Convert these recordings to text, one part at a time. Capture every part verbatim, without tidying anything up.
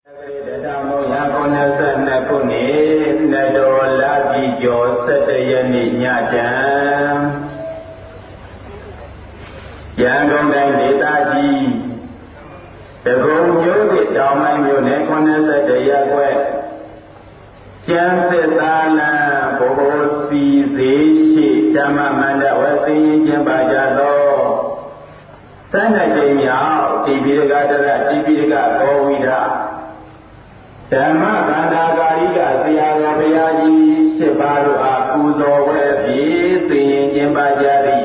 ရန်ကုန်တိုင်းဒေသကြီးတကုံမြို့သစ်တောင်ပိုင်းမြို့နယ်ခုနှစ်ဆယ့်တစ်ရပ်ကွက်ကျမ်းသစ္စာလမ်းဘိုးစီသေးရှိဓမ္မမန္တဝသိရင်ကျင်းပါကြသောသန္နတိမြောက်တိပိဋကတရတိပိဋကသောဝိဒဓမ္မကန္တာကာရိကဆရာတော်ဘုရားကြီးရှစ်ပါးတို့အားပူဇော်ဝဲပြီးသိရင်ကျင်းပါကြသည်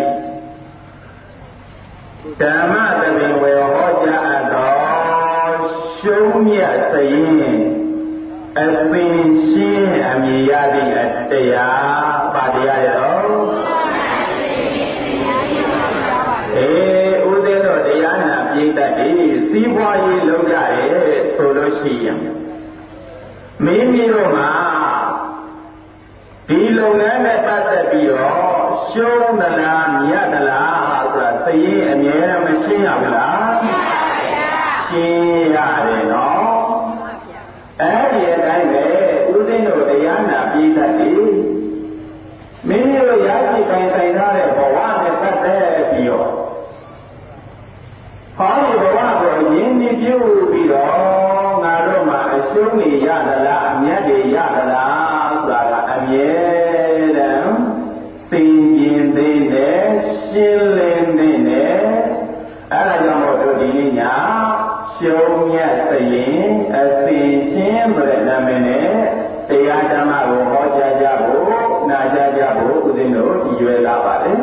ဓမ္မသဘင်ဝေဟောကြားအပ်သောရှုံးမြတ်စရင်အသင်ရှင်းအမြင်ရသည့်တရားပါတရားရတော့အေးဦးသေးတော့တရားနာပြိတ္တတွေစီးပွားရေးလုပ်ကြတယ်ဆိုလို့ရှိရင်မိမိတို့မှာဒီလုပ်ငန်းနဲ့ပတ်သက်ပြီးတော့ရှုံးသလားမြတ်သလားဆိုတာသိရင်အမြဲတမ်းမရှင်းရဘူးလားရှင်းပါဗျာရှင်းရတယ်နော်အဲ့ဒီအတိုင်းပဲဦးဇင်းတို့တရားနာပြီးတတ်တယ်မိမိတို့ရရှိတိုင်တိုင်ထားတဲ့ဘဝနဲ့ပတ်သက်ပြီးတော့ဟောဒီဘဝကိုရင်းနှီးပြုပြီးတော့ငါတို့မှာအရှုံးတွေရသလားအမြတ်တွေရသလားဆိုတာကအမြဲတမ်းသိကျင်သိနေရှင်းလင်းနေတယ်အဲ့ဒါကြောင့်မို့တို့ဒီနေ့ညရှုံးမြတ်စရင်အသိရှင်းတဲ့နာမည်နဲ့တရားဓမ္မကိုဟောကြားကြဖို့နာကြားကြဖို့ဦးဇင်းတို့ရည်ရွယ်လာပါတယ်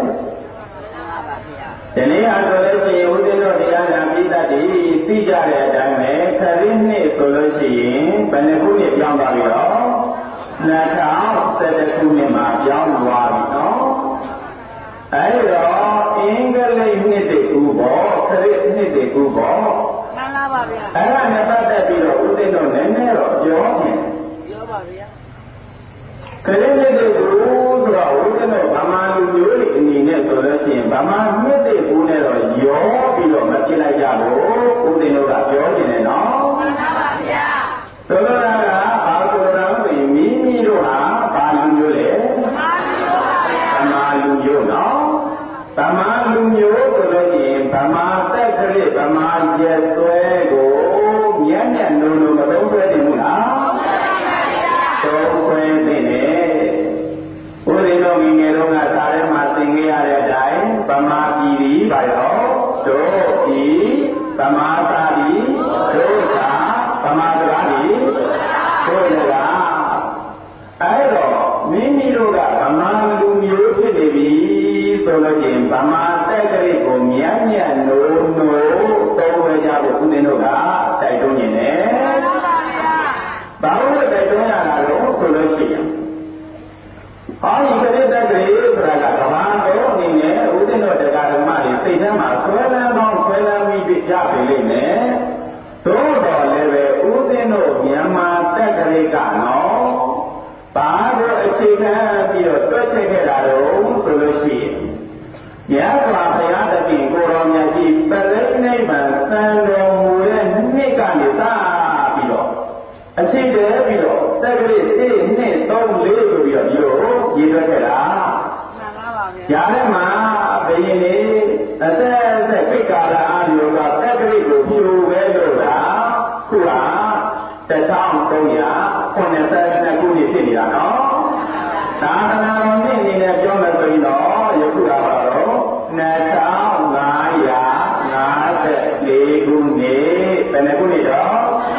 ဒီနေ့အားဆိုလို့ရှိရင်ဦးဇင်းတို့တရားနာပိဋကတိသိကြတဲ့အတိုင်းပဲခရစ်နှစ်ဆိုလို့ရှိရင်ဘယ်နှခုနှစ်ပြောင်းသွားပြီတော့နှစ်ထောင်ဆယ်တစ်ခုနှစ်မှာပြောင်းသွားပြီနော်အဲဒီတော့အင်္ဂလိပ်နှစ်တကူပေါ့ခရစ်နှစ်တကူပေါ့မှန်လားပါဗျာအဲ့ဒါနဲ့ပတ်သက်ပြီးတော့ဦးသိန်းတို့နည်းနည်းတော့ပြောခြင်းပြောပါဗျာခရစ်နှစ်တကူဆိုတော့ဦးသိန်းတို့ဗမာလူမျိုးတွေအနေနဲ့ဆိုလို့ရှိရင်ဗမာနှစ်တကူနဲ့တော့ရောပြီးတော့မပြစ်လိုက်ကြဘူးဦးသိန်းတို့ကပြောခြင်းနဲ့နော်မှန်ပါဗျာဆိုတော့ကဘာဆိုတော့မိမိတို့ဟာဘာလူမျိုးလဲဗမာလူမျိုးပါဗျာဗမာလူမျိုးနော်ဗမာလူမျိုးဆိုလို့ရှိရင်ဗမာသက်ခရစ်ဗမာရက်သွဲကိုမျက်မျက်နှုံနှုံမသုံးသွဲတင်ဘူးလားသုံးသွဲတင်တယ်ဦးဇင်းတို့ငယ်ငယ်တုန်းကစာထဲမှာသင်ခဲ့ရတဲ့အတိုင်းဗမာပြည်ကြီးပါရောတို့ပြည်ဗမာသာပြည်တို့သာဗမာစကားပြည်တို့ရကအဲ့တော့မိမိတို့ကဗမာလူမျိုးဖြစ်နေပြီဆိုလို့ရှိရင်ဗမာတက်ကလေးကိုမြတ်မြတ်နိုးနိုးသုံးဝဲကြဖို့ဦးဇင်းတို့ကတိုက်တွန်းနေတယ်။ဘာလို့တိုက်တွန်းရတာလဲဆိုလို့ရှိရင်ဟောဒီကလေးတက်ကလေးဆိုတာကဗမာတော်အနေနဲ့ဦးဇင်းတို့တရားဓမ္မတွေစိတ်ထဲမှာဆွဲလန်းကောင်းဆွဲလန်းပြီးကြပြီလိမ့်မယ်။သို့တော်လည်းပဲဦးဇင်းတို့မြန်မာတက်ကလေးကနော်ဘာလို့အခြေခံပြီးတော့တွက်ချက်ခဲ့တာတော့ဆိုလို့ရှိရင်မြတ်စွာဘုရားတပည့်ကိုတော်မြတ်ကြီးပရိနိဗ္ဗာန်စံတော်မူတဲ့နှစ်ကနေစပြီးတော့အခြေတည်းပြီးတော့တက္ကရာတစ်နှစ်သုံးလေးဆိုပြီးတော့ဒီလိုရည်ရွယ်ခဲ့တာမှန်ပါပါဗျာ။ညာထဲမှာဘယင်နေအသက်အသက်ပိကာလအာရုံကတက္ကရာကိုဖြူပဲလို့လားခုကတစ်ထောင်သုံးရာခုနှစ်ဆယ်နှစ်ခုနှစ်ဖြစ်နေတာနော်။သာသနာတော်နှစ်အနေနဲ့ပြောမယ်ဆိုရင်တော့ယခုကတော့နှစ်ထောင်ငါးရာငါးဆယ်လေးခုနှစ်ဘယ်နှခုနှစ်တော့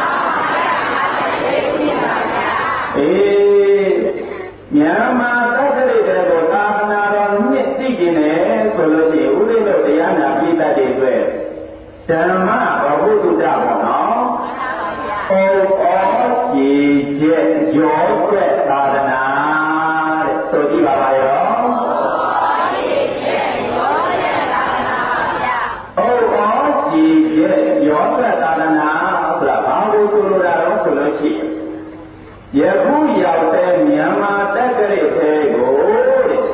အေးမြန်မာတက္ကရာတွေကိုသာသနာတော်နှစ်သိကျင်တယ်ဆိုလို့ရှိရင်ဦးဇင်းတို့တရားနာပိဋကတွေအတွက်ဓမ္မဘဝုဒ္ဓပေါ့နော်ဩဩကြည်ချက်ရောွက်သာသနာတဲ့ဆိုကြည့်ပါပါရောရောသသာသနာဆိုတာဘာလို့ဆိုလိုတာတော့ဆိုလို့ရှိရင်ယခုရောက်တဲ့မြန်မာတက္ကရာတွေကိုတဲ့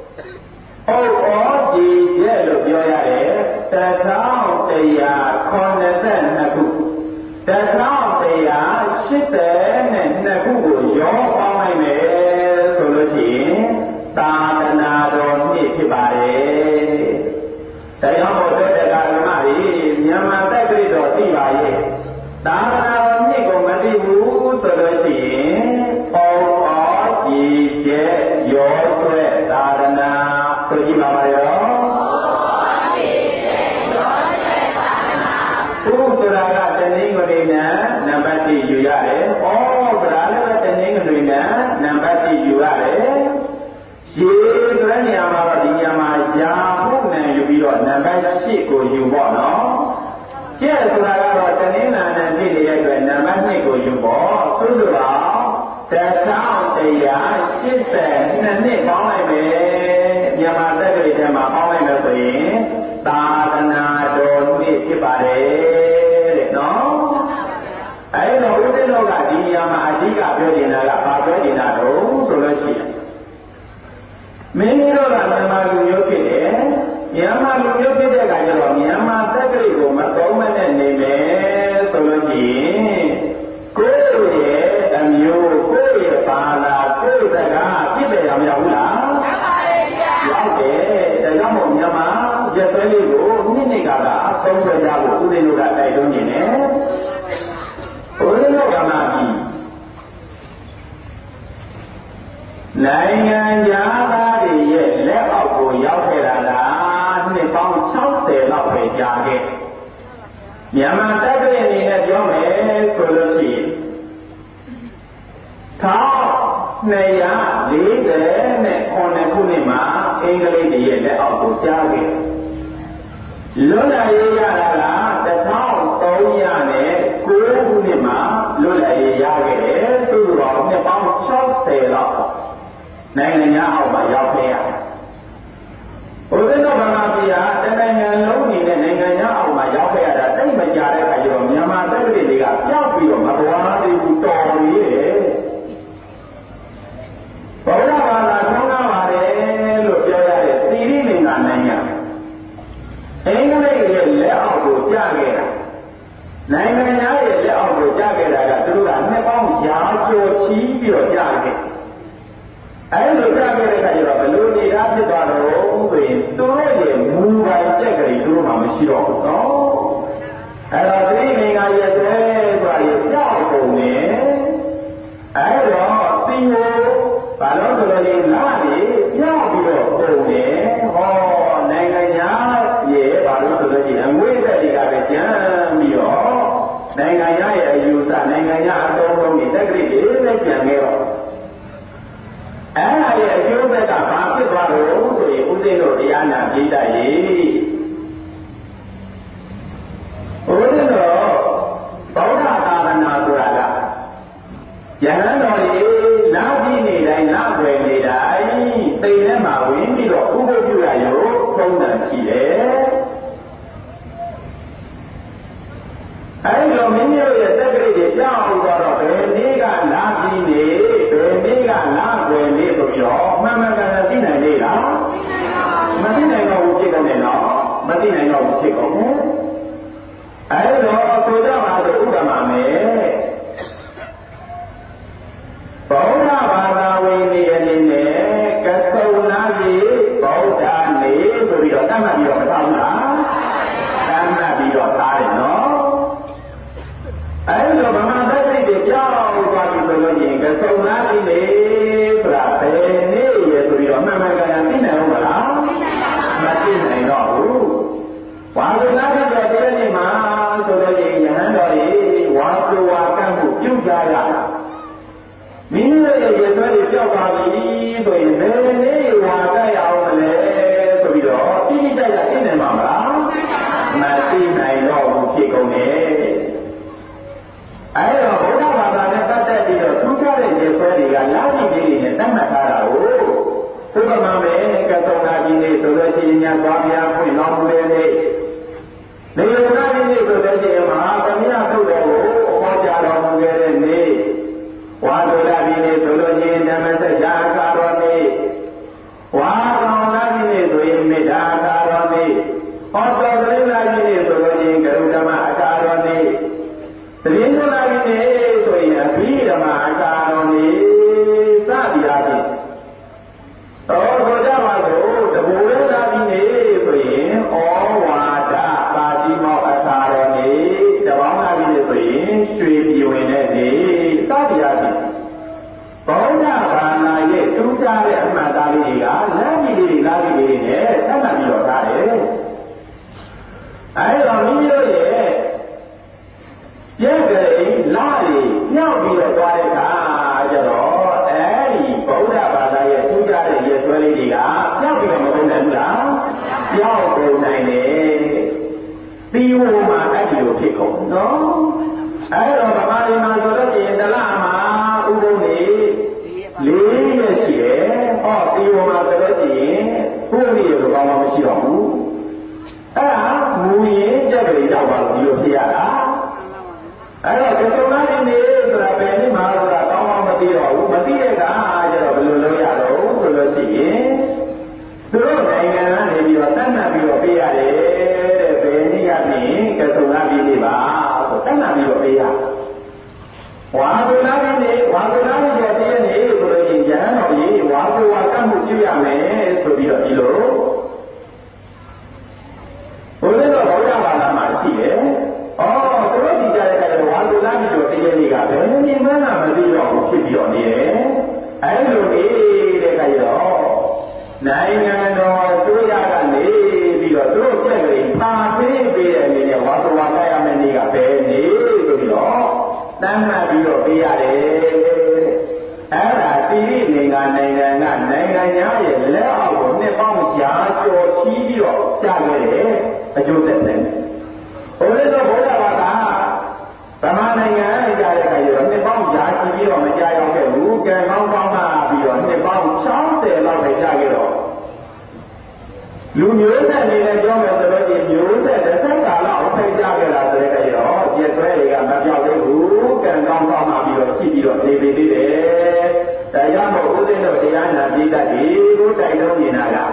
ဩဩကြည်ကျက်လို့ပြောရတယ်တစ်ထောင်တစ်ရာခုနှစ်ဆယ်နှစ်ခုတစ်ထောင်တစ်ရာ 80နဲ့နှစ်ခုကိုရောပေါင်းလိုက်မယ်ဆိုလို့ရှိရင်သာသနာတော်နှစ်ဖြစ်ပါတယ်။ဒါကြောင့်မို့တဲ့ကဓမ္မကြီးမြန်မာတက္ကသိုလ်တော်သိပါရဲ့သာသနာတော်နှစ်ကိုမသိဘူးဆိုလို့ရှိရင်အော်အော်ကြည်ကျက်ရောဆွဲသာသနာဆိုကြည့်ပါပါရောဘုဆိုတာကတနည်းငွေနဲ့နံပါတ်တစ်ယူရတယ်။ဩဆိုတာလည်းတနည်းငွေနဲ့နံပါတ်တစ်ယူရတယ်။ရေဆိုတဲ့နေရာမှာတော့ဒီနေရာမှာယာမှုနဲ့ယူပြီးတော့နံပါတ်၈ကိုယူပေါ့နော်။ကျက်ဆိုတာကတော့တနည်းနာနဲ့ပြည့်နေတဲ့အတွက်နံပါတ်၂ကိုယူပေါ့။သို့သော်တစ်ထောင်တစ်ရာရှစ်ဆယ်နှစ်နှစ်ပေါင်းလိုက်မယ်။မြန်မာတက္ကသိုလ်ထဲမှာပေါင်းလိုက်လို့ဆိုရင်သာသနာတော်နှစ်ဖြစ်ပါတယ်တဲ့နော်အဲ့တော့ဦးဇင်းတို့ကဒီနေရာမှာအဓိကပြောနေတာကဘာပြောနေတာတော့ဆိုလို့ရှိရင်မင်းတို့ကမြန်မာလူမျိုးဖြစ်တယ်မြန်မာလူမျိုးဖြစ်တဲ့အခါကျတော့မြန်မာတက္ကသိုလ်ကိုမသုံးမနဲ့နေမယ်ဆိုလို့ရှိရင်ကိုယ့်ရဲ့အမျိုးကိုယ့်ရဲ့ဘာသာကိုယ့်စကားပြည့်တယ်ရမရဘူးလားမှန်ပါတယ်ဗျာဟုတ်တယ်ဒါကြောင့်မို့မြန်မာရက်သွဲလေးကိုနှစ်နှစ်ကသာသုံးဆွဲကြဖို့ဦးဇင်းတို့ကတိုက်တွန်းနေတယ်ဦးဇင်းတို့ကမှပြီးနိုင်ငံသားတွေရဲ့လက်အောက်ကိုရောက်ခဲ့တာလားနှစ်ပေါင်း၆၀လောက်ပဲကြာခဲ့မြန်မာတက္ကသိုလ်အနေနဲ့ပြောမယ်ဆိုလို့ရှိရင်၁၉၄ခုနှစ်မှာအင်္ဂလိပ်တွေရဲ့လက်အောက်ကိုကြားခဲ့လွတ်လပ်ရေးရတာက၁၃၀၉ခုနှစ်မှာလွတ်လပ်ရေးရခဲ့တယ်သူ့တော်နှစ်ပေါင်း၆၀လောက်နိုင်ငံများအောက်မှာရောက်ခဲ့ရတယ်။ဦးဇင်းတို့ဗမာပြည်ဟာတနိုင်ငံလုံးနေတဲ့နိုင်ငံများအောက်မှာရောက်ခဲ့ရတာတိတ်မကြတဲ့အခါကျတော့မြန်မာတက္ကသိုလ်တွေကပျောက်ပြီးတော့မသွားသေးဘူးတော်သေးတယ်။ဗုဒ္ဓဘာသာဆုံးကားပါတယ်လို့ပြောရတဲ့သီရိလင်္ကာနိုင်ငံအင်္ဂလိပ်ရဲ့လက်အောက်ကိုကြားခဲ့တာနိုင်ငံသားရဲ့လက်အောက်ကိုကြားခဲ့တာကသူတို့ကနှစ်ပေါင်းရာကျော်ချီးပြီးတော့ကြားခဲ့အဲလိုကြားခဲ့တဲ့အခါကျတော့ဘလို့နေတာဖြစ်သွားတော့ဆိုရင်သူတို့ရဲ့မူပိုင်တက်ကလေးသူတို့မှမရှိတော့ဘူးနော်အဲတော့သီရိလင်္ကာရဲ့ဆဲဆိုတာရဲ့ကြောက်ပုံနဲ့အဲတော့သင်ကိုဘာလို့ဆိုလို့လဲလာလေကြောက်ပြီးတော့ပုံနဲ့ဟောနိုင်ငံသားရဲ့ဘာလို့ဆိုလို့ရှိရင်အငွေ့သက်တွေကပဲကျမ်းပြီးတော့နိုင်ငံသားရဲ့အယူဆနိုင်ငံသားအတော်ဆုံးတွေတက္ကသိုလ်တွေလည်းကျန်ခဲ့တော့အဲ့ဒါရဲ့အကျိုးဘက်ကဘာဖြစ်သွားလို့ဆိုရင်ဦးဇင်းတို့တရားနာပြတတ်ရေးဦးဇင်းတို့ဗုဒ္ဓသာသနာဆိုတာကယဟန်တော်ကြီးလာပြီးနေတိုင်းလာွယ်နေတိုင်းသိထဲမှာဝင်ပြီးတော့ဥပ္ပပြုရရုံသုံးတန်ရှိတယ်အဲဒီလိုမိမိတို့ရဲ့တက္ကသိုလ်တွေကြောက်သွားတော့ဘယ်နည်းကလာပြီးနေဘယ်နည်းကလာွယ်နေဆိုပြီးတော့မှန်မှန်ကန်ကန်သိနိုင်လေလားမသိနိုင်တော့ဘူးဖြစ်ကုန်တယ်နော်မသိနိုင်တော့ဘူးဖြစ်ကုန်တယ်အဲဒီတော့ဆိုကြပါစို့ဥပမာမယ်ဗုဒ္ဓဘာသာဝင်တွေအနေနဲ့ကသုနာကြီးဗုဒ္ဓနေဆိုပြီးတော့တတ်မှတ်ပြီးတော့မထားဘူးလားတတ်မှတ်ပြီးတော့ထားတယ်နော်အဲဒီတော့ဗမာတက္ကသိုလ်တွေကြောက်သွားပြီဆိုလို့ရှိရင်ကသုနာကြီးနေဆိုတာဘယ်နည်းရယ်ဆိုပြီးတော့မှန်မှန်ကန်ကန်သိနိုင်အောင်မလားမသိနိုင်တော့ဘူးဝါသုနာကြီးတော့ဒီနေ့မှာဆိုလို့ရှိရင်ယဟန်တော်ကြီးဝါသုဝါကံမှုပြုကြရတာမိမိရဲ့ရေသွဲတွေပြောက်သွားပြီဆိုရင်ဘယ်နည်းဝါကရအောင်မလဲဆိုပြီးတော့တိတိကျကျသိနိုင်မှာမလားမသိနိုင်တော့ဘူးဖြစ်ကုန်တယ်အဲဒါဗုဒ္ဓဘာသာနဲ့ပတ်သက်ပြီးတော့သူကြတဲ့ရေသွဲတွေကလာပြီးလေးတွေနဲ့တတ်မှတ်ထားတာကိုဥပမာမဲ့ကသုနာကြီးနေဆိုလို့ရှိရင်ညသွားပြားဖွင့်တော်မူတဲ့နေ့နေယုံနာကြီးနေဆိုလို့ရှိရင်မဟာသမယသုတ်တော်ကိုဟောကြားတော်မူခဲ့တဲ့နေ့ဝါဒလာပြီနေဆိုလို့ရှိရင်ဓမ္မစကြာကာရောနေဝါကောင်လာပြီနေဆိုရင်မေတ္တာကာရောနေဟောတော်ပရိလာပြီနေဆိုလို့ရှိရင်ကရုဓမ္မအကာရောနေသတိမလာပြီနေဆိုရင်အရွှေပြည်ဝင်တဲ့နေစသည်အဖြစ်ဘုရားဘာသာရဲ့ထူးခြားတဲ့အမှတ်သားလေးတွေကလက်ကြီးလေးတွေလာကြီးလေးတွေနဲ့ဆက်မှတ်ပြီးတော့ထားတယ်အဲဒီတော့မိမိတို့ရဲ့ပြည့်ကြိမ်လာတွေမြောက်ပြီးတော့သွားတဲ့အခါကျတော့အဲဒီဘုရားဘာသာရဲ့ထူးခြားတဲ့ရေဆွဲလေးတွေကမြောက်ပြီးတော့မကုန်နိုင်ဘူးလားမြောက်ကုန်နိုင်တယ်ဒီဝမှာအဲ့ဒီလိုဖြစ်ကုန်နော်အဲ့တော့ဗမာပြည်မှာဆိုတော့ပြင်တလမှာဥပုံနေလေးရက်ရှိတယ်ဟောဒီဝမှာဆိုတော့ပြင်ဘုရားရဲ့လိုကောင်းမှမရှိတော့ဘူးအဲ့ဒါမူရင်ကြက်တွေရောက်ပါလို့ဒီလိုဖြစ်ရတာအဲ့တော့ဒီလိုလားနေဆိုတာပဲနေမှာဆိုတာကောင်းမှမသိတော့ဘူးမသိတဲ့ကကျတော့ဘယ်လိုလုပ်ရတော့ဆိုလို့ရှိရင်သူတို့နိုင်ငံကနေပြီးတော့တတ်မှတ်ပြီးတော့ပေးရတယ်တဲ့ဘယ်နည်းကပြင်ကစုံလာပြီးနေပါဆိုတတ်မှတ်ပြီးတော့ပေးရဝါဒနာနေဝါဒနာနေတော့တည်းနေဆိုလို့ရှိရင်ဉာဏ်တော်ကြီးဝါဒဝါကမှုပြုရမယ်ဆိုပြီးတော့ဒီလိုဘုရားတော်ဘုရားဘာသာမှာရှိတယ်အော်သူတို့ဒီကြတဲ့ကဝါဒနာနေတော့တည်းနေကဘယ်နည်းမှမသိတော့ဘူးဖြစ်ပြီးတော့နေတယ်အဲလိုနေတဲ့ကရောနိုင်ငံတော်သူရကနေပြီးတော့သူတို့ပြည့်ကြပါသေးပေးတဲ့အနေနဲ့ဝါသဝါကရမယ့်နေ့ကပဲနေဆိုပြီးတော့တမ်းမှတ်ပြီးတော့ပေးရတယ်အဲ့ဒါတိရိနိုင်ငံနိုင်ငံကနိုင်ငံများရဲ့လက်အောက်ကိုနှစ်ပေါင်းကြာကျော်ချီးပြီးတော့ကြားခဲ့တယ်အကျိုးသက်သက်ဘုရားတော်ဘုရားဘာသာဗမာနိုင်ငံကြတဲ့အခါကျတော့နှစ်ပေါင်းကြာချီးပြီးတော့မကြားရောက်ခဲ့ဘူးကံကောင်းကောင်းမှပြီးတော့နှစ်ပေါင်း၆၀လောက်ပဲကြားခဲ့တော့လူမျိုးဆက်နေနဲ့ပြောမယ်ဆိုတော့ဒီမျိုးဆက်တစ်ဆက်ကာလအဖိတ်ကြခဲ့တာဆိုတဲ့အခါကျတော့ရက်ဆွဲတွေကမပြောက်သေးဘူးကံကောင်းကောင်းမှပြီးတော့ရှိပြီးတော့နေပေသေးတယ်ဒါကြောင့်မို့ဦးသိန်းတို့တရားနာပြည်တတ်ဒီကိုတိုက်တွန်းနေတာက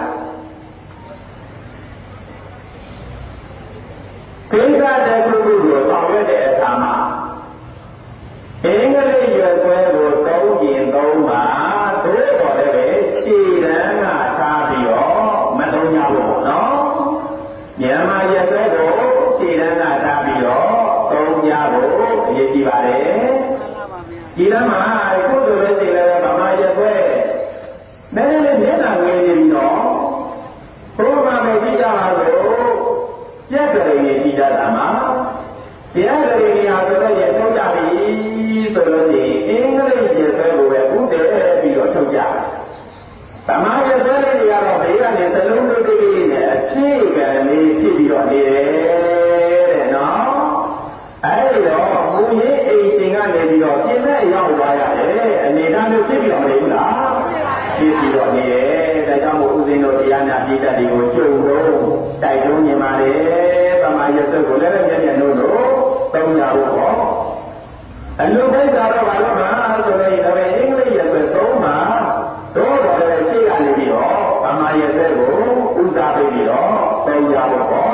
ကိစ္စတစ်ခုခုကိုဆောင်ရွက်တဲ့အခါမှာအင်္ဂလိပ်ရွယ်ဆွဲကိုသုံးရင်သုံးပါသို့တော်လည်းပဲခြေတန်းကထားပြီးတော့မသုံးကြဘူးပေါ့နော်မြန်မာရွယ်ဆွဲကိုခြေတန်းကထားပြီးတော့သုံးကြဖို့အရေးကြီးပါတယ်ဒီလမ်းမှာခုဆိုလို့ရှိရင်လည်းဗမာရွယ်ဆွဲနည်းနည်းမျက်နှာငယ်နေပြီးတော့ဘုရားပဲကြည့်ကြပါလို့ပြက်ကြရည်ကြည့်ကြတာမှာတရားကြရည်ဟာဆိုတော့ရထုတ်ကြပြီဆိုလို့ရှိရင်အင်္ဂလိပ်ရေဆွဲကိုပဲဥတည်ပြီးတော့ထုတ်ကြတယ်။ဗမာရေဆွဲလေးတွေကတော့ဘေးကနေသလုံးလေးလေးနဲ့အဖြည့်ကလေးဖြစ်ပြီးတော့နေတယ်တဲ့နော်။အဲဒီတော့မူရင်းအိမ်ရှင်ကနေပြီးတော့ပြင်းနဲ့ရောက်သွားရတယ်အနေထားမျိုးဖြစ်ပြီးတော့နေဘူးလား။ဖြစ်ပြီးတော့နေတယ်။ဒါကြောင့်မို့ဦးဇင်းတို့တရားနာပြည်တတ်တွေကိုကြုံတော့တိုက်တွန်းနေပါတယ်။ဗမာရေဆွဲကိုလည်းလည်းမျက်မျက်လို့လို့သုံးကြဖို့ပေါ့အလူပိတ်တာတော့ဘာလို့မှာဆိုတော့ဒါပဲအင်္ဂလိပ်ရဲ့ပဲသုံးမှာတော့တော်လည်းရှိရနေပြီးတော့ဗမာရဲ့ပဲကိုဥစားပေးပြီးတော့သုံးကြဖို့ပေါ့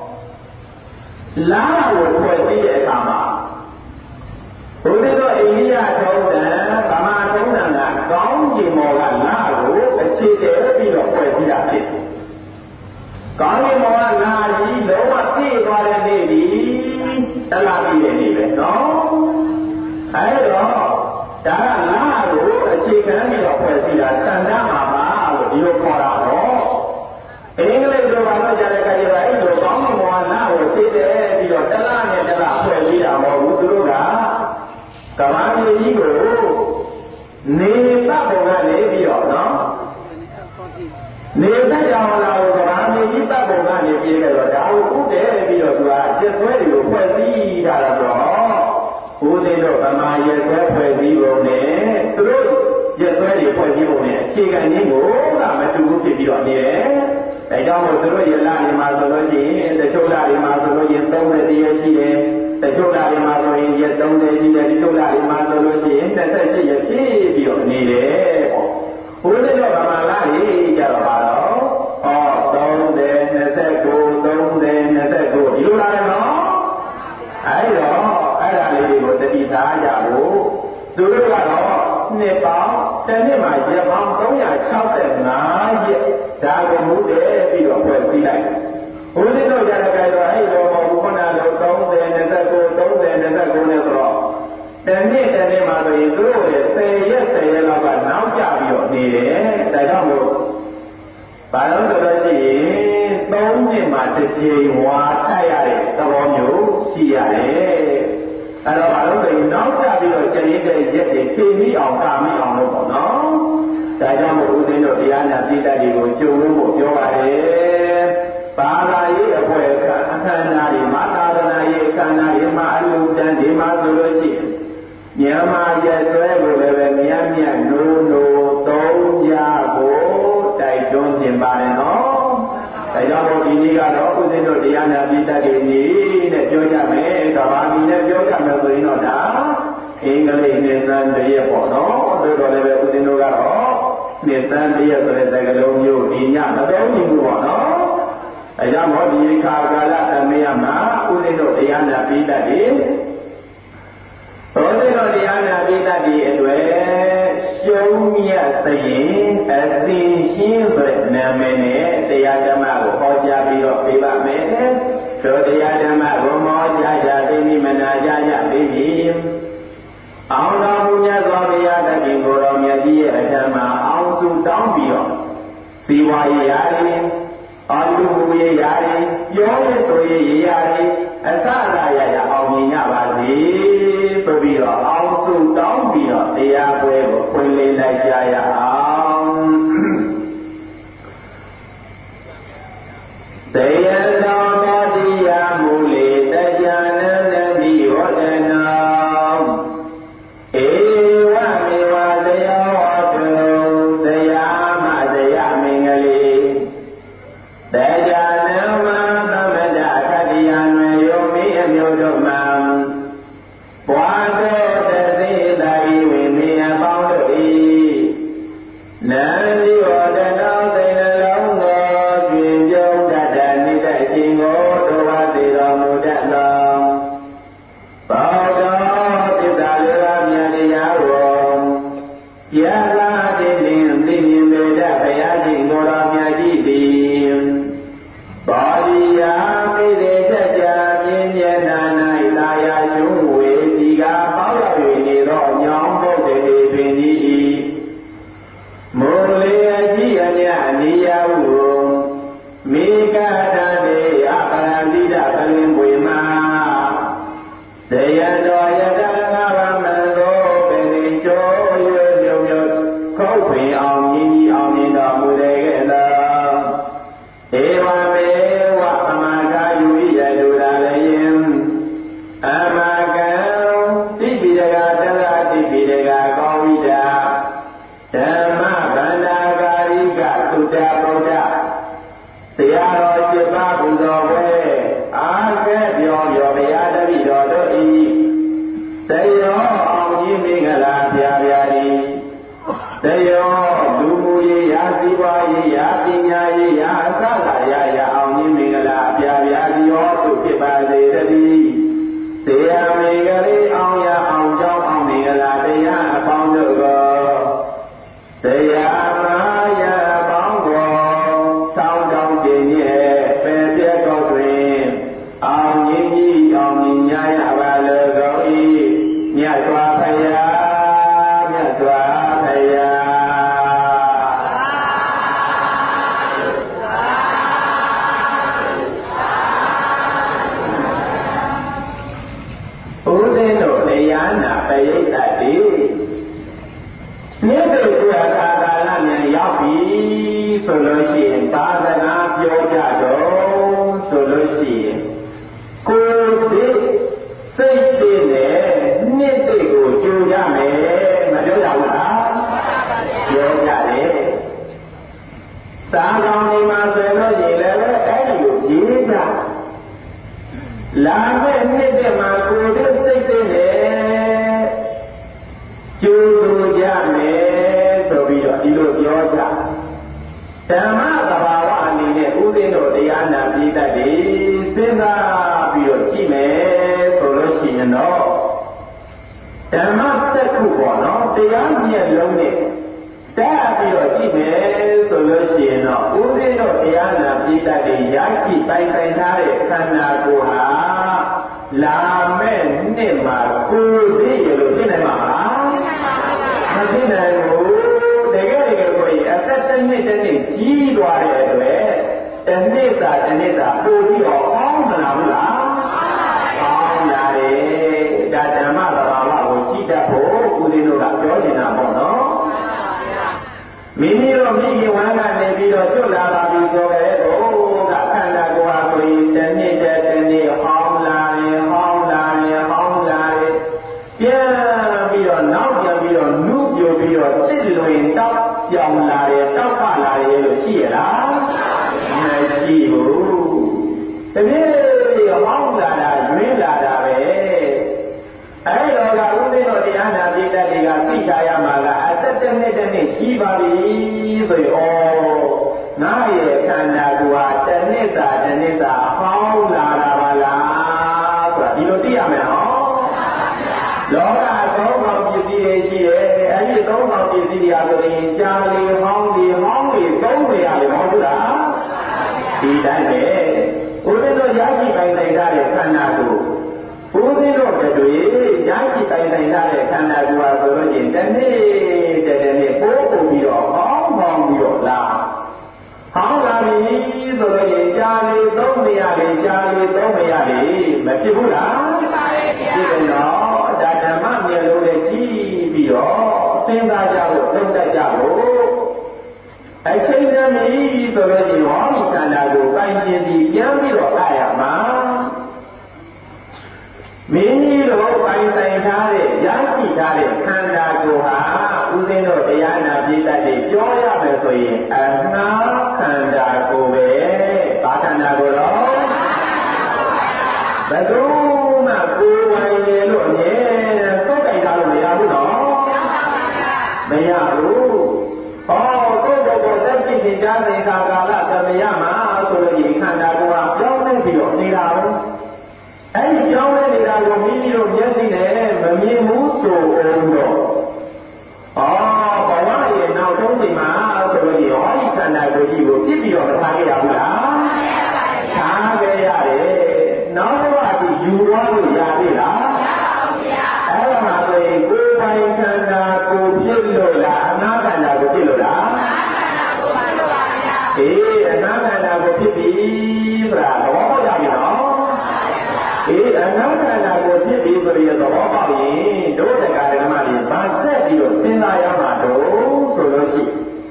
လာကိုဖွဲ့စည်းတဲ့အခါမှာဘုရားတော်အိန္ဒိယထုံးတယ်ဗမာထုံးတယ်ကကောင်းကျင်မော်ကလာကိုအခြေတည်ပြီးတော့ဖွဲ့စည်းတာဖြစ်ကောင်းကျင်မော်ကလာကြီးလုံးဝသိသွားတဲ့နေ့ဒီတလားပြီးတဲ့နေ့ပဲနော်အဲတော့ဒါကလာကိုအခြေခံပြီးတော့ဖွဲ့စည်းတာစံတမ်းမှာပါလို့ဒီလိုခေါ်တာတော့အင်္ဂလိပ်လိုပါလို့ကြားတဲ့အခါကျတော့အဲ့လိုကောင်းကင်ဘဝလာကိုသိတယ်ပြီးတော့တလားနဲ့တလားဖွဲ့စည်းတာမဟုတ်ဘူးသူတို့ကကမ္ဘာကြီးကြီးကိုနေပတ်ပုံကနေပြီးတော့နော်နေသက်ကြောင်လာကိုကမ္ဘာကြီးကြီးပတ်ပုံကနေပြေးခဲ့တော့ဒါကိုဥတည်ပြီးတော့သူကကျက်ဆွဲတွေကိုဖွဲ့စည်းတာတော့ဦးသိန်းတို့ဗမာရက်ဆွဲဖွဲ့စည်းပုံနဲ့သူတို့ရက်ဆွဲတွေဖွဲ့စည်းပုံနဲ့အခြေခံခြင်းကိုကမတူဘူးဖြစ်ပြီးတော့နေတယ်။ဒါကြောင့်မို့သူတို့ရက်လတွေမှာဆိုလို့ရှိရင်တချို့လတွေမှာဆိုလို့ရှိရင်သုံးရက်တည်းရှိတယ်။တချို့လတွေမှာဆိုရင်ရက်သုံးရက်ရှိတယ်။တချို့လတွေမှာဆိုလို့ရှိရင်၂၈ရက်ရှိပြီးတော့နေတယ်ပေါ့။ဦးသိန်းတို့ဗမာလတွေကြတော့ပါတော့ဩသုံး၀ ၂၉ သုံး၀ ၂၉ဒီလိုလာတယ်နော်။အဲဒီတော့အဲ့ဒါလေးတွေကိုတတိထားကြဖို့သူတို့ကတော့နှစ်ပေါင်းတစ်နှစ်မှာရက်ပေါင်း၃၆၅ရက်ဒါကိုမူတည်ပြီးတော့ဖွဲ့စည်းလိုက်ဘုရားတို့ကြတဲ့ကြတော့အဲ့လိုမဟုတ်ဘူးခဏလို့သုံး၀ ၂၉ သုံး၀ ၂၉နဲ့ဆိုတော့တနေ့တနေ့မှာဆိုရင်သူတို့ရဲ့ဆယ်ရက်ဆယ်ရက်လောက်ကနောက်ကျပြီးတော့နေတယ်ဒါကြောင့်မို့ဘာလို့ဆိုလို့ရှိရင်သုံးနှစ်မှာတစ်ချိန်ဝါထပ်ရတဲ့သဘောမျိုးရှိရတယ်အဲ့တော့ဘာလို့ဆိုရင်နောက်ကျပြီးတော့ကျန်ရတဲ့ရက်တွေဖြည့်ပြီးအောင်ကာမိအောင်လို့ပေါ့နော်ဒါကြောင့်မို့ဦးဇင်းတို့တရားနာပြည်သက်တွေကိုကြုံလို့ဖို့ပြောပါတယ်ဘာသာရေးအဖွဲ့အခမ်းအနားတွေမှာသာသနာရေးအခမ်းအနားတွေမှာအလူတန်းဒီမှာဆိုလို့ရှိရင်မြန်မာရက်စွဲကိုလည်းပဲမြတ်မြတ်နိုးနိုးသုံးကြဖို့တိုက်တွန်းခြင်းပါတယ်နော်ဒါကြောင့်မို့ဒီနေ့ကတော့ဦးဇင်းတို့တရားနာပြည်သက်တွေနေ့နဲ့ပြောကြမယ်ကဘာမီနဲ့ပြောကြမယ်ဆိုရင်တော့ဒါအင်္ဂလိပ်နဲ့စံတရက်ပေါ့နော်ဆိုတော့လည်းပဲဦးဇင်းတို့ကတော့နှစ်စံတရက်ဆိုတဲ့စကားလုံးမျိုးဒီညမတော်ဘူးပေါ့နော်အဲကြောင့်မို့ဒီခါကာလသမယမှာဦးဇင်းတို့တရားနာပြည်သက်တွေဘောဓိတော်တရားနာပိဋကတိအတွေ့ရှုံးမြတ်သရင်အသိရှင်းဆိုတဲ့နာမည်နဲ့တရားဓမ္မကိုဟောကြားပြီးတော့ပြပါမယ်။တို့တရားဓမ္မကိုမောကြားကြသိမိမနာကြကြသိပြီ။အောင်တော်မူမြတ်စွာဘုရားတခင်ကိုယ်တော်မြတ်ကြီးရဲ့အထက်မှာအောင်စုတောင်းပြီးတော့ဇီဝရေးရတယ်အာလူမူရေးရတယ်ပြောရဆိုရေးရတယ်အစအရာရအောင်မြင်ကြပါစေဆိုပြီးတော့အောင်စုတောင်းပြီးတော့တရားပွဲကိုဖွင့်လှစ်လိုက်ကြရအောင်တရားတော်တော်တရားမူလေတရားနန္တတိဝဒနာဧဝမေဝတရားဝတ္တုတရားမတရားမင်္ဂလိတရားနမသမဒကတ္တယံယောမိအမျိုးတို့မှာဘွာတော်တသိတာဤဝိမေယပေါင်းတို့ဤနန္ဒီဝဒနောသိနှလုံးသောကျွင်ပြုံးတတ်တဲ့နိတ္တရှင်ကိုတို့ဝသိတော်မူတတ်သောဘောတော်သစ္စာလေးပါးမြတ်တရားကိုယလာတိလင်သိမြင်ပေတတ်ဘုရားရှင်ကိုယ်တော်မြတ်ကြီးသည်ပါဠိယာမိရေချက်ကြပြင်းပြနာ၌သာယာရှုံးဝေဒီကပေါရောက်၍နေသောညောင်းပုတ်တေပင်ကြီး၏မူလေအကြီးအမြတ်နေရဟုမိဂဒတေအပရတိဒပလင်ပွေမှာဇယတော်ယတနာဝမံသောပင်ချိုးရွမြုံမြုံခုတ်ပင်အောင်မြည်အောင်မြင်တော်မူတဲ့ကဲ့သို့ဧဝမေဝအမဂါယုရိယဒုရလည်းအမကံတိပိဒကတလတိပိဒကကောဝိဒဓမ္မဗန္ဒာကာရိကသုတ္တဗုဒ္ဓတရားတော်จิตပါဘုသောဝဲအာကဲပြောပြောဘုရားတပည့်တော်တို့ဤတယောအောင်ကြီးမင်္ဂလာပြပြသည်တယောလူမှုရေးရာစီးပွားရေးရာပညာရေးရာအစလာရာရာအောင်ကြီးမင်္ဂလာပြပြသည်ဟောသူဖြစ်ပါစေတည်းသေယမေကလေးအောင်ရအောင်ကြောင်းအောင်မင်္ဂလာတရားအပေါင်းတို့ကိုတရားမာယအပေါင်းကိုတောင်းတောင်းခြင်းရဲ့ပယ်ပြတ်တော်တွင်အောင်ကြီးကြီးအောင်မြင်ရပါလောကောဤမြတ်စွာဘုရားမြတ်စွာဘုရားဦးဇင်းတို့တရားနာပရိသတ်တွေမြတ်စွာဘုရားကာလနဲ့ရောက်ပြီဆိုလို့ရှိရင်သာသနာပြောကြတော့ဆိုလို့ရှိရင်ကိုယ်စိတ်စိတ်စိတ်နဲ့နှစ်စိတ်ကိုကြိုးကြမယ်မပြောကြဘူးလားပြောကြတယ်သာကောင်းဒီမှာဆိုလို့ရှိရင်လည်းအဲ့ဒီကိုရေးကြလာမဲ့နှစ်တဲ့မှာကိုယ်စိတ်စိတ်နဲ့ကျိုးလို့ကြမယ်ဆိုပြီးတော့ဒီလိုပြောကြဓမ္မသဘာဝအနေနဲ့ဦးဇင်းတို့တရားနာပြည်တတ်တယ်စဉ်းစားပြီးတော့ကြည့်မယ်ဆိုလို့ရှိရင်တော့ဓမ္မတစ်ခုပေါ့နော်တရားမြတ်လုံးနဲ့တက်ပြီးတော့ကြည့်မယ်ဆိုလို့ရှိရင်တော့ဦးဇင်းတို့တရားနာပြည်တတ်တယ်ရရှိပိုင်ဆိုင်ထားတဲ့ခန္ဓာကိုယ်ဟာလာမဲ့နှစ်မှာကိုယ်သိရလို့သာတနေ့သာပို့ပြီးတော့အောင်းမလာဘူးလားအောင်းလာတယ်ဒါဓမ္မသဘာဝကိုကြည့်တတ်ဖို့ဦးဇင်းတို့ကပြောနေတာပေါ့နော်မိမိတို့မိခင်ဝမ်းကနေပြီးတော့ကျွတ်လာပါပြီဆိုရဲကိုကခန္ဓာကိုယ်ဟာဆိုရင်တစ်နေ့တစ်နေ့ဟောင်းလာတယ်ဟောင်းလာတယ်ဟောင်းလာတယ်ပြန်ပြီးတော့နောက်ပြန်ပြီးတော့နုပြိုပြီးတော့စစ်လွင်တောက်ပြောင်းလာတယ်တောက်ဖလာတယ်လို့ရှိရလားမရှိဘူးတကယ်ဟောင်းလာတာရွေးလာတာပဲအဲ့တော့ကဦးသိတော်တရားနာပိဋကတွေကသိကြရမှာကအသက်တစ်နှစ်တစ်နှစ်ကြီးပါပြီဆိုရင်ဩငါရဲ့ခန္ဓာကိုယ်ဟာတစ်နှစ်သာတစ်နှစ်သာဟောင်းလာတာပါလားဆိုတာဒီလိုသိရမယ်နော်လောကသုံးကောင်ပစ္စည်းတွေရှိတယ်အဲ့ဒီသုံးကောင်ပစ္စည်းတွေဆိုရင်ကြာလေဟောင်းလေဟောင်းလေသုံးနေရတယ်မဟုတ်ဘူးလားဒီတိုင်းပဲဦးသိတော်ရရှိပိုင်နိုင်တဲ့ခန္ဓာကိုယ်ဦးသိတော်ကတွေရရှိပိုင်နိုင်တဲ့ခန္ဓာကိုယ်ဟာဆိုလို့ရှိရင်တစ်နေ့တစ်နေ့ပိုးပို့ပြီးတော့ဟောင်းဟောင်းပြီးတော့လာဟောင်းလာပြီဆိုလို့ရှိရင်ကြာလေသုံးနေရတယ်ကြာလေသုံးနေရတယ်မဖြစ်ဘူးလားဖြစ်ပါရဲ့ဗျာဒီတော့ဒါဓမ္မမြေလို့လည်းကြည့်ပြီးတော့စဉ်းစားကြဖို့သုံးတတ်ကြဖို့အချိန်တည်းပြီဆိုလို့ရှိရင်ဟောဒီခန္ဓာကိုပိုင်ရှင်ပြီးပြန်ပြီးတော့အားရမှာမင်းကြီးတို့ပိုင်ဆိုင်ထားတဲ့ရရှိထားတဲ့ခန္ဓာကိုယ်ဟာဦးဇင်းတို့တရားနာပိဋကတွေပြောရမယ်ဆိုရင်အနာခန္ဓာကိုယ်ပဲဘာခန္ဓာကိုယ်တော့ဘယ်သူမှကိုယ်ပိုင်ရလို့အမြဲသုတ်ကြိုက်တာလို့မရဘူးနော်မရဘူးဟောကိုယ်ကိုယ်ကိုသက်ရှိနေကြတဲ့ခါကာလသမယမှာဆိုလို့ဒီခန္ဓာကိုယ်ဟာပြောင်းလဲပြီးတော့နေတာပဲအဲ့ဒီကြောင်းလဲနေတာကိုမိမိတို့မျက်စိနဲ့မမြင်ဘူးဆိုအောင်တော့ဩဘဝရဲ့နောက်ဆုံးချိန်မှာဆိုလို့ဒီဟောဒီခန္ဓာကိုယ်ကြီးကိုပြစ်ပြီးတော့မထားခဲ့ရဘူးလားထားခဲ့ရတယ်နောက်ဘဝကယူသွားလို့ရပြီလားမရပါဘူးဗျာအဲ့ဒါမှဆိုရင်ကိုယ်ပိုင်ခန္ဓာကိုယ်ဖြစ်လို့လားအနာခန္ဓာကိုယ်ဖြစ်လို့လားအနာခန္ဓာကိုယ်ဖြစ်လို့ပါဗျာအေးအနာခန္ဓာကိုယ်ဖြစ်ပြီဆိုတာသဘောပေါက်ကြပြီနော်အေးအနာခန္ဓာကိုဖြစ်ပြီးဆိုရင်သဘောပေါက်ရင်တို့တရားဓမ္မတွေဗာဆက်ပြီးတော့စဉ်းစားရမှာတော့ဆိုလို့ရှိ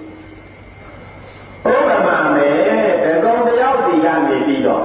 ဥပမာမယ်တကုံတယောက်စီကနေပြီးတော့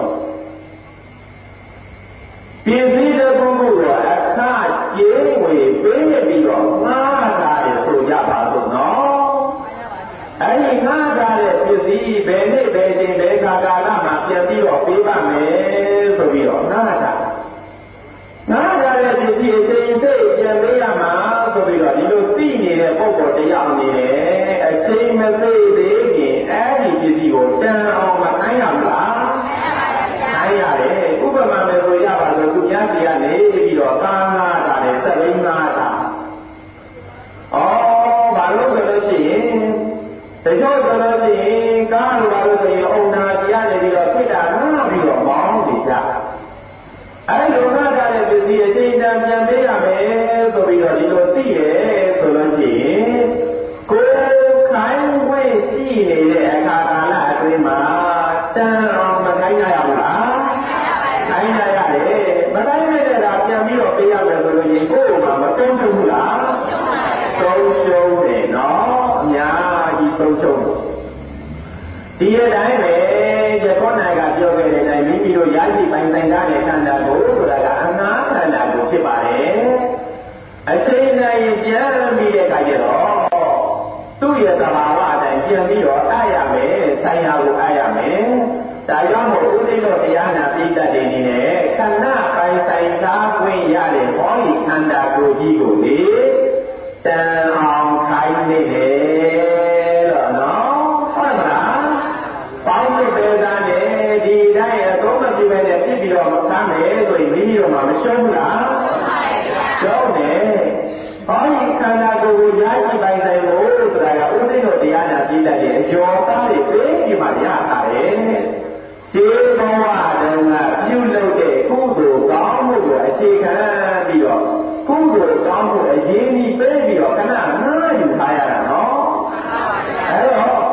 ပစ္စည်းတစ်ခုခုတော့အခါကျေးဝေပေးပြီးတော့ငှားတာရဆိုကြပါစို့နော်အဲ့ဒီငှားတာတဲ့ပစ္စည်းဘယ်နေ့ဘယ်ချိန်ဘယ်ခါကာလမှာပြန်ပြီးတော့ပေးပါမယ်ဆိုပြီးတော့ငှားတာငါးကြတဲ့ပစ္စည်းအချိန်စိတ်ပြန်ပေးရမှာဆိုပြီးတော့ဒီလိုသိနေတဲ့ပုံပေါ်တရားအနေနဲ့အချိန်မသိသေးခင်အဲ့ဒီပစ္စည်းကိုတန်အောင်မခိုင်းရဘူးလားခိုင်းရတယ်ဥပမာမယ်ဆိုရပါလို့သူများစီကနေပြီးတော့ကားငါးတာနဲ့စက်လိမ့်ငါးတာဩဘာလို့ဆိုလို့ရှိရင်တချို့ဆိုလို့ရှိရင်ကားလိုပါလို့ဆိုရင်အုံနာစီကနေပြီးတော့ဖြစ်တာငါးပြီးတော့မောင်းနေကြအဲ့လိုငါကြတဲ့ပစ္စည်းအချိန်တန်ပြန်ပေးရမယ်ဆိုပြီးတော့ဒီလိုသိတယ်ဆိုလို့ရှိရင်ကိုယ်ခိုင်းခွင့်ရှိနေတဲ့အခါကာလအတွင်းမှာတန်အောင်မခိုင်းရဘူးလားခိုင်းရရတယ်မခိုင်းရတဲ့ကပြန်ပြီးတော့ပေးရမယ်ဆိုလို့ရင်ကိုယ်ကမတုံ့ဘူးလားတုံ့ရှုံးတယ်နော်အများကြီးတုံ့ရှုံးဒီအတိုင်းပဲဒီခေါင်းနိုင်ကပြောခဲ့တဲ့အတိုင်းမိမိတို့ရရှိပိုင်ဆိုင်ထားတဲ့ခန္ဓာကိုယ်ဆိုတာကအနာခန္ဓာကိုဖြစ်ပါတယ်အချိန်တိုင်းပြန်ပြီးတဲ့အခါကျတော့သူ့ရဲ့သဘာဝအတိုင်းပြန်ပြီးတော့အားရမယ်ဆိုင်ရာကိုအားရမယ်ဒါကြောင့်မို့ဦးသိတော်တရားနာပိဋကတွေနေနဲ့ခန္ဓာပိုင်ဆိုင်ထားခွင့်ရတဲ့ဟောဒီခန္ဓာကိုယ်ကြီးကိုလေတန်အောင်ခိုင်းနေတယ်တော့နော်ဟုတ်ပါလားပေါင်းလို့ပဲသားနဲ့ဒီတိုင်းအသုံးမပြုပဲနဲ့ဖြစ်ပြီးတော့မသားမယ်ဆိုရင်မိမိတို့မှမရှုံးဘူးလားရှုံးတယ်ဟောဒီခန္ဓာကိုယ်ကိုရရှိပိုင်ဆိုင်ဖို့ဆိုတာကဥသိတော်တရားနာပြည်တဲ့တဲ့အကျော်သားတွေပြေးပြီးမှရတာတယ်ဒီဘဝတုန်းကပြုလုပ်တဲ့ကုသိုလ်ကောင်းမှုကိုအခြေခံပြီးတော့ကုသိုလ်ကောင်းမှုအရေးကြီးပေးပြီးတော့ခဏနားယူထားရတာနော်အဲ့တော့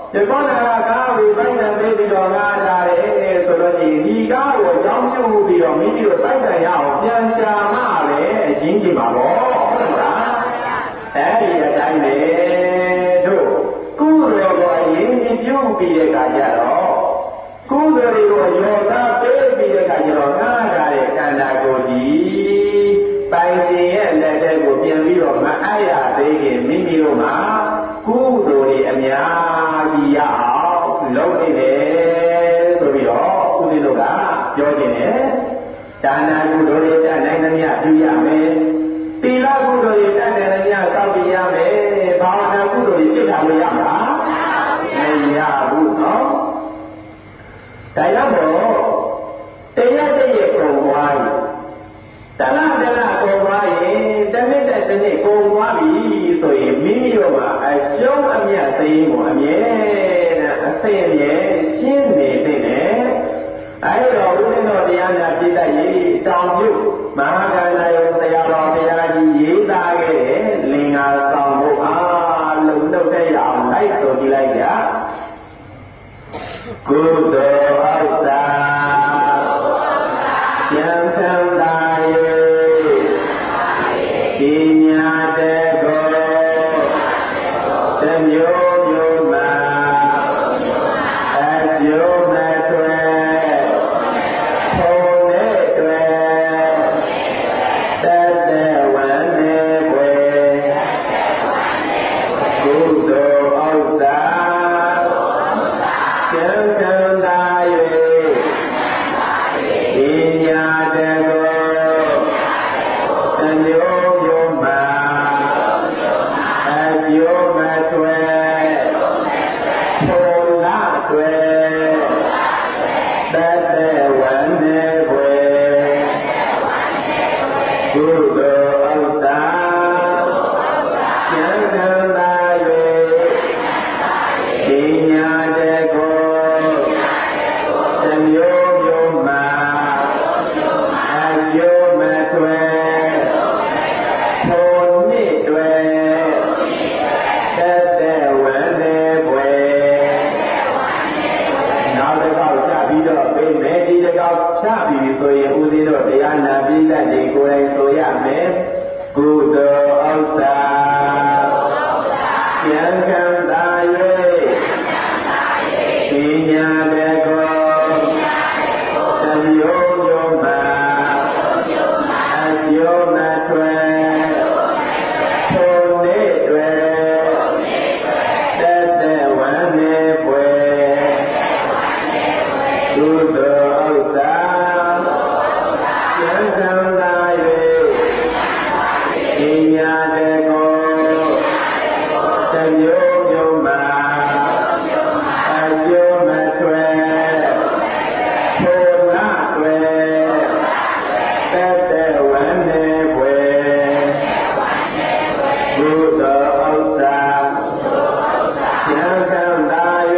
ဒီကောနာကားကိုပိုက်တန်ပေးပြီးတော့ငါလာတယ်ဆိုတော့ဒီဒီကားကိုကြောင်းပြုတ်ပြီးတော့မိမိတို့ပိုက်တန်ရအောင်ပြန်ရှာမှပဲအရင်းကြီးမှာပေါ့ဟုတ်လားအဲ့ဒီအတိုင်းပဲတို့ကုသိုလ်ကိုအရင်ပြုပြီးတဲ့အခါကျတော့ကုသိုလ်တွေကိုရောသားပေးပြီးတဲ့အခါကျတော့ငါလာတဲ့ခန္ဓာကိုယ်ကြီးပိုင်ရှင်ရဲ့လက်ထဲကိုပြန်ပြီးတော့မအားရသေးခင်မိမိတို့မှာကုသိုလ်တွေအများကြီးရအောင်လုပ်နေတယ်ဆိုပြီးတော့ဦးဇင်းတို့ကပြောခြင်းနဲ့ဒါနကုသိုလ်တွေတတ်နိုင်သမျှပြုရမယ်သီလကုသိုလ်တွေတတ်နိုင်သမျှစောင့်ကြည့်ရမယ်ဘာဝနာကုသိုလ်တွေသိတာလို့ရမှာမရဘူးနော်ဒါကြောင့်တော့တရားတည်းရဲ့ပုံပွားရင်တလားတလားပုံပွားရင်တနည်းတစ်နေ့ပုံပွားပြီဆိုရင်မိမိတို့ကအကျုံးအမြတ်သိရင်ကိုအမြဲတမ်းအသိအမြဲရှင်းနေတဲ့နဲ့အဲဒါဦးဇင်းတော်တရားများပြည့်တတ်ရေးတောင်ပြုမဟာကန္တယတရားတော်တရားကြီးရေးသားခဲ့တဲ့လင်္ကာဆောင်ဖို့အားလုံးလုပ်တဲ့ရအောင်လိုက်ဆိုကြည့်လိုက်ကြကုသိုလ်ဥစ္စာဉာဏ်ခံသာ၍ဒီညာတဲ့ကိုတမျိုးမျိုးမှာအကျိုးမဲ့တွေပုံနဲ့တွေတတ်တဲ့ဝမ်းနဲ့ွယ်ကုသိုလ်ဥစ္စာဉာဏ်ခံသာ၍ဒီညာတဲ့ကိုတမျိုးမျိုးမှာအကျိုးမဲ့တွေပုံလာတွေတတ်တဲ့ဝမ်းနဲ့ွယ်ကုသိုလ်ဥစ္စာဉာဏ်ခံသာ၍ဒီညာတဲ့ကိုတမျိုးမျိုးမှာအကျိုးမဲ့တွေပုံနဲ့တွေတတ်တဲ့ဝမ်းနဲ့ွယ်နောက်တစ်ခေါက်ချပြီးတော့ပြင်မယ်ဒီတစ်ခေါက်ချပြီးဆိုရင်ဦးဇင်းတို့တရားနာပြီးတတ်တယ်ကိုယ်တိုင်ဆိုရမယ်ကုသိုလ်ဥစ္စာဉာဏ်ခံသာ၍ဒီညာတဲ့ကိုတမျိုးမျိုးမှာအကျိုးမဲ့တွေပုံနဲ့တွေတတ်တဲ့ဝမ်းနဲ့ွယ်ကုသိုလ်ဥစ္စာဉာဏ်ခံသာ၍ဒီညာတဲ့ကိုတမျိုးမျိုးမှာအကျိုးမဲ့တွေပုံလာတွေတတ်တဲ့ဝမ်းနဲ့ွယ်ကုသိုလ်ဥစ္စာဉာဏ်ခံသာ၍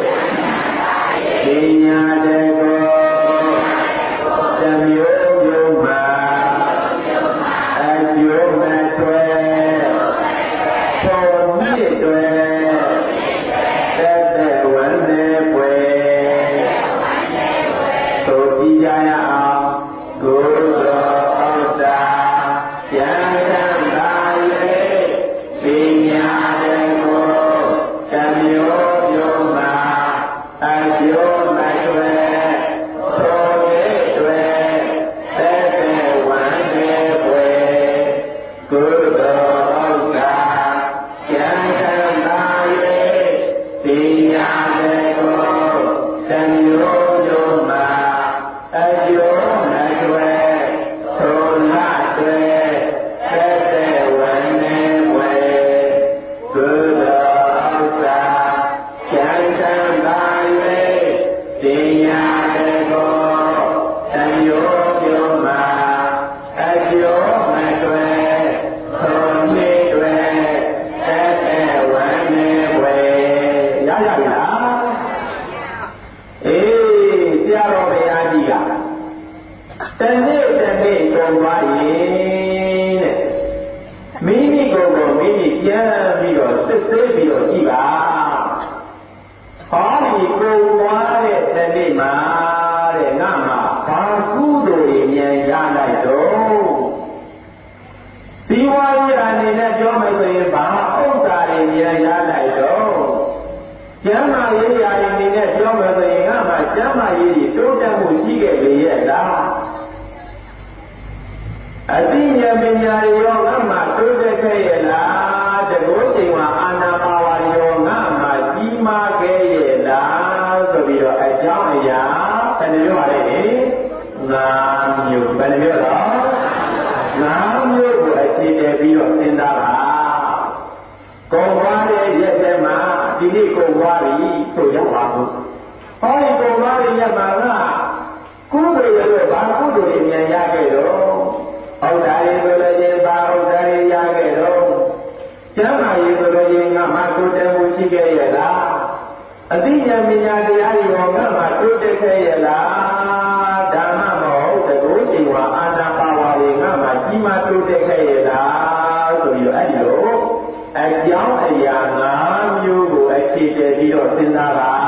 ဒီညာတဲ့ကိုတမျိုးမျိုးမှာအကျိုးမဲ့တွေပုံနဲ့တွေတတ်တဲ့ဝမ်းနဲ့ွယ်သို့ကြည့်ကြရအောင်ကုသိုလ်ဥစ္စာဉာဏ်ခံသာ၍ဒီညာတဲ့ကိုတမျိုးမျိုးမှာအကျိုးမဲ့တွေပုံနဲ့တွေတတ်တဲ့ဝမ်းနဲ့ွယ်ကုသိုလ်ဥစ္စာဉာဏ်ခံသာ၍ဒီညာတဲ့ကိုတမျိုးမျိုးမှာအကျိုးမဲ့တွေပုံလာတွေတတ်တဲ့ဝမ်းနဲ့ွယ်ကုသိုလ်ဥစ္စာဉာဏ်ခံသာ၍ဒီညာတဲ့ကိုတမျိုးမျိုးမှာအကျိုးမဲ့တွေပုံနဲ့တွေတတ်တဲ့ဝမ်းနဲ့ွယ်ရရလားအေးဆရာတော်ဘုရားကြီးကတနေ့တနေ့ကုန်သွားရင်တဲ့မိမိကိုယ်ကိုမိမိပြန်ပြီးတော့စစ်ဆေးပြီးတော့ကြည့်ပါတ်မှာတဲ့ငါမှာဘာကုသိုလ်တွေဉာဏ်ရလိုက်တော့ဒီဝါရီအနေနဲ့ပြောမယ်ဆိုရင်ဘာဥစ္စာတွေဉာဏ်ရလိုက်တော့ကျမ်းမာရေးရာအနေနဲ့ပြောမယ်ဆိုရင်ငါမှာကျမ်းမာရေးတွေတိုးတက်မှုရှိခဲ့လေရဲ့လားအသိဉာဏ်ပညာတွေရောငါမှာတိုးတက်ခဲ့ရဲ့လားတကောချိန်မှာအာနာပါဝါရောငါမှာကြီးမားခဲ့ရဲ့လားဆိုပြီးတော့အကြောင်းအရာဘယ်နှမျိုးပါလဲငါးမျိုးဘယ်နှမျိုးတော့ငါးမျိုးကိုအခြေတည်ပြီးတော့စဉ်းစားပါကုန်သွားတဲ့ရက်ထဲမှာဒီနေ့ကုန်သွားပြီဆိုရပါဘူးဟောဒီကုန်သွားတဲ့ရက်မှာကကုသိုလ်ရဲ့ဘာကုသိုလ်ဉာဏ်ရခဲ့တော့ဩဒါရီဆိုလို့ရင်ဘာဩဒါရီရခဲ့တော့ကျမ်းမာရေးဆိုလို့ရင်ငါမှတိုးတက်မှုရှိခဲ့ရဲ့လားအသိဉာဏ်ပညာတရားတွေရောငါမှတိုးတက်ခဲ့ရဲ့လားဓမ္မမဟုတ်တကူချိန်မှာအာနာပါဝါတွေငါမှကြီးမားတိုးတက်ခဲ့ရဲ့လားဆိုပြီးတော့အဲ့ဒီလိုအကြောင်းအရာငါးမျိုးကိုအခြေတည်ပြီးတော့စဉ်းစားပါ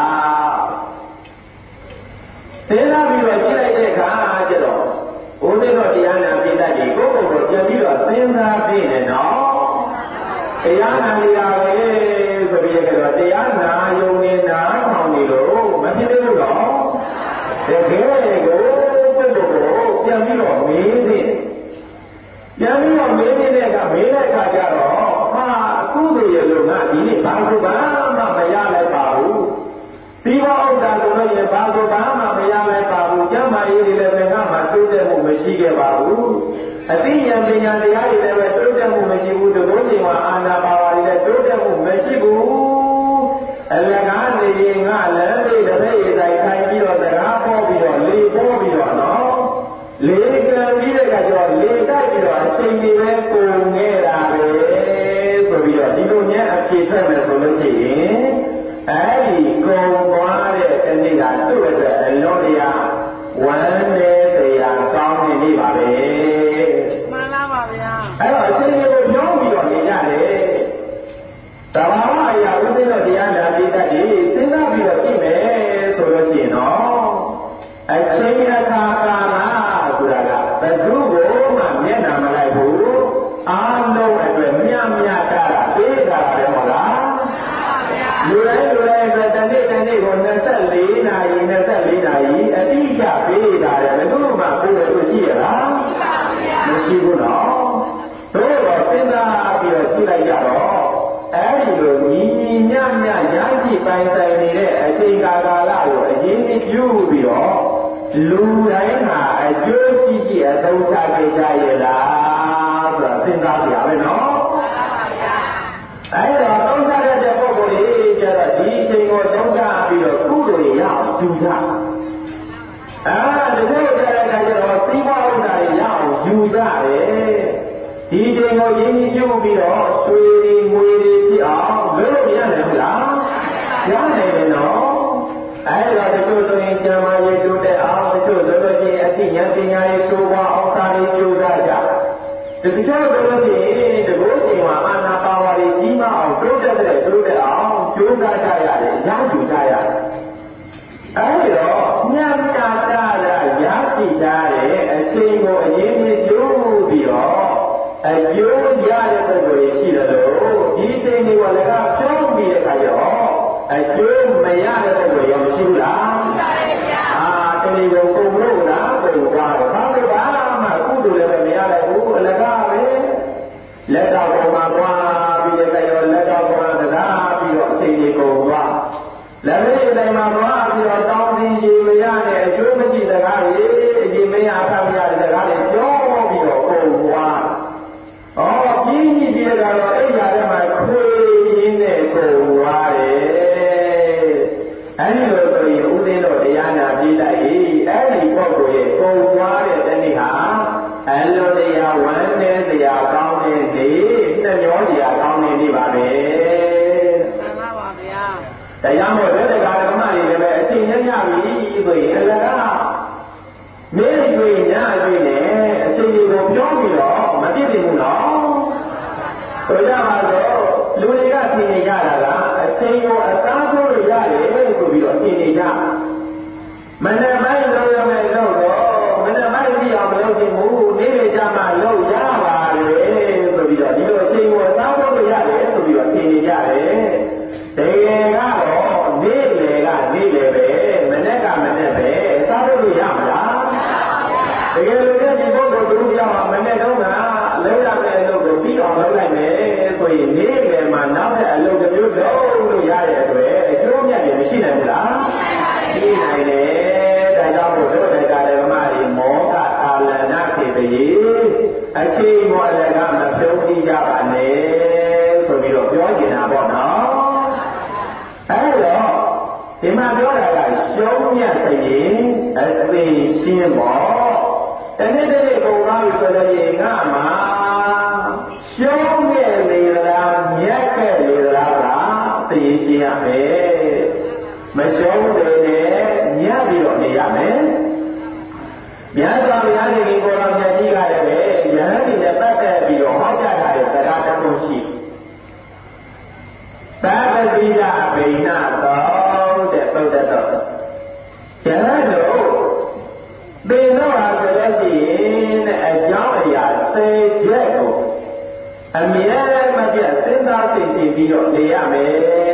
စဉ်းစားပြီးတော့ကြည့်လိုက်တဲ့အခါကျတော့ဘုန်းကြီးတို့တရားနာပိဋကတ်ကြီးကိုယ့်ကိုယ်ကိုပြန်ပြီးတော့စဉ်းစားပြီးနေနော်တရားနာနေရပဲဆိုပြီးတော့တရားနာယုံနေနာထောင်နေလို့မဖြစ်သေးဘူးတော့တကယ်ကိုကိုယ့်ကိုယ်ကိုပြန်ပြီးတော့မေးနေပြန်ပြီးတော့မေးနေတဲ့အခါမေးတဲ့အခါကျတော့ဟာကုသိုလ်ရလို့ငါဒီနေ့ဘာကိုဘာမှမရလိုက်ပါဘူးဒီဘောဥဒ္ဒါဆိုလို့ရင်ဘာကိုဘာမှမရလိုက်ပါဘူးကျမ်းမာရေးတွေလည်းငါမှတိုးတက်မှုမရှိခဲ့ပါဘူးအသိဉာဏ်ပညာတရားတွေလည်းတိုးတက်မှုမရှိဘူးဒီလိုချိန်မှာအာနာပါဝါတွေလည်းတိုးတက်မှုမရှိဘူးအလကားနေရင်ငါလည်းဒီတစ်ဖက်ရည်တိုင်းခိုင်ပြီးတော့တရားပေါ်ပြီးတော့လေပေါ်ပြီးတော့နော်လေကံပြီးတဲ့အခါကျတော့လေတိုက်ပြီးတော့အချိန်ကြီးပဲကုန်နေတာပဲဆိုပြီးတော့ဒီလိုများအဖြေထွက်မယ်ဆိုလို့ရှိရင်အဲဒီကုန်သွားတဲ့တနေ့ကသူ့အတွက်အလုံးတရားဝမ်းနဲ့တရားကောင်းနေနေပါပဲမှန်လားပါဗျာအဲ့တော့အချိန်ကြီးကိုပြောပြီးတော့နေရတယ်တဘာဝအရာဥသိတော့တရားနာပိဋကတ်ကြီးစဉ်းစားပြီးတော့ကြည့်မယ်ဆိုလို့ရှိရင်တော့အချိန်အခါကာလဆိုတာကဘယ်သူကိုမှမျက်နှာမလိုက်ဘူးအားလုံးအတွက်မြတ်မြတ်တာပေးတာပဲမဟုတ်လားလူတိုင်းလူတိုင်းပဲတနေ့တနေ့ကိုနှစ်ဆလေးနာရီနှစ်ဆလေးနာရီအတိအကျပေးတာတယ်ဘယ်သူမှကိုယ်လို့ရှိရလားမရှိဘူးနော်တို့တော့စဉ်းစားပြီးတော့ကြည့်လိုက်ကြတော့အဲဒီလိုညီညီမြတ်မြတ်ရရှိပိုင်ဆိုင်နေတဲ့အချိန်ကာလကိုအရင်ကြီးပြုပြီးတော့လူတိုင်းဟာအကျိုးရှိရှိအသုံးချခဲ့ကြရဲ့လားဆိုတာစဉ်းစားကြရမယ်နော်အဲဒီတော့သုံးချတဲ့ပုဂ္ဂိုလ်ကြီးကျတော့ဒီအချိန်ကိုသုံးချပြီးတော့ကုသိုလ်ရအောင်ယူကြအဲဒီလိုကြတဲ့အခါကျတော့သီးပွားဥစ္စာတွေရအောင်ယူကြတယ်ဒီအချိန်ကိုရင်းကြီးပြုပြီးတော့ဆွေတွေငွေတွေဖြစ်အောင်လုပ်လို့ရနိုင်ဘူးလားရနိုင်တယ်နော်အဲဒီတော့ဒီလိုဆိုရင်ကျမ်းမာရေးတိုးတက်အောင်ဒီလိုဆိုလို့ရှိရင်အသိဉာဏ်ပညာရေးတိုးပွားအောင်သာလေးကြိုးစားကြဒီလိုဆိုလို့ရှိရင်ဒီလိုချိန်မှာအာနာပါဝါတွေကြီးမားအောင်တိုးတက်တဲ့တိုးတက်အောင်ကြိုးစားကြရတယ်ရယူကြရတယ်အဲဒီတော့ညံ့တာတာရရှိကြတဲ့အချိန်ကိုအရင်ကြီးကြိုးပြီးတော့အကျိုးရတဲ့ပုဂ္ဂိုလ်ရှိတယ်လို့ဒီအချိန်တွေကလည်းပြောင်းပြီးတဲ့အခါကျတော့အကျိုးမရတဲ့ပုဂ္ဂိုလ်ရောမရှိဘူးလားရှိပါတယ်ဗျာအာတဏီကိုကုန်လို့လားကုန်သွားတယ်ဘာလို့ဘာမှကုသိုလ်လည်းမရလိုက်ဘူးအလကားပဲလက်တော်ပေါ်မှာသွားပြီးတဲ့အခါကျတော့လက်တော်ပေါ်မှာတရားပြီးတော့အချိန်ကြီးကုန်သွားလက်လေးတိုင်းမှာသွားပြီးတော့တောင်းတင်းကြီးမရတဲ့အကျိုးမရှိတဲ့ကားတွေအရင်မရဖတ်မရတဲ့ကားတွေပြောပြီးတော့ကုန်သွားဩပြင်းကြီးပြေတော့အိယာထဲမှာခွေရင်းနဲ့ကုန်သွားတယ်အဲဒီလိုဆိုရင်ဥသိတော့တရားနာပြီးလိုက်အဲဒီပုဂ္ဂိုလ်ရဲ့ကုန်သွားတဲ့တဏှိဟာအလိုတရားဝမ်းနဲ့တရားကောင်းတဲ့နေ့နှမျောတရားကောင်းတဲ့နေ့ပါပဲမှန်ပါပါဗျာတရားမို့တဲ့ကာဓမ္မတွေလည်းအချိန်ညံ့ပြီဆိုရင်အလကားမင်းတွေညအတွေ့နဲ့အချိန်တွေကိုပြောပြီးတော့မပြည့်စုံဘူးနော်ဆိုကြပါတော့လူတွေကသင်နေကြတာကအချိန်ကိုအသားဆုံးလို့ရတယ်ဆိုပြီးတော့သင်နေကြမနေ့ပိုင်းလုံးရမယ်လို့တော့မနေ့ပိုင်းပြီးအောင်မလုပ်ချင်ဘူးနေ့လေကြမှာလုပ်ရပါလေဆိုပြီးတော့ဒီလိုအချိန်ကိုစားဖို့လို့ရတယ်ဆိုပြီးတော့ထင်နေကြတယ်တကယ်ကတော့နေ့လေကနေ့လေပဲမနေ့ကမနေ့ပဲစားဖို့လို့ရမလားတကယ်လို့ဒီပုဂ္ဂိုလ်သူတို့ရောက်မနေ့တော့ကအလုံးရမယ်လို့ကိုပြီးအောင်လုပ်လိုက်မယ်ဆိုရင်နေ့လေမှာနောက်တဲ့အလုပ်တစ်မျိုးလုပ်လို့ရတဲ့အတွက်အကျိုးမြတ်တွေမရှိနိုင်ဘူးလားရှိနိုင်တယ်ဒါကြောင့်မို့တို့တရားဓမ္မတွေမောဟအာလနာဖြစ်ပြီးအချိန်မောလည်းကမပြုံးကြည့်ကြပါနဲ့ဆိုပြီးတော့ပြောကျင်တာပေါ့နော်အဲ့တော့ဒီမှာပြောတာကရှုံးမြတ်ဆိုရင်အသိရှင်းပေါ့တနေ့တနေ့ပုံသားပြီဆိုရင်ငါမှာရှုံးမြတ်နေသလားမြတ်ခဲ့နေသလားကအသိရှင်းရမယ်မရှုံးတယ်နဲ့ညံ့ပြီးတော့နေရမယ်မြတ်စွာဘုရားရှင်ကိုယ်တော်မြတ်ကြီးကလည်းပဲယဟန်ဒီနဲ့ပတ်သက်ပြီးတော့ဟောကြားထားတဲ့စကားတစ်ခုရှိသဗ္ဗတိယဗိဏသောတဲ့သုဒ္ဓတော်ယဟန်တို့သင်တို့ဟာဆိုလို့ရှိရင်အကြောင်းအရာ၁၀ချက်ကိုအမြဲမပြတ်စဉ်းစားသိသိပြီးတော့နေရမယ်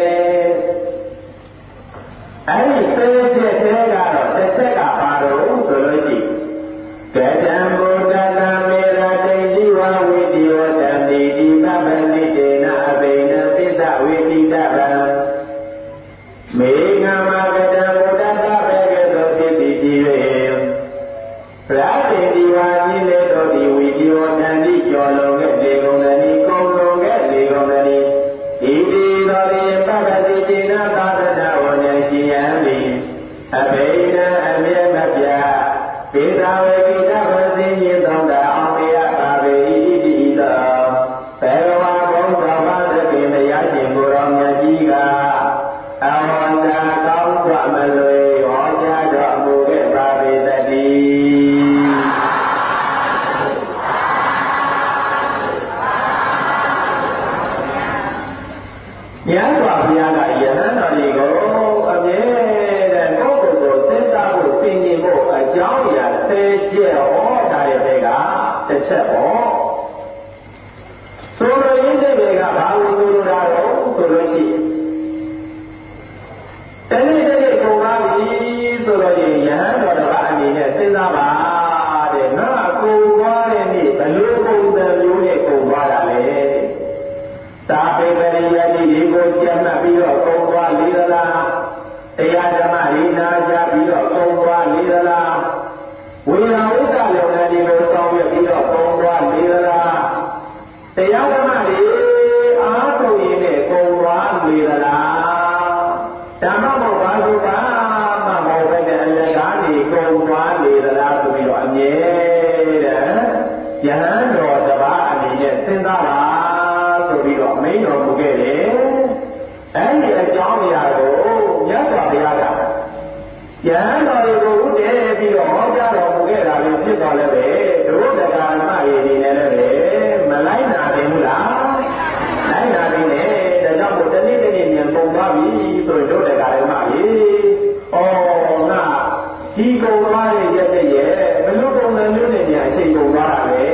အဲ့ဒီ၁၀ချက်ထဲကတော့တစ်ချက်ကပါတော့ဆိုလို့ရှိကတံဘုဒ္ဓနာမေရာတိဇိဝဝိတိယောတံတိဒီပပနိတေနအဘိနသစ္စာဝိတိတဗံမေငမကတံဘုဒ္ဓသဗ္ဗေကသောဖြစ်သည်ကြည်၍ပရာတိဒီဝါကြီးလေတော်ဒီဝိတိယောတံတိကျော်လုံးခဲ့လေကုန်သည်နိကုံလုံးခဲ့လေကုန်သည်နိဒီဒီတော်ဒီပပတိတေနသာသနာဝဉ္ဇရှိယံမိအဘိနအမြဲမပြဒေသာဝေကိတဗံစင်းရင်တောင်းတာအောင်မရပါပေ၏တိသောဘေဝဘုံသောမသခင်တရားရှင်ကိုယ်တော်မြတ်ကြီးကအဝန္တာကောင်းစွာမလွေဟောကြားတော်မူခဲ့ပါပေတည်းမြတ်စွာဘုရားကယဟန်တော်ကြီးကိုအမြဲတမ်းကိုယ့်ကိုယ်ကိုစဉ်းစားဖို့သိမြင်ဖို့အကြောင်းအရာ၁၀ချက်ဟောထားတဲ့ဘက်ကတစ်ချက်ပေါ့ဆိုလိုရင်းတဲ့ဘက်ကဘာလို့ဆိုလိုတာတော့ဆိုလို့ရှိရင်တနေ့တနေ့ကုန်သွားပြီဆိုတော့ယဟန်တော်တစ်ပါးအနေနဲ့စဉ်းစားပါတဲ့ငါကုန်သွားတဲ့နေ့ဘလို့ပုံစံမျိုးနဲ့ကုန်သွားတာလဲသာပေပရိယတိဒီကိုကြက်မှတ်ပြီးတော့ကုန်သွားလေသလားတရားဓမ္မရိနာကြပြီးတော့ကုန်သွားလေသလားဝိညာဉ်ဥစ္စာလုံးနဲ့ဒီလိုဆောင်ရွက်ပြီးတော့ကုန်သွားလေသလားတရားဓမ္မတွေအားထုတ်ရင်းနဲ့ကုန်သွားလေသလားဓမ္မမောဘာလို့ပါမမောပဲတဲ့အလကားနေကုန်သွားလေသလားဆိုပြီးတော့အမြဲတမ်းယဟန်တော်တစ်ပါးအနေနဲ့စဉ်းစားပါဆိုပြီးတော့မိန့်တော်မူခဲ့တယ်အဲဒီအကြောင်းအရာကိုမြတ်စွာဘုရားကယဟန်တော်တွေကိုဥတည်ပြီးတော့ဟောကြားတော်မူခဲ့တာလို့ဖြစ်တော်လည်းပဲတို့တရားဓမ္မတွေနေနဲ့လည်းပဲမလိုက်နာတယ်ဘူးလားလိုက်နာတယ်နဲ့ဒါကြောင့်မို့တနေ့တနေ့မြန်ပုံသွားပြီဆိုရင်တို့တရားဓမ္မတွေဩငါဒီကုန်သွားတဲ့ရက်တည်းရဲ့ဘလို့ပုံစံမျိုးနဲ့ညာအချိန်ကုန်သွားတာလေ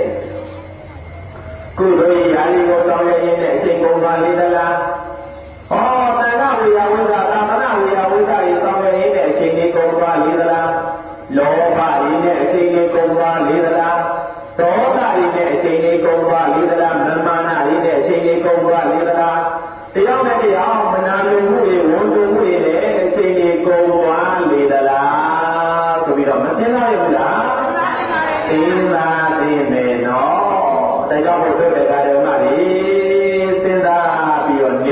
ကုသိုလ်ရာလီကိုတောင်းရရင်နဲ့အချိန်ကုန်သွားလေသလားဩတဏှာဝိယဝိသသာမဏဝိယဝိသရေတောင်းရရင်နဲ့အချိန်လေးကုန်သွားလေသလားလောဘရင်းနဲ့အချိန်လေးကုန်သွားလေသလားဒေါသရင်းနဲ့အချိန်လေးကုန်သွားလေသလားမမာနရင်းနဲ့အချိန်လေးကုန်သွားလေသလားတရားနဲ့တရားမနာလိုမှုတွေဝန်တုံမှုတွေနဲ့အချိန်လေးကုန်သွားလေသလားဆိုပြီးတော့မသိနိုင်ဘူးလားသိပါသေးမယ်နော်ဒါကြောင့်မို့တို့တရားဓမ္မတွေစဉ်းစားပြီးတော့နေ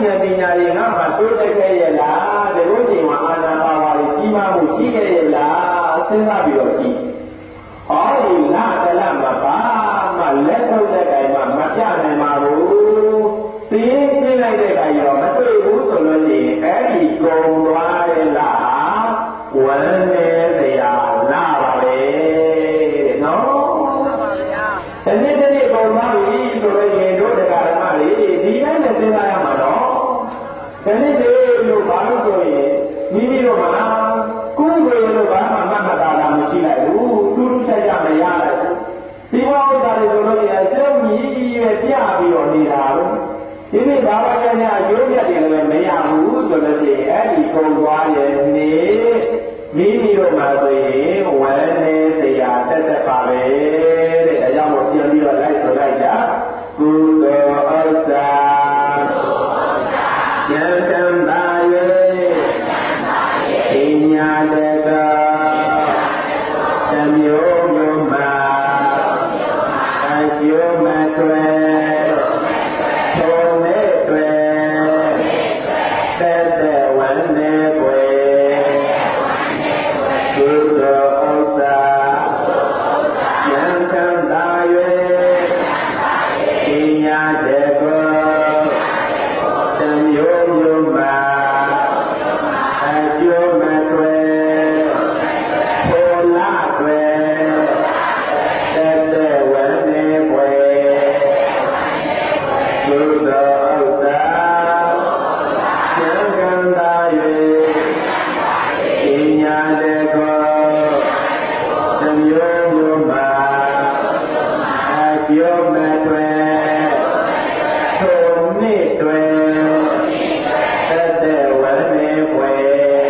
ဉာဏ်ပညာတွေငါမှတိုးတက်ခဲ့ရဲ့လားဒီလိုချိန်မှာအာနာပါဝါတွေကြီးမားမှုရှိခဲ့ရဲ့လားစဉ်းစားပြီးတော့ကြည့်ဟောဒီလာတလမပါမှလက်ထုတ်တဲ့တိုင်မှမပြနိုင်ပါဘူးသိရင်ရှင်းလိုက်တဲ့တိုင်ရောမတွေ့ဘူးဆိုလို့ရှိရင်အဲ့ဒီကုံသွားတဲ့လားဝမ်းနေစရာလာပါပဲတဲ့နော်တနေ့တနေ့ကုံသွားပြီဆိုလို့ရှိရင်တို့တရားဓမ္မတွေဒီတိုင်းနဲ့စဉ်းစားရမှာတော့တနေ့တည်းလို့ဘာလို့ဆိုရင်မိမိတို့မှာကုသိုလ်လို့ဘာမှမမှတ်တာတာမရှိလိုက်ဘူးတူတူချက်ရမရလိုက်ဘူးဒီဘဝဥစ္စာတွေဆိုလို့ရှိရင်ကျုံကြီးရဲ့ပြပြီးတော့နေတာလို့ဒီနေ့ဘာဝကျမ်းအကျိုးပြတ်တယ်လည်းမရဘူးဆိုလို့ရှိရင်အဲ့ဒီကုံသွားရဲ့နေမိမိတို့မှာဆိုရင်ဝမ်းနေစရာတက်တက်ပါပဲတဲ့အဲကြောင့်မို့ပြန်ပြီးတော့လိုက်ဆိုလိုက်ကြကုသိုလ်ဥစ္စာဉာဏ်တန်ပါ၍ပညာတကသမျိုးမျိုးမှာအကျိုးမတွယ်ထိုနဲ့တွယ်သက်သက်ဝန္နေပွေကုသိုလ်ဥစ္စာဉာဏ်တန်ပါ၍ပညာတကသမျိုးမျိုးမှာအကျိုးမတွယ်ထိုလာတွယ်သက်သက်ဝန္နေပွေကုသိုလ်ဥစ္စာဉာဏ်ကံသာ၍ပညာတကောသမျိုးမျိုးမှာအကျိုးမတွယ်ထိုနှစ်တွယ်သက်သက်ဝန္နေပွေ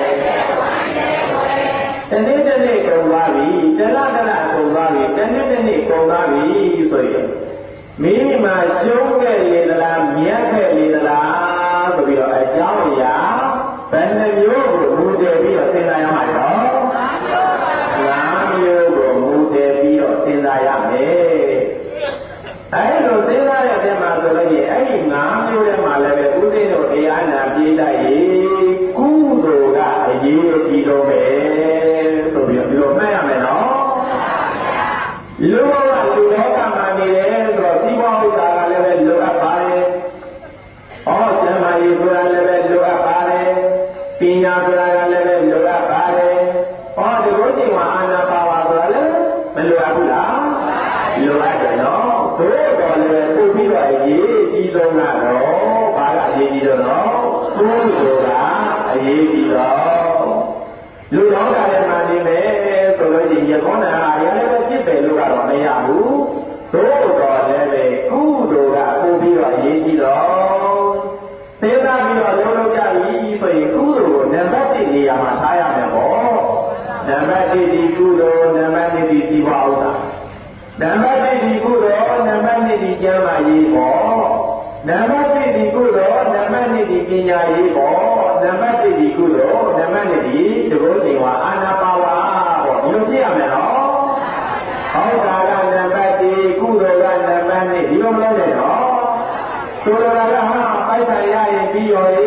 တနေ့တနေ့ကုန်သွားပြီတလတလကုန်သွားပြီတနေ့တနေ့ကုန်သွားပြီဆိုရင်မိမိမှာကျုံးခဲ့လေသလားမြတ်ခဲ့လေသလားဆိုပြီးတော့အကြောင်းအရာဘယ်နှမျိုးကိုမူတည်ပြီးတော့စဉ်းစားရမှာလဲတော့ငါးမျိုးကိုမူတည်ပြီးတော့စဉ်းစားရမယ်အဲ့လိုစဉ်းစားတဲ့တဲ့မှာဆိုလို့ရှိရင်အဲ့ဒီငါးမျိုးထဲမှာလည်းပဲဥသိတို့တရားနာပြေးလိုက်ရေကုသိုလ်ကအရေးကြီးတော့ပဲဆိုပြီးတော့ဒီလိုမှတ်ရမယ်နော်လူဘဝလူလောကမှာနေတယ်ဆိုတော့ဒီဘဝဥစ္စာကလည်းပဲလိုအပ်ပါတယ်။ဩဇမယေဆိုတာလည်းပဲလိုအပ်ပါတယ်။ပညာဆိုတာကလည်းပဲလိုအပ်ပါတယ်။ဩဒီလိုချိန်မှာအာနာပါဝါဆိုတာလည်းမလိုအပ်ဘူးလား။လိုအပ်တယ်နော်။သို့တော်လည်းပို့ပြီးတော့အရေးကြီးဆုံးကတော့ဘာကအရေးကြီးတော့နော်။ကုသိုလ်ကအရေးကြီးတော့လူလောကထဲမှာနေမယ်ဆိုလို့ရှိရင်ယခုနကရလည်းပဲဖြစ်တယ်လို့ကတော့မရဘူးသို့တော်လည်းပဲကုသိုလ်ကပို့ပြီးတော့အရေးကြီးတော့သေသာပြီးတော့လုံးလုံးကြပြီဆိုရင်ကုသိုလ်ကိုနံပါတ်တစ်နေရာမှာထားရမယ်ပေါ့နံပါတ်တစ်ဒီကုသိုလ်နံပါတ်နှစ်ဒီစီးပွားဥစ္စာနံပါတ်တစ်ဒီကုသိုလ်နံပါတ်နှစ်ဒီကျမ်းမာရေးပေါ့နံပါတ်တစ်ဒီကုသိုလ်နံပါတ်နှစ်ဒီပညာရေးပေါ့နံပါတ်တစ်ဒီကုသိုလ်နံပါတ်နှစ်ဒီဒီလိုချိန်မှာအာနာပါဝါပေါ့ဒီလိုပြရမယ်နော်ဟုတ်တာကနံပါတ်တစ်ကုသိုလ်ကနံပါတ်နှစ်ဒီလိုမလုပ်နဲ့နော်ဆိုလိုတာကဟာပိုက်ဆံရရင်ပြီးရောလေ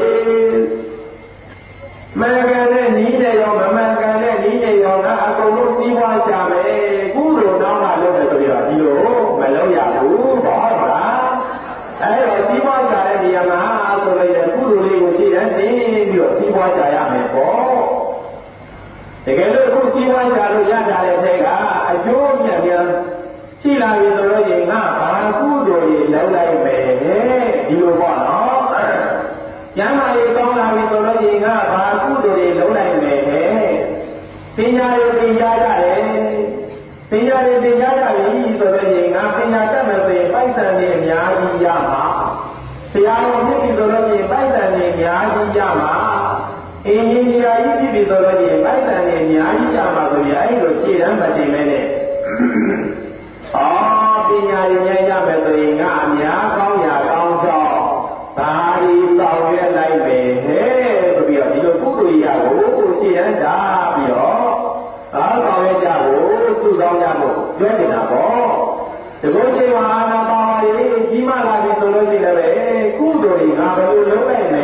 မင်္ဂန်နဲ့နီးတယ်ရောမမင်္ဂန်နဲ့နီးတယ်ရောကအကုန်လုံးပြီးွားကြမယ်ကုသိုလ်တော့မှလုပ်တယ်ဆိုပြီးတော့ဒီလိုမလုပ်ရဘူးပေါ့ဟုတ်လားအဲ့တော့ပြီးွားကြတဲ့နေရာမှာဆိုလိုက်တဲ့ကုသိုလ်လေးကိုရှိတယ်သိပြီးတော့ပြီးွားကြရမယ်ပေါ့တကယ်လို့အခုပြီးွားကြလို့ရကြတဲ့ထဲကအကျိုးမြတ်များရှိလာပြီဆိုတော့ရင်ငါဘာကုသိုလ်ကြီးလုပ်လိုက်မယ်ဒီလိုပေါ့နော်ကျမ်းမာရေးကောင်းလာပြီဆိုတော့ရင်ငါဘာကုသိုလ်ကြီးလုပ်လိုက်မယ်ပညာရေးသင်ကြားကြတယ်ပညာရေးသင်ကြားကြပြီဆိုတော့ရင်ငါပညာတတ်မယ်ဆိုရင်ပိုက်ဆံတွေအများကြီးရမှာဆရာတော်ဖြစ်ပြီဆိုတော့ရင်ပိုက်ဆံတွေအများကြီးရမှာအင်ဂျင်နီယာကြီးဖြစ်ပြီဆိုတော့ရင်ပိုက်ဆံတွေအများကြီးရမှာဆိုရင်အဲ့လိုရှေ့တန်းမတင်မဲနဲ့အော်ပညာရေးဉာဏ်ရမယ်ဆိုရင်ငါအများကောင်းရာကောင်းကြောင်းဒါဒီဆောင်ရွက်လိုက်မယ်ဟဲ့ဆိုပြီးတော့ဒီလိုကုသိုလ်ရာကိုရှေ့တန်းတာပြီးတော့အားဆောင်ရွက်ကြဖို့စုဆောင်ကြဖို့ပြောနေတာပေါ့ဒီလိုချိန်မှာအာနာပါဝါရေးကြီးမားလာပြီဆိုလို့ရှိရင်လည်းကုသိုလ်တွေငါဘယ်လိုလုပ်နိုင်မလဲ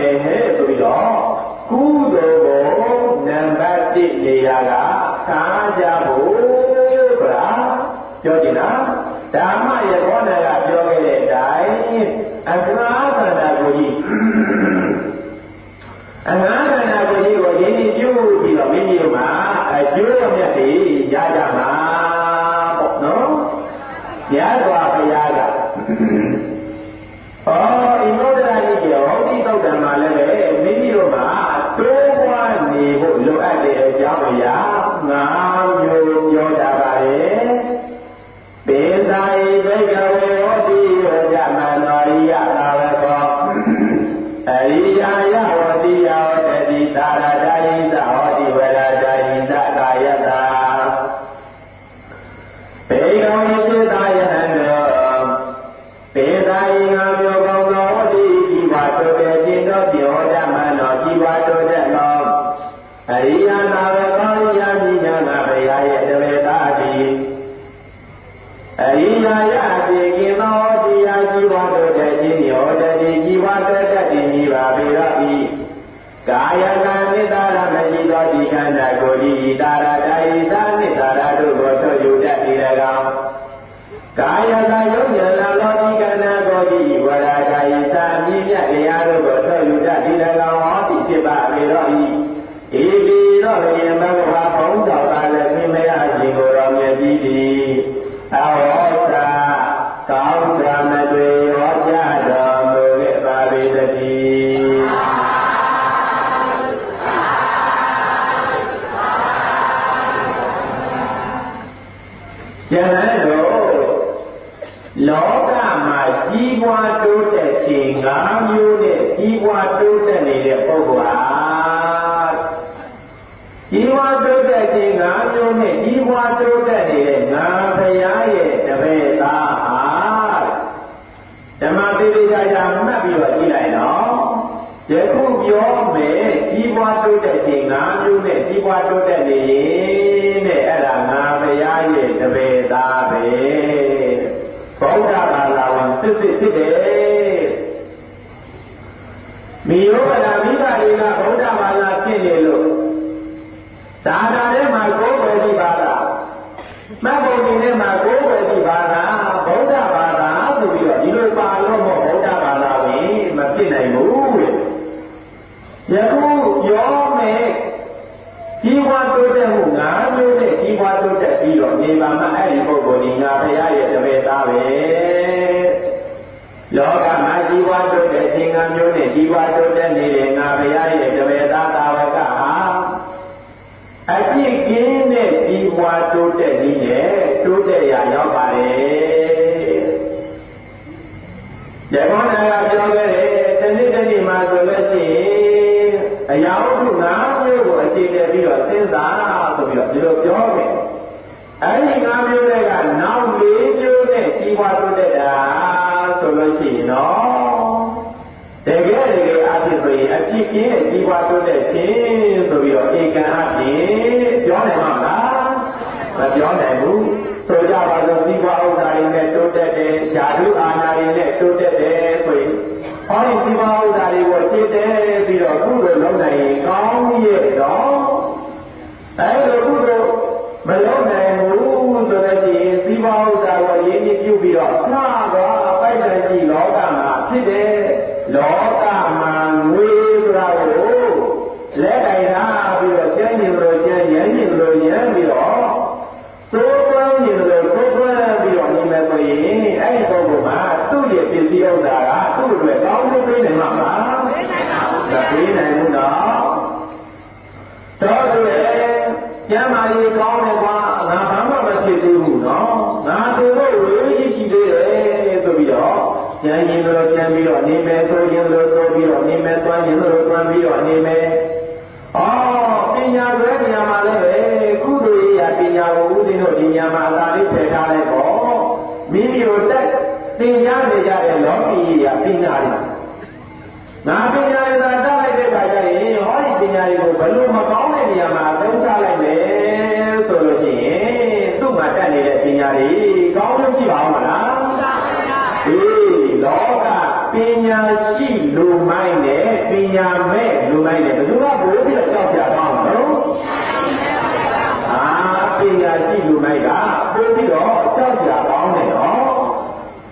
ကာကြဖို့ဆိုတာပြောကြည့်နော်ဓမ္မရဲ့ဘောနာကပြောခဲ့တဲ့အတိုင်းအငှားခန္ဓာကိုယ်ကြီးအငှားခန္ဓာကိုယ်ကြီးကိုရင်းနှီးပြုပြီးတော့မိမိတို့မှာအကျိုးအမြတ်တွေရကြမှာပေါ့နော်ရသွားဘုရားကဩဣမောဒရာကြီးကျော်ဒီတုတ်တံမှာလည်းပဲမိမိတို့မှာတိုးပွားနေဖို့လိုအပ်တဲ့အကြောင်းအရာငါးမျိုးပြောကြပါလေပေသာယိဘိကဝေဟောတိယောဇမနောရိယသာဝကောအရိယာယဝတိယောတတိသာရတယိသဟောတိဝရတယိသကာယတာဘေကောဝိသေသာယဟံတောပေသာယိငါမျိုးကောင်းသောဟောတိဒီဝါတောတေခြင်းတော်ပြောဓမ္မနောဒီဝါတောတဲ့နောအရိယာသာဝကောရိယာမိညာနာဘုရားရဲ့တဝေတာတိအရိယာယတိကိသောတိယជីဝတောတေခြင်းယောတတိជីဝတောတတိမိပါပေရောဤကာယကံနိတာရမရှိသောဒီခန္ဓာကိုယ်ဤတာရတယိသာနိတာရတို့ကိုဆွယူတတ်သည်၎င်းကာယကယုံဉာဏလောဒီခန္ဓာကိုယ်ဤဝရကာယသာမြင့်မြတ်တရားတို့ကိုဆွယူတတ်သည်၎င်းဟောတိဖြစ်ပါပေရောဤဤဒီတော့ယမဘဝဘုံတော်ပါလည်းခင်မရခြင်းကိုတော်မြတ်ပြီးသည်အဟောတာကောင်းတာမတွေဟောကြားတော်မူခဲ့ပါပေတည်းကျန်တဲ့တော့လောကမှာကြီးပွားတိုးတက်ခြင်း၅မျိုးနဲ့ကြီးပွားတိုးတက်နေတဲ့ပုဂ္ဂိုလ်ဟာကြီးပွားတိုးတက်ခြင်း၅မျိုးနဲ့ကြီးပွားတိုးတက်နေတဲ့ငါဘုရားရဲ့တပည့်သားဟာဓမ္မပိဋကရာမှတ်ပြီးတော့ကြည့်လိုက်နော်ယခုပြောမယ်ကြီးပွားတိုးတက်ခြင်း၅မျိုးနဲ့ကြီးပွားတိုးတက်နေရင်တဲ့အဲ့ဒါငါဘုရားရဲ့တပည့်သားပဲဗုဒ္ဓဘာသာဝင်စစ်စစ်ဖြစ်တယ်မိယောဂနာမိဘတွေကဗုဒ္ဓဘာသာဖြစ်နေလို့သာသာထဲမှာကိုယ်ပဲဒီဘာသာမတ်ဘုံဒီထဲမှာကိုယ်ပဲဒီဘာသာဗုဒ္ဓဘာသာဆိုပြီးတော့ဒီလိုပါလို့မို့ဗုဒ္ဓဘာသာဝင်မဖြစ်နိုင်ဘူးတဲ့ယခုပြောမယ်ကြီးပွားတိုးတက်မှုငါးမျိုးနဲ့ကြီးပွားတိုးတက်ပြီးတော့နေပါမှအဲ့ဒီပုဂ္ဂိုလ်ဒီငါဘုရားရဲ့တပည့်သားပဲလောကမှာကြီးပွားတိုးတက်ခြင်းငါးမျိုးနဲ့ကြီးပွားတိုးတက်နေတဲ့ငါဘုရားရဲ့တပည့်သားသာဝကဟာအပြစ်ကင်းတဲ့ကြီးပွားတိုးတက်နည်းနဲ့တိုးတက်ရာရောက်ပါတယ်။ယခုနကပြောခဲ့တဲ့တနေ့တနေ့မှာဆိုလို့ရှိရင်အရာဝတ္ထု၅မျိုးကိုအခြေတည်ပြီးတော့စဉ်းစားဆိုပြီးတော့ဒီလိုပြောခဲ့။အဲဒီ၅မျိုးတွေကနောက်၄မျိုးနဲ့ကြီးပွားတိုးတက်တာဆိုလို့ရှိရင်တော့တကယ်တကယ်အဖြစ်ဆိုရင်အဖြစ်ကင်းတဲ့ကြီးပွားတိုးတက်ခြင်းဆိုပြီးတော့ဧကံအဖြစ်ပြောနိုင်မှာလားမပြောနိုင်ဘူးဆိုကြပါစို့ကြီးပွားဥစ္စာတွေနဲ့တိုးတက်တယ်ဓာတုအာဏာတွေနဲ့တိုးတက်တယ်ဆိုရင်ဟောဒီကြီးပွားဥစ္စာတွေကိုရှင်းတယ်ပြီးတော့ကုသိုလ်လုပ်နိုင်ရင်ကောင်းရဲ့တော့အဲလိုကုသိုလ်မလုပ်နိုင်ဘူးဆိုလို့ရှိရင်ကြီးပွားဥစ္စာကိုရင်းနှီးပြုပြီးတော့နှာတော့ပိုက်တန်ကြီးလောကမှာဖြစ်တယ်လောကမှာငွေဆိုတာကိုလက်တိုင်ထားပြီးတော့ကျန်းကျင်လို့ကျန်းရမ်းကျင်လို့ရမ်းပြီးတော့သိုးသွင်းကျင်လို့သိုးသွင်းပြီးတော့နေမယ်ဆိုရင်အဲ့ဒီပုဂ္ဂိုလ်မှာသူ့ရဲ့ပစ္စည်းဥစ္စာကသူ့အတွက်ကောင်းလို့ပေးနိုင်မှာမလားမပေးနိုင်ဘူးနော်တော့သူရဲ့ကျမ်းမာရေးကောင်းတယ်ကွာငါဘာမှမဖြစ်သေးဘူးနော်ငါတို့ကိုဝေးကြီးရှိသေးတယ်ဆိုပြီးတော့ကျန်ရင်လို့ကျန်ပြီးတော့နေမယ်ဆိုရင်လို့ဆိုပြီးတော့နေမယ်သွားရင်လို့သွားပြီးတော့နေမယ်။အော်ပညာဆွဲဉာဏ်မှာလည်းပဲကုသိုလ်ရာပညာကိုဦးဇင်းတို့ဒီဉာဏ်မှာအသာလေးထည့်ထားလိုက်ပေါ့။မိမိတို့တက်သင်ကြားနေကြတဲ့လောကီရာပညာတွေ။ငါပညာတွေသာတက်လိုက်တဲ့အခါကျရင်ဟောဒီပညာတွေကိုဘယ်လိုမကောင်းတဲ့နေရာမှာအသုံးချလိုက်မယ်ဆိုလို့ရှိရင်သူ့မှာတက်နေတဲ့ပညာတွေကောင်းလို့ရှိပါဦးမလား။ဒီလောကပညာရှိလူမိုင်းနဲ့ပညာမဲ့လူမိုင်းနဲ့ဘယ်သူကဘိုးပြီးတော့ကြောက်ကြတော့မလို့အာ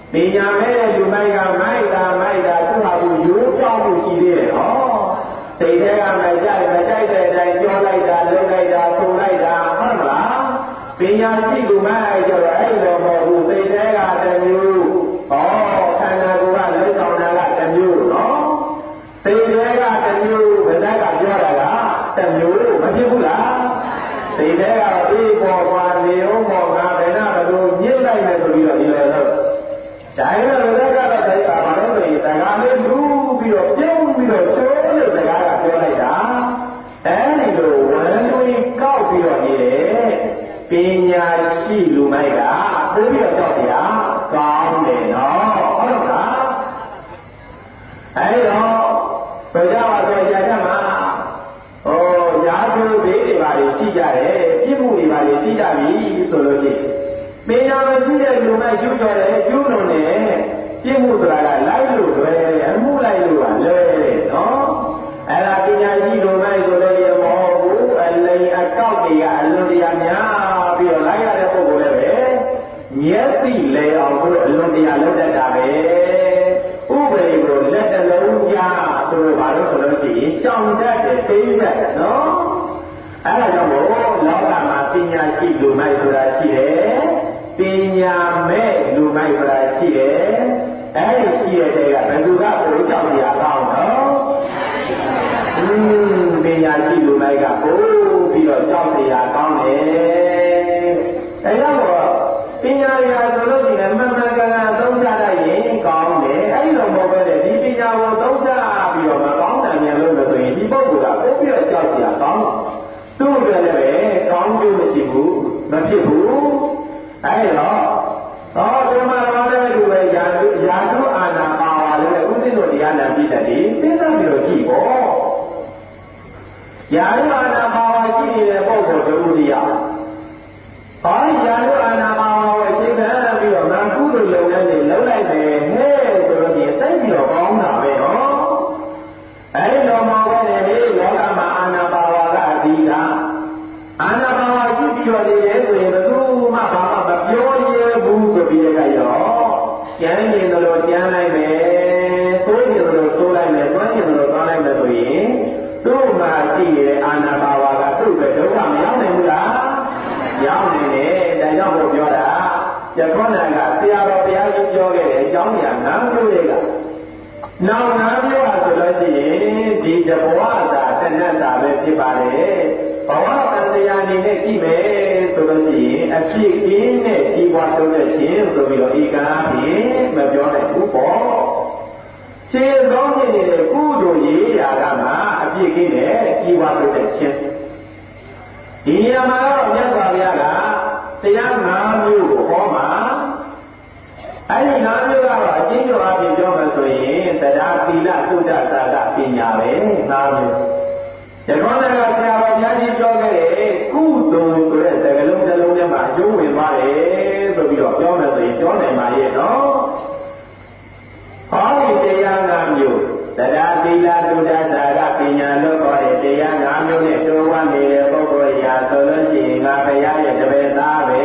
ပညာမဲ့တဲ့လူမိုက်ကမိုက်တာမိုက်တာသူ့ဟာသူရိုးကြောက်မှုရှိသေးတယ်ဟောစိတ်ထဲကမကြိုက်မကြိုက်တဲ့အတိုင်းပြောလိုက်တာလုပ်လိုက်တာဆိုလိုက်တာဟုတ်မလားပညာရှိလူမိုက်ကြတော့အဲ့လိုမဟုတ်ဘူးစိတ်ထဲကတစ်မျိုးဟောခန္ဓာကိုယ်ကလုံဆောင်တာကတစ်မျိုးနော်စိတ်ထဲကတစ်မျိုးဗဇက်ကပြောတာကတစ်မျိုးမဖြစ်ဘူးလားစိတ်ထဲကတော့အေးပေါ်သွားနေအောင်ပေါ်ငါဘယ်နာဘလို့ညှိလိုက်မယ်ဆိုပြီးတော့ဒီလိုလို့ဒါရတော့ဗဇက်ကတော့စိတ်ပါဘာလို့လဲစကားလေးလူပြီးတော့ပြုံးပြီးတော့ချိုးလို့စကားကပြောလိုက်တာအဲဒီလိုဝမ်းသွင်းကောက်ပြီးတော့နေတယ်ပညာရှိလူမိုက်ကပိုးပြီးတော့ကြောက်ကြကောင်းတယ်နော်ဟုတ်လားအဲဒီတော့ဘုရားပါဆိုရကြမှာဟောရာဇဝဘေးတွေပါရှိကြတယ်ပြစ်မှုတွေပါရှိကြပြီဆိုလို့ရှိရင်ပညာမရှိတဲ့လူမိုက်ကျူးကျော်တယ်ကျူးလွန်တယ်ပြစ်မှုဆိုတာကလိုက်လို့ပဲအမှုလိုက်လို့ကလဲနော်အဲ့ဒါပညာရှိလူမိုက်ဆိုတဲ့ရမောဘူးအလိမ်အကောက်တွေကအလွန်တရာများပြီးတော့လိုက်ရတဲ့ပုဂ္ဂိုလ်လည်းပဲမျက်စိလဲအောင်သူအလွန်တရာလုပ်တတ်တာပဲဥပဒေကိုလက်တလုံးကြားဆိုတော့ဘာလို့ဆိုလို့ရှိရင်ရှောင်တတ်တယ်သိတတ်တယ်နော်အဲ့ဒါကြောင့်မို့လောကမှာပညာရှိလူမိုက်ဆိုတာရှိတယ်ပညာမဲ့လူမိုက်ဆိုတာရှိတယ်အဲ့ဒီရှိတဲ့တဲကဘယ်သူကပို့ကြောက်ကြကောင်းတော့อืมပညာရှိလူမိုက်ကပို့ပြီးတော့ကြောက်ကြကောင်းတယ်ဒါကြောင့်မို့ပညာရာဆိုလို့ရှိရင်မှန်မှန်ကန်ကန်သုံးကြတတ်ရင်ကောင်းတယ်အဲ့ဒီလိုမဟုတ်ပဲဒီပညာကိုသုံးကြပြီးတော့မကောင်းတယ်မြန်လို့ဆိုရင်ဒီပုဂ္ဂိုလ်ကပို့ပြီးတော့ကြောက်ကြကောင်းသူ့အတွက်လည်းပဲကောင်းကျိုးမရှိဘူးမဖြစ်ဘူးအဲ့တော့ဟောဒီမှာတော့လည်းဒီပဲယာတုယာတုအာနာပါဝါလည်းဥသိတို့တရားနာပြည့်တတ်တယ်သိသပြီးတော့ကြည့်ပေါ့ယာတုအာနာပါဝါရှိနေတဲ့ပုဂ္ဂိုလ်တို့တရားဟောယာတုအာနာပါဝါကိုအခြေခံပြီးတော့ငါကုသိုလ်လုပ်နေတယ်လုပ်လိုက်တယ်ဟဲ့ဆိုလို့ဒီသိပြီးတော့ကောင်းတာပဲဟောအဲ့ဒီတော့မှာပဲလေလောကမှာအာနာပါဝါကအဓိကအာနာပါဝါရှိပြီးတော့နေတယ်ဆိုရင်ဘယ်သူမှဘာမှမပြောရဲဘူးဆိုပြီးတဲ့ကရောကျမ်းကျင်တို့ကျမ်းလိုက်မယ်သိုးကျင်တို့သိုးလိုက်မယ်သွမ်းကျင်တို့သွမ်းလိုက်မယ်ဆိုရင်သူ့မှာရှိနေတဲ့အာနာပါဝါကသူ့ပဲဒုက္ခမရောက်နိုင်ဘူးလားရောက်နေတယ်ဒါကြောင့်ဘုပြောတာယခုနကဆရာတော်ဘုရားကြီးပြောခဲ့တဲ့အကြောင်းအရာငါးမျိုးတွေကနောက်ငါးမျိုးဆိုလို့ရှိရင်ဒီတဘဝသာတဏ္ဍတာပဲဖြစ်ပါလေဘဝတန်တရားအနေနဲ့ကြည့်မယ်ဆိုလို့ရှိရင်အဖြစ်ကင်းနဲ့ဒီဘဝတိုးတဲ့ခြင်းဆိုပြီးတော့ဤကားဖြင့်မပြောနိုင်ဘူးပေါ့ခြေကောင်းနေတဲ့ကုသိုလ်ရေးရာကမှအဖြစ်ကင်းနဲ့ဒီဘဝတိုးတဲ့ခြင်းဒီနေရာမှာတော့မြတ်စွာဘုရားကတရား၅မျိုးကိုဟောမှာအဲဒီ၅မျိုးကတော့အကျဉ်းချုပ်အပြင်ပြောမှဆိုရင်တရားသီလသုဒ္ဓသာကပညာပဲ၅မျိုးဒီကောင်းတဲ့ကဆရာတော်ဘုရားကြီးပြောခဲ့တဲ့ကုသိုလ်ဆိုတဲ့စကားလုံးတစ်လုံးထဲမှာအကျိုးဝင်သွားတယ်ဆိုပြီးတော့ပြောမယ်ဆိုရင်ပြောနိုင်ပါရဲ့နော်ဟောဒီတရား၅မျိုးတရားသီလသုဒ္ဓသာကပညာလို့ခေါ်တဲ့တရား၅မျိုးနဲ့တိုးဝမ်းနေတဲ့ပုဂ္ဂိုလ်ရာဆိုလို့ရှိရင်ငါဘုရားရဲ့တပည့်သားပဲ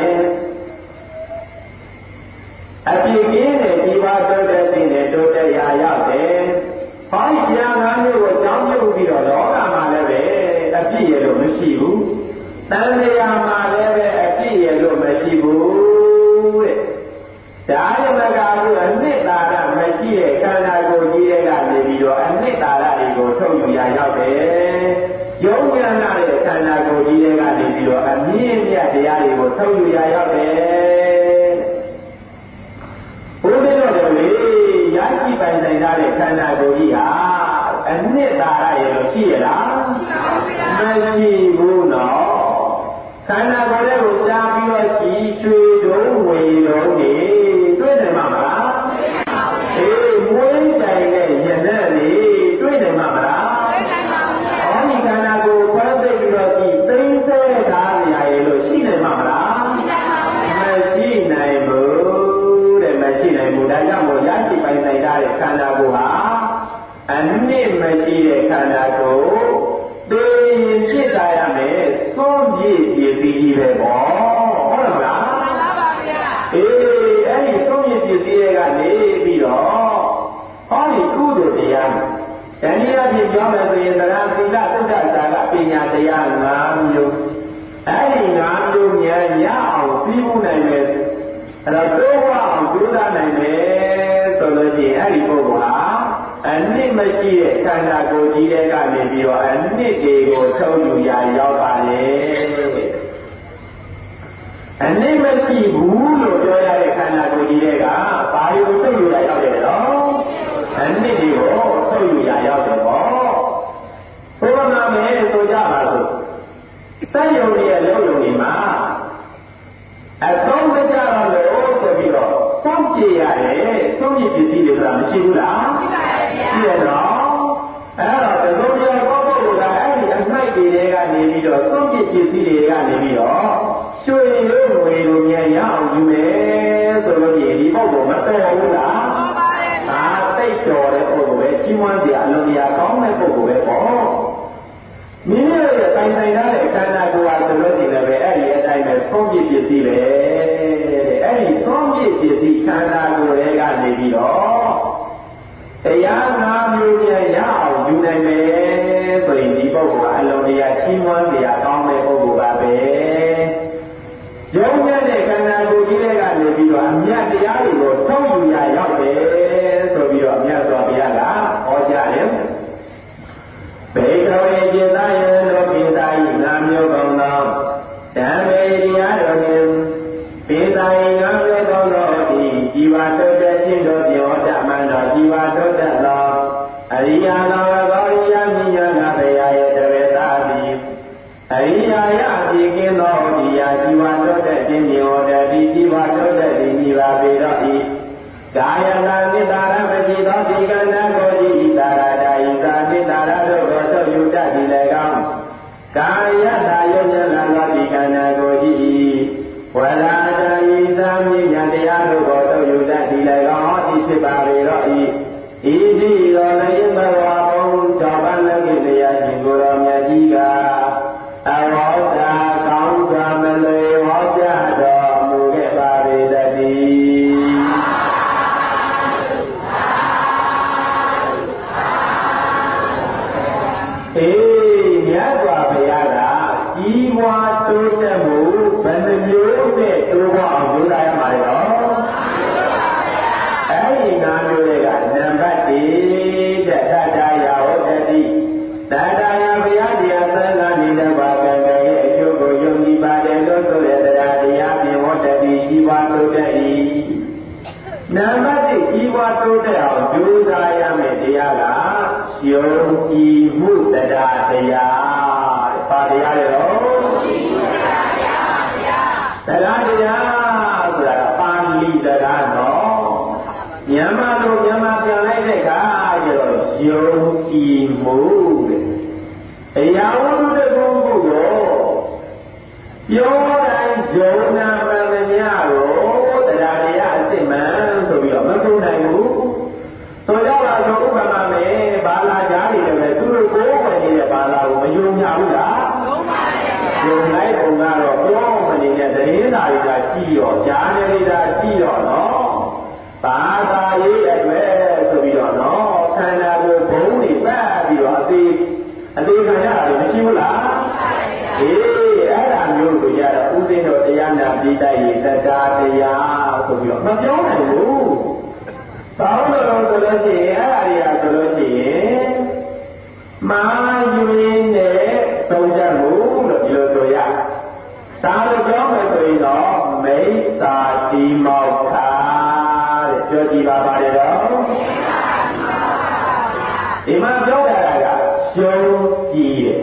အပြည့်ကင်းတဲ့ဒီပါတိုးတဲ့ခြင်းနဲ့တိုးတဲ့ရာရောက်တယ်။ဟောဒီတရား၅မျိုးကိုကြောင်းပြုပြီးတော့လောကမှာလည်းပဲအပြည့်ရလို့မရှိဘူး။တန်တရားမှာလည်းပဲအပြည့်ရလို့မရှိဘူးတဲ့။ဒါရမကဘူးအနှစ်သာရမရှိတဲ့ခန္ဓာကိုယ်ကြီးတွေကနေပြီးတော့အနှစ်သာရတွေကိုထုတ်ယူရရောက်တယ်။ယုံဉာဏ်နဲ့ခန္ဓာကိုယ်ကြီးတွေကနေပြီးတော့အမြင့်မြတ်တရားတွေကိုထုတ်ယူရရောက်တယ်။ဘုရားတော်တွေရရှိပိုင်ဆိုင်ထားတဲ့ခန္ဓာကိုယ်ကြီးဟာအနှစ်သာရရဲ့လို့ရှိရလားမရှိဘူးနော်ခန္ဓာကိုယ်လေးကိုရှားပြီးတော့ကြည်ချွေတုံးဝေတုံးနေတွေ့တယ်မလားအေးမွေးတိုင်တဲ့ရတဲ့လေတွေ့တယ်မလားဟောဒီခန္ဓာကိုယ်ခွဲသိပြီးတော့ကြည်သိမ့်သေးတာရရဲ့လို့ရှိတယ်မလားမရှိနိုင်ဘူးတဲ့မရှိနိုင်ဘူးဒါကြောင့်မို့ရရှိပိုင်ဆိုင်ထားတဲ့ခန္ဓာကိုယ်ဟာအနှစ်မရှိတဲ့ခန္ဓာကိုယ်သိရင်ဖြစ်တာရမယ်သွန်ပြည့်ပြည့်စည်ကြီးပဲပေါ့ဟုတ်လားမှန်ပါပါဗျာအေးအဲ့ဒီသွန်ပြည့်ပြည့်စည်တွေကနေတဏှာဖြစ်ကြောင်းလည်းဆိုရင်သရသီလသုဒ္ဓဇာကပညာတရား၅မျိုးအဲ့ဒီ၅မျိုးများရအောင်ပြီးမှုနိုင်မယ်အဲ့တော့တိုးဝအောင်ကြိုးစားနိုင်မယ်ဆိုလို့ရှိရင်အဲ့ဒီပုဂ္ဂိုလ်ဟာအနှစ်မရှိတဲ့ခန္ဓာကိုယ်ကြီးတဲ့ကနေပြီးတော့အနှစ်တွေကိုထုတ်ယူရရောက်ပါလေအနှစ်မရှိဘူးလို့ပြောရတဲ့ခန္ဓာကိုယ်ကြီးတဲ့ကဘာလို့ထုတ်ယူရရောက်တယ်တော့အနှစ်တွေကိုထုတ်ယူရရောက်တယ်ပေါ့ဘုရားနာမယ်ဆိုကြပါစို့စက်ယုံရဲ့လုံးလုံးဒီမှာအသုံးမကြတော့လို့ဆိုပြီးတော့စောင့်ကြည့်ရတယ်စောင့်ကြည့်ပစ္စည်းတွေဆိုတာမရှိဘူးလားရှိပါရဲ့ဗျာရှိရတော့အဲ့တော့သဘောတရားကောက်ဖို့ကအဲ့ဒီအမိုက်တွေကနေပြီးတော့စောင့်ကြည့်ပစ္စည်းတွေကနေပြီးတော့ရွှေရိုးငွေလိုမြန်ရအောင်ယူမယ်ဆိုလို့ရှိရင်ဒီပုဂ္ဂိုလ်မတော်ဘူးလားမှန်ပါရဲ့ဒါသိတော်တဲ့ပုဂ္ဂိုလ်ပဲကြီးမွမ်းစရာအလုံးတရားကောင်းတဲ့ပုဂ္ဂိုလ်ပဲပေါ့မိမိတို့ရဲ့တိုင်တိုင်ထားတဲ့ခန္ဓာကိုယ်ဟာဆိုလို့ရှိရင်လည်းအဲ့ဒီအတိုင်းပဲသုံးပြည့်ပစ္စည်းပဲအဲ့ဒီသုံးပြည့်ပစ္စည်းခန္ဓာကိုယ်ရဲ့ကနေပြီးတော့တရားနာမျိုးနဲ့ရအောင်ယူနိုင်မယ်ဆိုရင်ဒီပုဂ္ဂိုလ်ကအလုံးတရားချီးမွမ်းစရာကောင်းတဲ့ပုဂ္ဂိုလ်ပါပဲယုံရတဲ့ခန္ဓာကိုယ်ကြီးတွေကနေပြီးတော့အမြတ်တရားတွေကိုထုတ်ယူရရောက်တယ်ဆိုပြီးတော့မြတ်စွာဘုရားကဟောကြားတယ်ဘေကဝေจิตယံတို့ပိသာယနာမျိုးကောင်းသောဓမ္မေတရားတော်နှင့်ပိသာယနာမျိုးကောင်းသောဒီជីវတုတ္တခြင်းတို့ပြောဓမ္မတော်ជីវတုတ္တသောအရိယာတော်ကောရိယာမိညာနာတရားရဲ့တဝေသာတိအရိယာယအပြည့်ကင်းသောဒီယာជីវတုတ္တခြင်းမျိုးတတိជីវတုတ္တဒီမိပါပေတော့ဤကာယလာနိတာရမတိသောဒီကံကိုဤတာရတာဤသာနိတာရတို့ကိုထုတ်ယူတတ်သည်လည်းကောင်းကာယတာယုံဉာဏ်လာသောဒီကံကိုဤဝရာတာဤသာမိညာတရားတို့ကိုထုတ်ယူတတ်သည်လည်းကောင်းဟောဒီဖြစ်ပါလေတော့ဤဤဒီရောလည်းဘဝဘုံတော်ပန်းလည်းတရားရှင်ကိုယ်တော်မြတ်ကြီးကအဝေါတာကောင်းစွာမလွေဟောကြားတော်မူခဲ့ပါလေတည်းအေးမြတ်စွာဘုရားကကြီးပွားတိုးတက်မှုဘယ်နှမျိုးနဲ့တိုးပွားအောင်လုပ်ရမှာလဲတော့အဲ့ဒီနာမျိုးတွေကနံပါတ်၁တဲ့တတရာဝတ္တိတတရာဘုရားတရားသံဃာနေတဲ့ဘာကံရဲ့အကျိုးကိုယုံကြည်ပါတယ်လို့ဆိုတဲ့တရားတရားပြင်ဝတ္တိရှိပါတိုးတက်၏နံပါတ်၁ကြီးပွားတိုးတက်အောင်ကြိုးစားရမယ်တရားကယုံကြည်မှုတရားတရားပါတရားလေတော့တရားတရားဆိုတာပါဠိတရားတော့မြန်မာလိုမြန်မာပြန်လိုက်တဲ့အခါကျတော့ယုံကြည်မှုတဲ့အရာဝတ္ထုတစ်ခုခုကိုပြောတိုင်းယုံနာမှန်သမျှကိုတရားတရားအစစ်မှန်ဆိုပြီးတော့မဆိုနိုင်ဘူးဆိုကြပါစို့ဥပမာမယ်ဘာလာကြားနေတယ်ပဲသူတို့ကိုယ်ဝင်နေတဲ့ဘာလာကိုမယုံကြဘူးလားယုံပါရဲ့ယုံလိုက်ပုံကတော့ပြောမနေတဲ့တရင်သာတွေကရှိတော့ကြားနေတာရှိတော့နော်ဘာသာရေးအတွက်ဆိုပြီးတော့နော်ခန္ဓာကိုယ်ဘုံတွေပတ်ပြီးတော့အသေးအသေးခံရတာမရှိဘူးလားအေးအဲ့ဒါမျိုးကိုရတော့ဥသိတော်တရားနာပြီးတိုက်ရတရားတရားဆိုပြီးတော့မပြောနိုင်ဘူးဘာလို့လဲဆိုလို့ရှိရင်အဲ့ဒါတွေကဆိုလို့ရှိရင်မာယွင်းနဲ့သုံးချက်လို့လို့ဒီလိုဆိုရဒါလိုပြောမယ်ဆိုရင်တော့မိစ္ဆာတိမောက္ခတဲ့ပြောကြည့်ပါပါလေတော့ဒီမှာပြောတာကယုံကြည်တယ်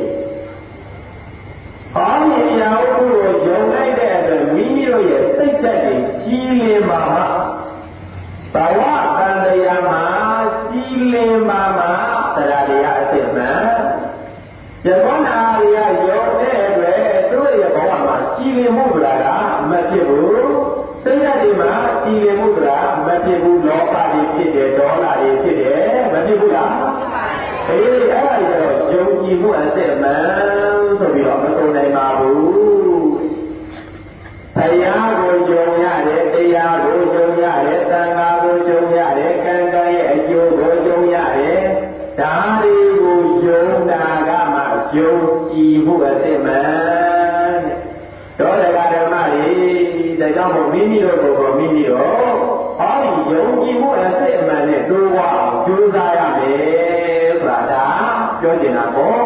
ဘာလို့အရာဝတ္ထုကိုယုံလိုက်တဲ့အတွက်မိမိတို့ရဲ့စိတ်ဓာတ်တွေကြီးလင်းပါမှာဘဝတန်တရားမှာကြီးလင်းပါမှာတရားတရားအစစ်မှန်ယခုနာရီကရောတဲ့အတွက်သူ့ရဲ့ဘဝမှာကြီးလင်းမှုဆိုတာကမဖြစ်ဘူးစိတ်ဓာတ်တွေမှာကြီးလင်းမှုဆိုတာမဖြစ်ဘူးလောဘတွေဖြစ်တယ်ဒေါသတွေဖြစ်တယ်မဖြစ်ဘူးလားအေးအဲ့ဒါကြတော့ယုံကြည်မှုအစစ်မှန်ဆိုပြီးတော့မဆုံးနိုင်ပါဘူးတရားကိုယုံရတယ်တရားကိုယုံရတယ်သံဃာကိုယုံရတယ်ကံကံရဲ့အကျိုးကိုယုံရတယ်ဒါတွေယုံနာကမှယုံကြည်မှုအစစ်မှန်တော့တရားဓမ္မတွေဒါကြောင့်မို့မိမိတို့ကိုယ်မိမိတို့ဟောဒီယုံကြည်မှုအစစ်မှန်နဲ့တိုးဝအောင်ကြိုးစားရမယ်ဆိုတာပြောချင်တာပေါ့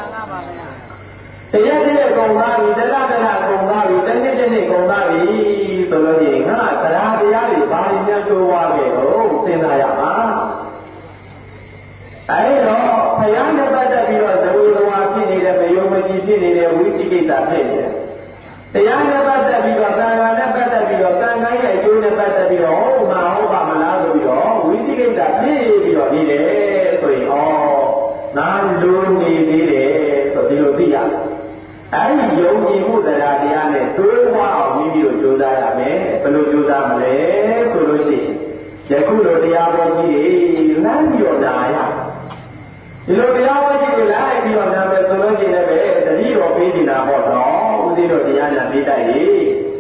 တရားတည်းကုံသားပြီတလားတလားကုံသားပြီတနေ့တနေ့ကုံသားပြီဆိုလို့ရှိရင်ငါတရားတရားတွေဘာလို့ညှတိုးဝခဲ့တော့စဉ်းစားရမှာအဲတော့ဘုရားနဲ့ပတ်သက်ပြီးတော့ဇဝေဇဝါဖြစ်နေတဲ့မယုံမကြည်ဖြစ်နေတဲ့ဝိသိကိစ္စဖြစ်နေတယ်တရားနဲ့ပတ်သက်ပြီးတော့သံဃာနဲ့ပတ်သက်ပြီးတော့သံဃာရဲ့အကျိုးနဲ့ပတ်သက်ပြီးတော့ဟုတ်မှာဟုတ်ပါမလားဆိုပြီးတော့ဝိသိကိစ္စဖြစ်ပြီးတော့နေတယ်ဆိုရင်ဩငါလိုနေသေးတယ်ဆိုဒီလိုသိရတယ်အဲဒီယုံကြည်မှုတရားတရားနဲ့တိုးပွားအောင်မိမိတို့ကြိုးစားရမယ်ဘယ်လိုကြိုးစားမလဲဆိုလို့ရှိရင်ယခုလိုတရားပေါ်ကြီးလမ်းပြီးတော့နာရဒီလိုတရားပေါ်ကြီးလိုက်ပြီးတော့နာမယ်ဆိုလို့ရှိရင်လည်းတတိတော်ပေးနေတာပေါ့နော်ဦးဇင်းတို့တရားညာပေးတိုက်ရေ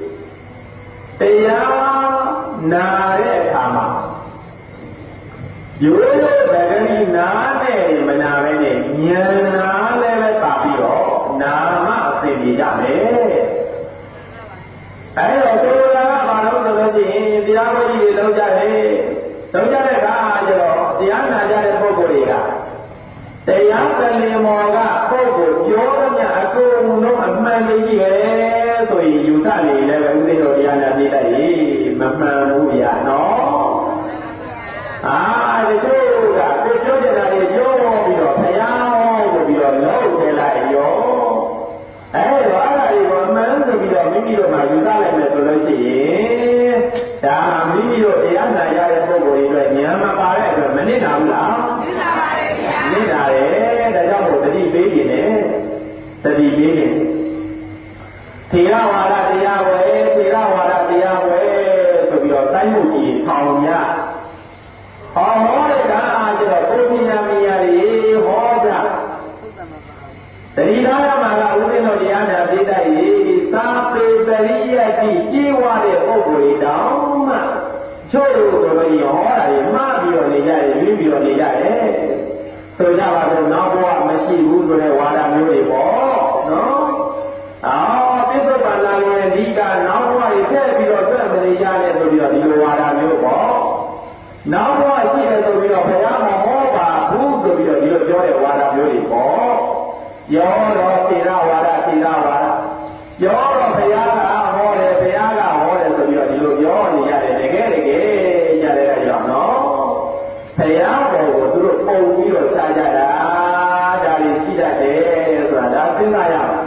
တရားနာတဲ့အခါမှာရိုးရိုးတကယ်ကြီးနာနဲ့မနာပဲနဲ့ဉာဏ်နာလည်းပဲပါပြီးတော့နာမအသိဉာဏ်ရမယ်အဲတော့ဒီလိုကဘာလို့ဆိုလို့ရှိရင်တရားပေါ်ကြီးတွေလောက်ကြတယ်လောက်ကြတဲ့အခါကျတော့တရားနာကြတဲ့ပုဂ္ဂိုလ်တွေကတရားကလင်မော်ကပုဂ္ဂိုလ်ပြောရမြအကုန်လုံးအမှန်ကြီးကြီးပဲဆိုရင်ယူဆနေလည်းပဲဦးသိတော်တရားနာပြတတ်ရင်မမှန်ဘူးဗျာနော်အာဒီလိုကကိုပြောကြတာတွေပြောပြီးတော့ဘုရားဟောဆိုပြီးတော့လုံးထည့်လိုက်ရောအဲတော့အဲ့ဒါတွေကိုအမှန်ဆိုပြီးတော့မိမိတို့မှယူဆလိုက်မယ်ဆိုလို့ရှိရင်ဒါမိမိတို့တရားနာရတဲ့ပုဂ္ဂိုလ်တွေအတွက်ဉာဏ်မပါတဲ့အတွက်မနစ်နာဘူးလားနစ်နာပါတယ်ဗျာနစ်နာတယ်ဒါကြောင့်မို့တတိပေးနေတယ်တတိပေးနေထေရဝါဒတရားဝဲထေရဝါဒတရားဝဲဆိုပြီးတော့တိုင်းမှုကြီးထောင်ရဟောဟောတဲ့ကအားကျတော့ကိုယ်ပညာမညာတွေဟောကြတတိသားရမှာကဦးဇင်းတို့တရားနာပြတတ်ရေးသာပေတရိယတိကြေးဝတဲ့ပုဂ္ဂိုလ်တွေတောင်မှချို့တို့ဆိုလို့ဟောတာတွေမှားပြီးတော့နေကြတယ်ပြီးပြီးတော့နေကြတယ်ဆိုကြပါတော့နောက်ဘဝမရှိဘူးဆိုတဲ့ဝါဒမျိုးတွေပေါ့နော်အော်ပြစ္ဆုတ်ပါဠိရဲ့အဓိကနောက်ဘဝတွေထည့်ပြီးတော့ဆက်မနေကြနဲ့ဆိုပြီးတော့ဒီလိုဝါဒမျိုးပေါ့နောက်ဘဝရှိတယ်ဆိုပြီးတော့ဘုရားမဟောပါဘူးဆိုပြီးတော့ဒီလိုပြောတဲ့ဝါဒမျိုးတွေပေါ့ယောတော့သေရဝါဒသေရဝါဒယောတော့ဘုရားကဟောတယ်ဘုရားကဟောတယ်ဆိုပြီးတော့ဒီလိုပြောနေရတယ်တကယ်တကယ်ကြတဲ့အခါကျတော့နော်ဘုရားပေါ်ကိုသူတို့ပုံပြီးတော့ခြားကြတာဒါတွေရှိတတ်တယ်ဆိုတာဒါစဉ်းစားရအောင်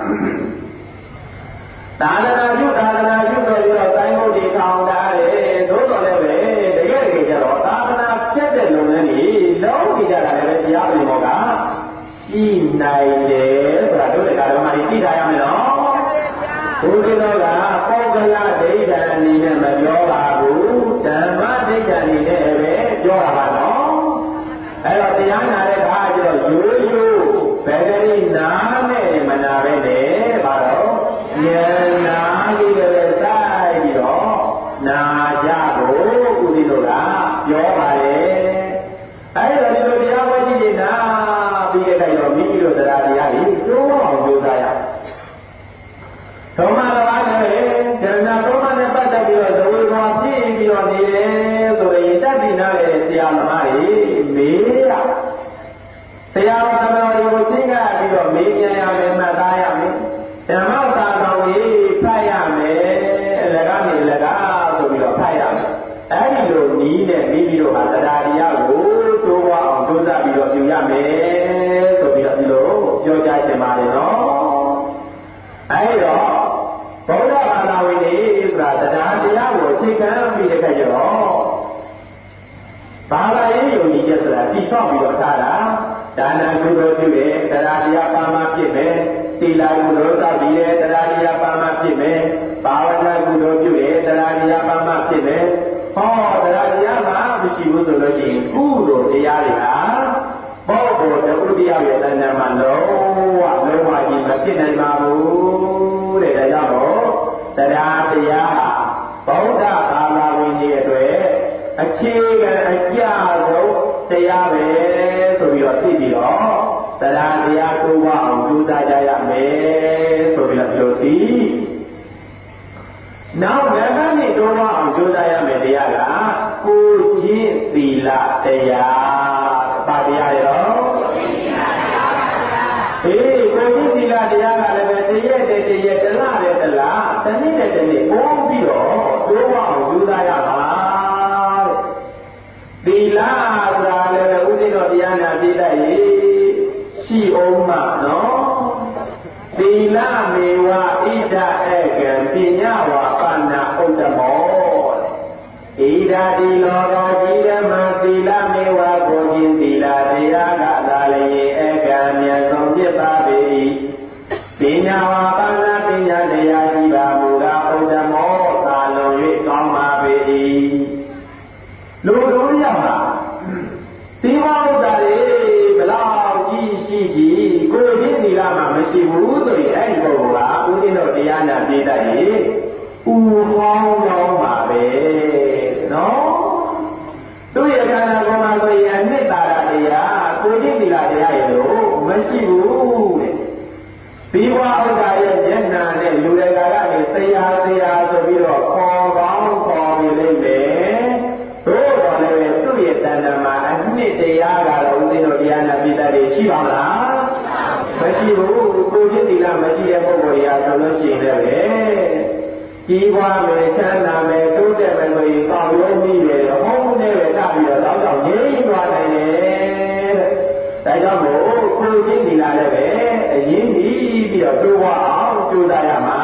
သာသနာပြုသာသနာပြုဆိုပြီးတော့တိုင်းဘုတ်ဒီထောင်တာတယ်သို့တော်လည်းပဲတကယ်တကယ်ကျတော့သာသနာဖြတ်တဲ့လုပ်ငန်းတွေလုံးနေကြတာလည်းတရားပြင်ပေါ်ကရှိနိုင်တယ်ဆိုတာတို့လည်းကာဓမ္မတွေသိထားရမယ်နော်ဘုရားတော်ကပောကလဒိဋ္ဌာအနေနဲ့မပြောပါဘူးဓမ္မဒိဋ္ဌာအနေနဲ့ပဲပြောတာပါနော်အဲ့တော့တရားနာတဲ့အခါကျတော့ရိုးရိုးဘယ်ကလေးနာနဲ့မနာပဲနဲ့ဘာတော့ဉာဏ်နာကြီးလည်းစိုက်ပြီးတော့နာကြဖို့ဦးဇင်းတို့ကပြောပါလေအဲ့တော့ဒီလိုတရားဝဲကြီးတွေနာပြီးတဲ့အခါကျတော့မိမိတို့တရားတရားတွေတိုးအောင်ကြိုးစားရသောမတော်ပါနဲ့ဉာဏ်နာသောမနဲ့ပတ်သက်ပြီးတော့ဇဝေဘာဖြစ်ပြီးတော့နေတယ်ဆိုရင်တတ်ပြီးနားလေဆရာသမားတွေမေးရဆရာသမားတွေကိုချင်းကပြီးတော့မေးပြန်ရမယ်မှတ်သားရမယ်ဓမ္မစာတော်ကြီးဖတ်ရမယ်အလကားနေလကားဆိုပြီးတော့ဖတ်ရမယ်အဲ့ဒီလိုနီးနဲ့မိမိတို့ဟာတရားတရားကိုတိုးဝအောင်ကြိုးစားပြီးတော့ပြုရမယ်ဆိုပြီးတော့ဒီလိုပြောကြချင်ပါတယ်နော်အဲ့တော့ဗုဒ္ဓဘာသာဝင်တွေဆိုတာတရားတရားကိုအခြေခံပြီးတဲ့ခါကျတော့ဘာသာရေးယုံကြည်ချက်ဆိုတာတည်ဆောက်ပြီးတော့ထားတာဒါနကုသိုလ်ပြုတယ်တရားတရားပါမှဖြစ်မယ်သီလကုသိုလ်သောက်ပြီးတယ်တရားတရားပါမှဖြစ်မယ်ဘာဝနာကုသိုလ်ပြုတယ်တရားတရားပါမှဖြစ်မယ်ဟောတရားတရားမှမရှိဘူးဆိုလို့ရှိရင်ကုသိုလ်တရားတွေဟာဘောဘောတပုတ္တရာရဲ့တဏ္ဍာမှာလုံးဝလုံးဝကြီးမဖြစ်နိုင်ပါဘူးတဲ့ဒါကြောင့်မို့တရားတရားဗုဒ္ဓဘာသာဝင်တွေအတွက်အခြေခံအကျဆုံးတရားပဲဆိုပြီးတော့သိပြီးတော့တရားတရားကိုဝအောင်ကြိုးစားကြရမယ်ဆိုပြီးတော့ပြောသည်နောက်ဉာဏ်နဲ့တိုးဝအောင်ကြိုးစားရမယ်တရားကကိုချင်းသီလတရားပါတရားရောအေးကိုချင်းသီလတရားကလည်းပဲတရက်တည်းတရက်တလားတဲ့တလားတနည်းနဲ့တနည်းပို့ပြီးတော့တိုးဝအောင်ကြိုးစားရပါသီလဆိုတာလည်းဥဒိတော်တရားနာပြည့်တတ်ရဲ့ရှိအောင်မနော်သီလမေဝဣဒဧကံပညာဝါပနာဥဒ္ဓမောဣဒာတိလောကကြီးဓမ္မသီလမေဝကိုခြင်းသီလတရားကသာလည်းဧကံမြတ်ဆုံးဖြစ်ပါပေ၏ပညာဝါပနာပညာတရားရှိပါမူကားဥဒ္ဓမောသာလုံး၍ကောင်းပါပေ၏လူတို့ရမှာဒီမောဥဒ္ဒါတွေဘလောက်ကြီးရှိကြီးကိုယ်ချင်းသီလမှာမရှိဘူးဆိုရင်အဲ့ဒီပုဂ္ဂိုလ်ကဥဒိတော်တရားနာပြည့်တတ်ရင်ဥဟောင်းတော့မှာပဲနော်သူရဲ့ခန္ဓာကိုယ်မှာဆိုရင်အနှစ်သာရတရားကိုယ်ချင်းသီလတရားရဲ့လို့မရှိဘူးတဲ့ဒီဘဝဥဒ္ဒါရဲ့မျက်နှာနဲ့လူတွေကကနေဆရာဆရာဆိုပြီးတော့ခေါ်ကောင်းခေါ်နေလိမ့်မယ်တို့တော်လည်းသူ့ရဲ့တဏ္ဍာမှာအနှစ်တရားကတော့ဥဒိတော်တရားနာပြည့်တတ်တယ်ရှိပါမလားမရှိဘူးကိုချင်းသီလမရှိတဲ့ပုဂ္ဂိုလ်ရာဆိုလို့ရှိရင်လည်းကြီးပွားမယ်ချမ်းသာမယ်တိုးတက်မယ်ဆိုရင်ကောင်းရုံးပြီးတယ်ဟောင်းနေပဲတပြီးတော့တောက်တောက်ငြိမ်းသွားနိုင်တယ်တဲ့ဒါကြောင့်မို့ကိုချင်းသီလလည်းပဲအရင်ကြီးပြီးတော့တိုးဝအောင်ကြိုးစားရမှာ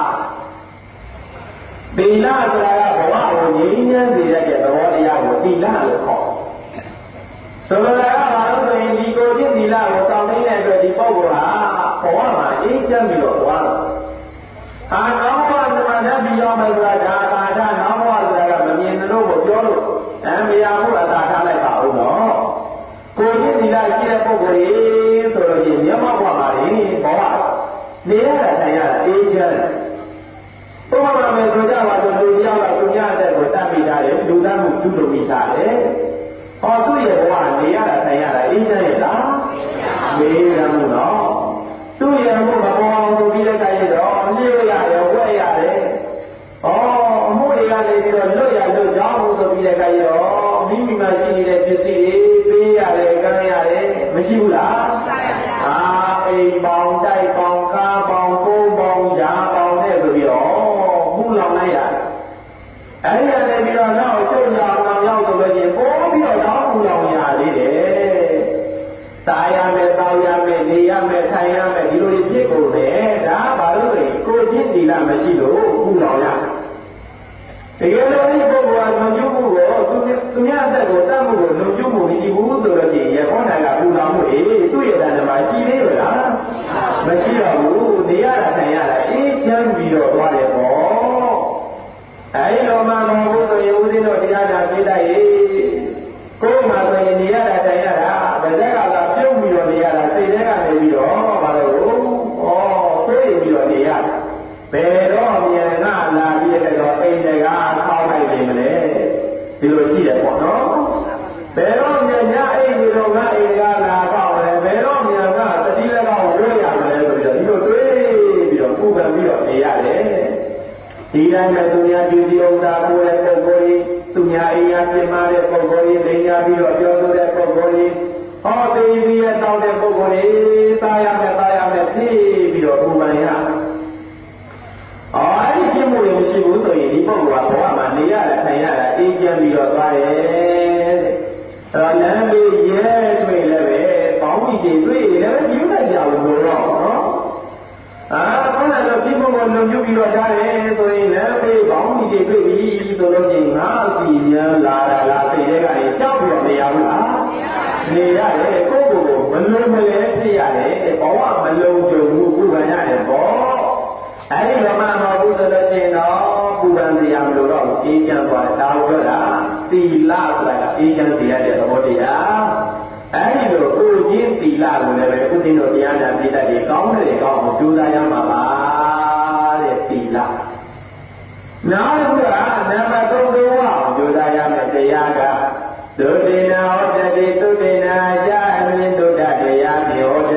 သီလဆိုတာကဘဝကိုငြိမ်းချမ်းစေတဲ့သဘောတရားကိုသီလလို့ခေါ်ဆိုလိုတာကဘာလို့ဆိုရင်ဒီကိုချင်းသီလကိုတောင်းနေတဲ့အတွက်ဒီပုဂ္ဂိုလ်ဟာဘဝမှာအေးချမ်းပြီးတော့သွားတယ်အာနောင်ဘဝသမာဓိပြီးရောက်မယ်ဆိုတာဒါသာဓနောင်ဘဝဆိုတာကမမြင်လို့ကိုပြောလို့အမရဘူးအသာထားလိုက်ပါဦးနော်ကိုချင်းသီလရှိတဲ့ပုဂ္ဂိုလ်ကြီးဆိုလို့ရှိရင်မျက်မှောက်ဘဝမှာနေဘဝနေရတာတိုင်ရတာအေးချမ်းဘုရားမယ်ဆိုကြပါတော့လူတယောက်ကသူများတဲ့ကိုတတ်မိတာလေလူသားမှုပြုလုပ်မိတာလေဟောသူ့ရဲ့ဘဝနေရတာဆိုင်ရတာအေးချမ်းရဲ့လားမေးရမှုနော်သူ့ရဲ့ဘဝမပေါ်အောင်ဆိုပြီးတဲ့အခါကျတော့လျှို့ရရဝဲရတယ်ဟောအမှုတွေကနေပြီးတော့လွတ်ရလွတ်ကြောင်းဆိုပြီးတဲ့အခါကျတော့မိမိမှာရှိနေတဲ့ပစ္စည်းတွေပေးရတယ်ကမ်းရတယ်မရှိဘူးလားအာအိမ်ပေါင်တိုက်ပေါင်ကားပေါင်ကိုးပေါင်ရာပေါင်နဲ့ဆိုပြီးတော့မှုလောင်လိုက်ရအဲ့ဒီကနေပြီးတော့နောက်ချုပ်ရအောင်ရောက်ဆိုလို့ချင်းပိုးပြီးတော့တောင်းမှုလောင်ရသေးတယ်တာရမယ်တောင်းရမယ်နေရမယ်ထိုင်ရမယ်ဒီလိုဖြစ်ကုန်တယ်ဒါဘာလို့လဲကိုချင်းသီလမရှိလို့မှုလောင်ရတကယ်လို့ဒီပုဂ္ဂိုလ်ကလုံကျုံမှုကိုသူသူများအသက်ကိုတတ်မှုကိုလုံကျုံမှုမရှိဘူးဆိုလို့ချင်းရခေါနိုင်ကပူလောင်မှုအေးသူ့ရဲ့တဏ္ဍာမှာရှိသေးလို့လားမရှိတော့ဘူးနေရတာထိုင်ရတာအေးချမ်းပြီးတော့သွားတယ်ပေါ့အဲဒီလိုမှမဟုတ်ဘူးဆိုရင်ဦးဇင်းတို့တရားနာပြတတ်ရဲ့ကိုယ်မှဆိုရင်နေရတာတိုင်ရတာဗဇက်ကသာပြုတ်ပြီးတော့နေရတာစိတ်ထဲကနေပြီးတော့ဘာလို့ဩဆိုရင်ပြီးတော့နေရတာဘယ်တော့မြန်ကလာပြီးတော့အိမ်တကားခေါင်းလိုက်နေမလဲဒီလိုရှိတယ်ပေါ့နော်ဘယ်တော့မြန်ညအိမ်ပြီးတော့ငါအိမ်ကလာတော့တယ်ဘယ်တော့မြန်ကတတိလည်းတော့ဝေးရမလဲဆိုပြီးတော့ဒီလိုတွေးပြီးတော့ပူပန်ပြီးတော့နေရတယ်ဒီတိုင်းနဲ့သူများဒီဒီဥစ္စာကိုလည်းပုဂ္ဂိုလ်ကြီးသူများအိမ်ယာပြင်မာတဲ့ပုဂ္ဂိုလ်ကြီးဒိညာပြီးတော့ပြောဆိုတဲ့ပုဂ္ဂိုလ်ကြီးဟောသိပြီးရတောင်းတဲ့ပုဂ္ဂိုလ်ကြီးတာရမယ်တာရမယ်ဖြည့်ပြီးတော့ပူပန်ရအော်အဲ့ဒီပြမှုတွေမရှိဘူးဆိုရင်ဒီပုဂ္ဂိုလ်ကဘဝမှာနေရတာထိုင်ရတာအေးချမ်းပြီးတော့သွားတယ်တဲ့အဲ့တော့လမ်းလေးရဲတွေ့လည်းပဲပေါင်းပြီးတွေ့လည်းပဲယူလိုက်ကြလို့လို့တော့နော်အာခေါင်းကတော့ဒီပုဂ္ဂိုလ်လုံကျုပ်ပြီးတော့ထားတယ်ဆိုရင်လည်းဘေးပေါင်းပြီးတွေ့ပြီဆိုလို့ချင်းငါးစီမြန်လာတာလားစိတ်ထဲကနေကြောက်ပြီးတော့နေရဘူးလားနေရတယ်ကိုယ့်ကိုယ်ကိုမလုံမလဲဖြစ်ရတယ်ဘဝမလုံခြုံဘူးပူပန်ရတယ်ပေါ့အဲဒီလိုမှမဟုတ်ဘူးဆိုလို့ချင်းတော့ပူပန်စရာမလိုတော့အေးချမ်းသွားတာဒါကိုပြောတာသီလဆိုတာအေးချမ်းစေရတဲ့သဘောတရားအဲဒီလိုကိုချင်းသီလကိုလည်းပဲဥဒိတော်တရားနာပြတတ်ပြီးကောင်းတယ်ကောင်းအောင်ကြိုးစားရမှာပါတဲ့သီလနောက်တစ်ခုကနံပါတ်သုံးကိုအောင်ကြိုးစားရမယ်တရားကသုတေနာဟောတတိသုတေနာအကြအမြင်တုဒ္ဒတရားမြေဟောတ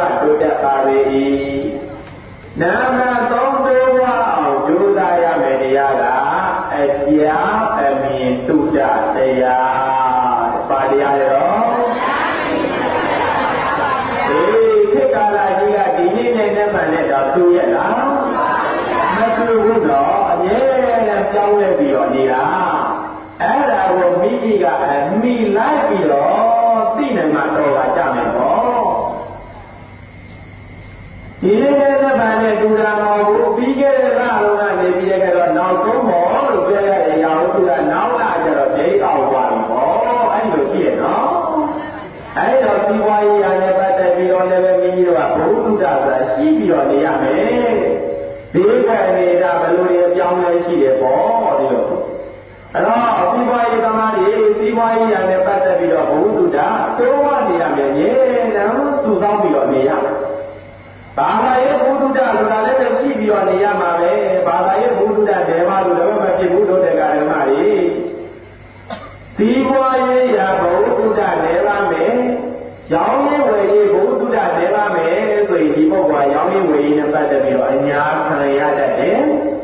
တိုးတက်ပါလေနာမသုံးတိုးဝအောင်ကြိုးစားရမယ်တရားကအကြာအမြင်တုဒ္ဒတရားပါတရားရောအေးခေတ်ကာလကြီးကဒီနေ့နဲ့နဲ့မှနဲ့တော့သူ့ရဲ့လားမသူ့ဘူးတော့အမြဲတမ်းကြောင်းလဲပြီးတော့နေတာအဲ့ဒါကိုမိကြီးကအမိလိုက်ပြီးတော့သိနိုင်မှတော့ကကြမယ်ပေါ့ဒီနေ့နဲ့နဲ့မှနဲ့တူတာမဟုတ်ဘူးပြီးခဲ့တဲ့လတော့ကနေပြီးတဲ့ကတော့နောက်ဆုံးပေါ့လို့ပြောရတဲ့ရာဟုသူကနောက်လာကြတော့ဒိဋ္ဌောက်သွားပြီပေါ့အဲ့လိုရှိရနော်အဲ့တော့ဒီဘဝကြီးရာနဲ့ပတ်သက်ပြီးတော့လည်းမိကြီးတို့ကဘုဟုတုဒ္ဒဆိုတာရှိပြီးတော့နေရမယ်ဒီကနေတာဘယ်လိုတွေအပြောင်းလဲရှိတယ်ပေါ့ဒီလိုအဲ့တော့ဒီဘဝကြီးသမားတွေဒီဘဝကြီးရာနဲ့ပတ်သက်ပြီးတော့ဘုဟုတုဒ္ဒတိုးဝနေရမယ်ရေနံသူသောပြီးတော့နေရမယ်ဘာသာရေးဘုဒ္ဓဆိုတာလည်းပဲရှိပြီးတော့နေရမှာပဲဘာသာရေးဘုဒ္ဓဒေဝလို့လည်းမဖြစ်ဘူးတို့တဲ့ကဓမ္မတွေဒီဘဝရေးရာဘုဒ္ဓနေပါမယ်ရောင်းရင်းဝယ်ရေးဘုဒ္ဓနေပါမယ်ဆိုရင်ဒီပုဂ္ဂိုလ်ကရောင်းရင်းဝယ်ရေးနဲ့ပတ်သက်ပြီးတော့အညာခံရတတ်တယ်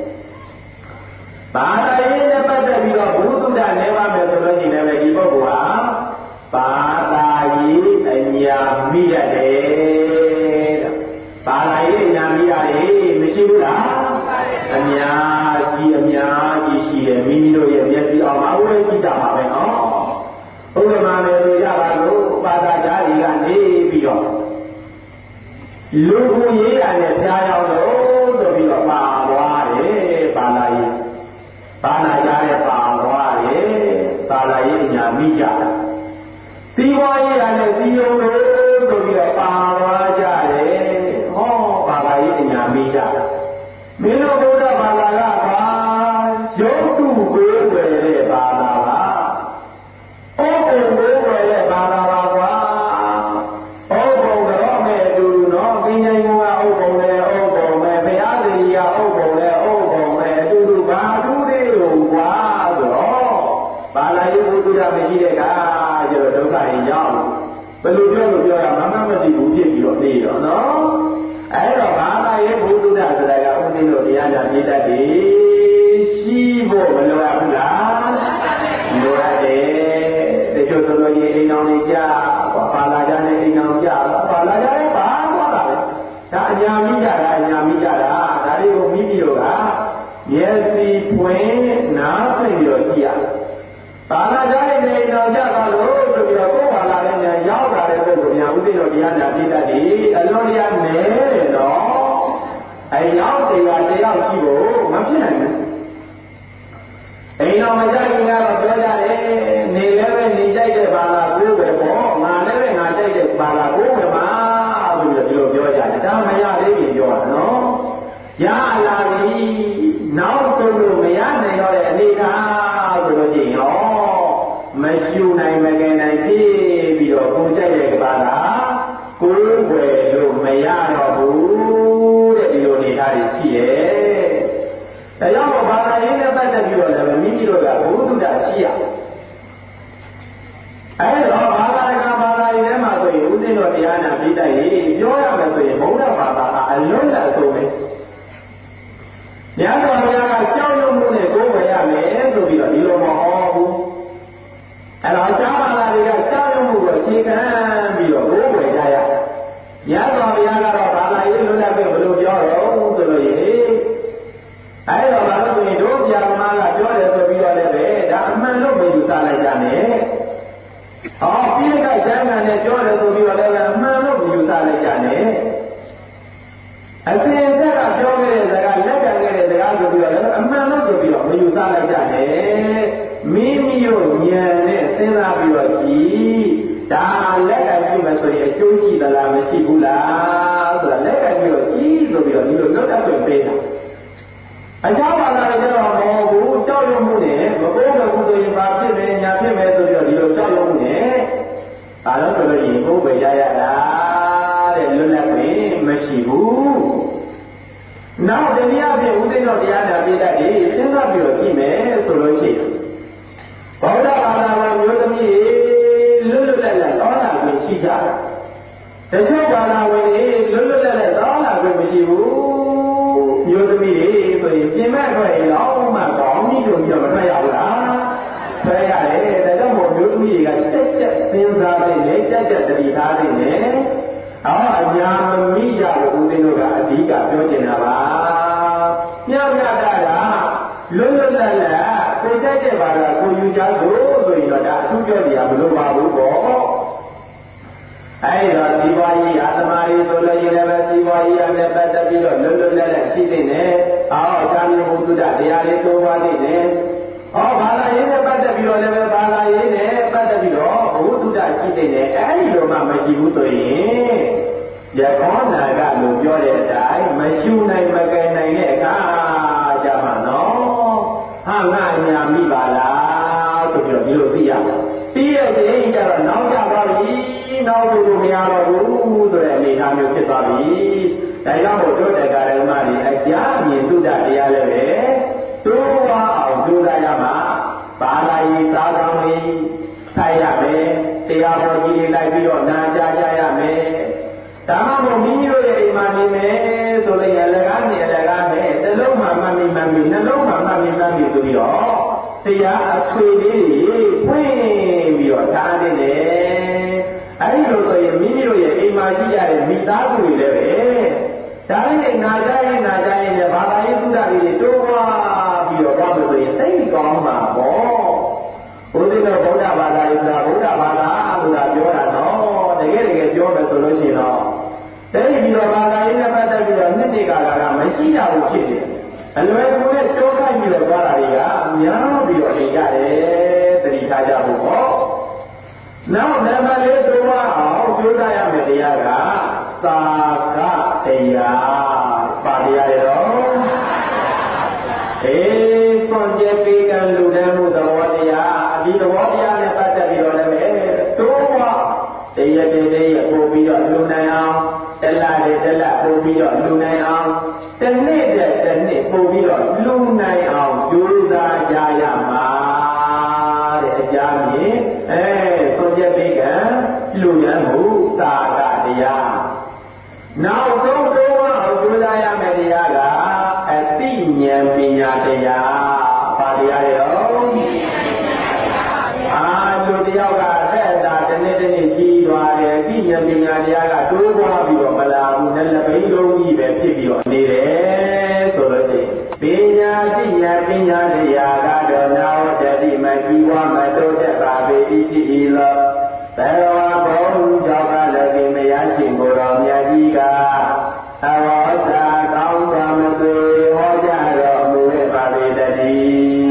ဘာသာရေးနဲ့ပတ်သက်ပြီးတော့ဘုဒ္ဓနေပါမယ်ဆိုလို့ရှိရင်လည်းဒီပုဂ္ဂိုလ်ဟာဘာသာရေးအညာမိရတယ်ဘာသာရေးညာမိရတယ်မရှိဘူးလားအများကြီးအများကြီးရှိတယ်မိမိတို့ရဲ့မျက်စိအောင်မဝဲကြည့်ကြပါပဲနော်ဥပမာနဲ့ဆိုရပါလို့ဘာသာကြားတွေကနေပြီးတော့လူကိုရေးတာနဲ့ဖျားရောက်လို့ဆိုပြီးတော့ပါသွားတယ်ဘာသာရေးဘာသာကြားရဲ့ပါသွားတယ်ဘာသာရေးညာမိကြသီဝါရေးတာနဲ့သီယုံလို့ဆိုပြီးတော့ပါသွားကြတယ်ဘာသာရေးအညာမိကြမင်းတို့ဘုရားဘာသာကဘာရုပ်တုကိုယ်ွယ်တဲ့ဘာသာပါဩဘုံကိုယ်ွယ်တဲ့ဘာသာပါကွာဩဘုံတော့မဲ့အတူနော်ပညာရေးကဩဘုံနဲ့ဩဘုံမဲ့ဘုရားသခင်ကဩဘုံနဲ့ဩဘုံမဲ့အတူတူဘာတူလေးကိုကွာဆိုတော့ဘာသာရေးဘုရားမရှိတဲ့ကကျတော့ဒုက္ခကြီးရောက်ဘယ်လိုပြောလို့ပြောရမှမမသိဘူးဖြစ်ပြီးတော့နေတော့နော်အဲ့တော့ဘာသာရေးဘုဒ္ဓဆိုတာကဦးသိလို့တရားနာပြတတ်တယ်ရှိဖို့မလိုအပ်ဘူးလားလိုအပ်တယ်တချို့ဆိုလို့ရှိရင်အိမ်တော်ကြီးကြဘာလာကြနဲ့အိမ်တော်ကြဘာလာကြနဲ့ဘာသွားတာလဲဒါအညာမိကြတာအညာမိကြတာဒါတွေကိုမိပြီးတော့ကမျက်စိဖွင့်နားဖွင့်ပြီးတော့ကြည့်ရဘာလာကြနဲ့အိမ်တော်ကြပါလို့ဆိုပြီးတော့ကိုယ်ဘာလာတဲ့ညာရောက်လာတဲ့ပုဂ္ဂိုလ်များဦးသိလို့တရားနာပြတတ်တယ်အလုံးတရားနဲ့တော့အရောက်တရားတရားရှိဖို့မဖြစ်နိုင်ဘူးအိမ်တော်မကြိုက်ရင်ကတော့ပြောကြတယ်နေလည်းပဲနေကြိုက်တဲ့ဘာသာကိုပဲပေါ့ငါလည်းပဲငါကြိုက်တဲ့ဘာသာကိုပဲမှာဆိုပြီးတော့ပြောကြတယ်ဒါမရသေးရင်ပြောတာနော်ရလာပြီနောက်ဆုံးလို့မရနိုင်တော့တဲ့အနေထားဆိုလို့ရှိရင်ရောမရှုနိုင်မကင်နိုင်ဖြစ်ပြီးတော့ကိုကြိုက်တဲ့ဘာသာကိုယ်ွယ်လို့မရတော့ဘူးတဲ့ဒီလိုနေထားတွေရှိတယ်။ဒါကြောင့်ဘာသာရေးနဲ့ပတ်သက်ပြီးတော့လည်းမိမိတို့ကဘုဒ္ဓရှိရ။အဲဒါဘာသာကဘာသာရေးထဲမှာဆိုရင်ဦးဇင်းတော်တရားနာပြီးတိုက်ရင်ပြောရမယ်ဆိုရင်ဘုရားဘာသာကအလုံးစုံဆုံးပဲ။ညတော်ဘုရားကကြောက်ရွံ့မှုနဲ့ကိုယ်ဝယ်ရမယ်ဆိုပြီးတော့ဒီလိုမဟုတ်ဘူး။အဲတော့ကျောင်းဘာသာတွေကကြောက်ရွံ့မှုကိုအခြေခံပြီးတော့ကိုယ်ဝယ်ကြရ။ညတော်ဘုရားကတော့ဘာသာရေးလုံးဝဘယ်လိုပြောတော့ဆိုလို့ရင်အဲဒါဘာလို့ဆိုရင်တို့ပြာမကပြောတယ်ဆိုပြီးတော့လည်းပဲဒါအမှန်လို့မယူဆလိုက်ကြနဲ့။ဟောပြီးတဲ့ကကျမ်းဂန်နဲ့ပြောတယ်ဆိုပြီးတော့လည်းအမှန်လို့မယူဆလိုက်ကြနဲ့။အစဉ်အဆက်ကပြောခဲ့တဲ့စကားလက်ခံခဲ့တဲ့စကားဆိုပြီးတော့လည်းအမှန်လို့ဆိုပြီးတော့မယူဆလိုက်ကြနဲ့။မိမိတို့ဉာဏ်နဲ့စဉ်းစားပြီးတော့ကြည့်ဒါလက်ခံကြည့်မယ်ဆိုရင်အကျိုးရှိသလားမရှိဘူးလားဆိုတာလက်ခံပြီးတော့ကြည့်ဆိုပြီးတော့ဒီလိုလုပ်တတ်ပြင်ပေးတာအကြောင်းပါလာကြတော့မဟုတ်ဘူးကြောက်ရွံ့မှုနဲ့မကိုးတဲ့ဘုဆိုရင်ဘာဖြစ်လဲညာဖြစ်မယ်ဆိုပြီးတော့ဒီလိုကြောက်ရွံ့မှုနဲ့ဘာလို့ဆိုလို့ရှိရင်ကိုယ်ပဲရရတာတဲ့လွတ်လပ်ခွင့်မရှိဘူးနောက်တရားဖြင့်ဦးသိတော်တရားနာပြတတ်တယ်စဉ်းစားပြီးတော့ကြည့်မယ်ဆိုလို့ရှိရင်ဗုဒ္ဓဘာသာဝင်မျိုးသမီးလွတ်လွတ်လပ်လပ်သောတာပန်ရှိကြတယ်တချို့ဘာသာဝင်တွေညာမမိကြလို့ဦးသိန်းတို့ကအဓိကပြောနေတာပါညံ့ညတာကလွတ်လွတ်လပ်လပ်ကိုကြိုက်တဲ့ဘာသာကိုယူကြလို့ဆိုရင်တော့ဒါအထူးပြောကြရမလို့ပါဘူးပေါ့အဲ့တော့ဒီဘဝကြီးအာသမာရီဆိုလို့ရင်လည်းဒီဘဝကြီးအနဲ့ပတ်သက်ပြီးတော့လွတ်လွတ်လပ်လပ်ရှိနေတယ်အော်သာမန်ဘုဒ္ဓတရားလေးသုံးပါးနေတယ်အော်ဘာသာရေးနဲ့ပတ်သက်ပြီးတော့လည်းဘာသာရေးနဲ့ပတ်သက်ပြီးတော့ဘုဒ္ဓရှိနေတယ်အဲ့ဒီလိုမှမရှိဘူးဆိုရင်ယခောနာကလို့ပြောတဲ့အတိုင်းမရှုနိုင်မကယ်နိုင်တဲ့အခါကြမှာနော်ဟာငါညာမိပါလားဆိုပြီးတော့ဒီလိုသိရမှာပြီးရဲ့ချင်းကျတော့နောက်ကြသွားပြီနောက်လို့မရတော့ဘူးဆိုတဲ့အနေအထားမျိုးဖြစ်သွားပြီဒါကြောင့်မို့တို့တရားဓမ္မတွေအကြမြင်သုဒ္ဓတရားလည်းပဲတိုးဝါအောင်ကြိုးစားရမှာဘာသာရေးသာကောင်းလေးဆိုင်ရမယ်တရားတော်ကြီးတွေလိုက်ပြီးတော့နာကြားကြရမယ်ဒါမှမဟုတ်မိမိတို့ရဲ့အိမ်မှာနေမယ်ဆိုရင်အလကားနေအလကားနဲ့တစ်လုံးမှမှတ်မိမှတ်မိနှလုံးမှမှတ်မိမှတ်မိဆိုပြီးတော့တရားအထွေလေးတွေဖွင့်ပြီးတော့ထားနေတယ်အဲဒီလိုဆိုရင်မိမိတို့ရဲ့အိမ်မှာရှိကြတဲ့မိသားစုတွေလည်းပဲဒါနဲ့နာကြရင်နာကြရင်လည်းဘာသာရေးသုဒ္ဓတွေတိုးပွားပြီးတော့ဘာလို့ဆိုရင်သိကောင်းမှာပေါ့ဘုရားတော်ဗုဒ္ဓဘာသာရေးဆိုတာဗုဒ္ဓဘာသာဆိုတာပြောတာနော်တကယ်တကယ်ပြောမယ်ဆိုလို့ရှိရင်တော့တဲ့ပြီးတော့ဘာသာရေးနဲ့ပတ်သက်ပြီးတော့နှစ်နှစ်ကာလကမရှိကြဘူးဖြစ်တယ်အလွယ်ကူနဲ့တိုးခိုင်းပြီးတော့သွားတာတွေကအများပြီးတော့နေကြတယ်သတိထားကြဖို့ပေါ့နောက်နံပါတ်လေးတိုးပွားအောင်ကြိုးစားရမယ်တရားကသာကတရားပါတရားရောအေးစွန့်ကြဲပေးကံလူတန်းမှုသဘောတရားဒီသဘောတရားနဲ့ပတ်သက်ပြီးတော့လည်းတိုးပွားတရားတည်းတည်းပို့ပြီးတော့လူနိုင်အောင်တလားတည်းတလားပို့ပြီးတော့လူနိုင်အောင်တစ်နှစ်တည်းတစ်နှစ်ပို့ပြီးတော့လူနိုင်အောင်ကြိုးစားကြရမှာတဲ့အကြောင်းကြီးအဲစွန့်ကြဲပေးကံလူတန်းမှုသာကတရားနောက်ဆုံးတိုးပွားအောင်ကြိုးစားရမယ်တရားကအသိဉာဏ်ပညာတရားပါတရားရောအာလူတယောက်ကဆက်တာတနေ့တနေ့ကြီးသွားတယ်အသိဉာဏ်ပညာတရားကတိုးပွားပြီးတော့မလာဘူးနဲ့လက်ပိလုံးကြီးပဲဖြစ်ပြီးတော့နေတယ်ဆိုလို့ရှိရင်ပညာသိဉာဏ်ပညာတရားကတော့နာဝတ္တိမကြီးပွားမတိုးတက်ပါပေ၏ဖြစ်၏လောဘယ်တော်ဘုံကြောင့်ကလည်းမရရှိကိုယ်တော်မြတ်ကြီးကအဝါစာကောင်းစွာမသွေဟောကြားတော်မူခဲ့ပါပေတည်း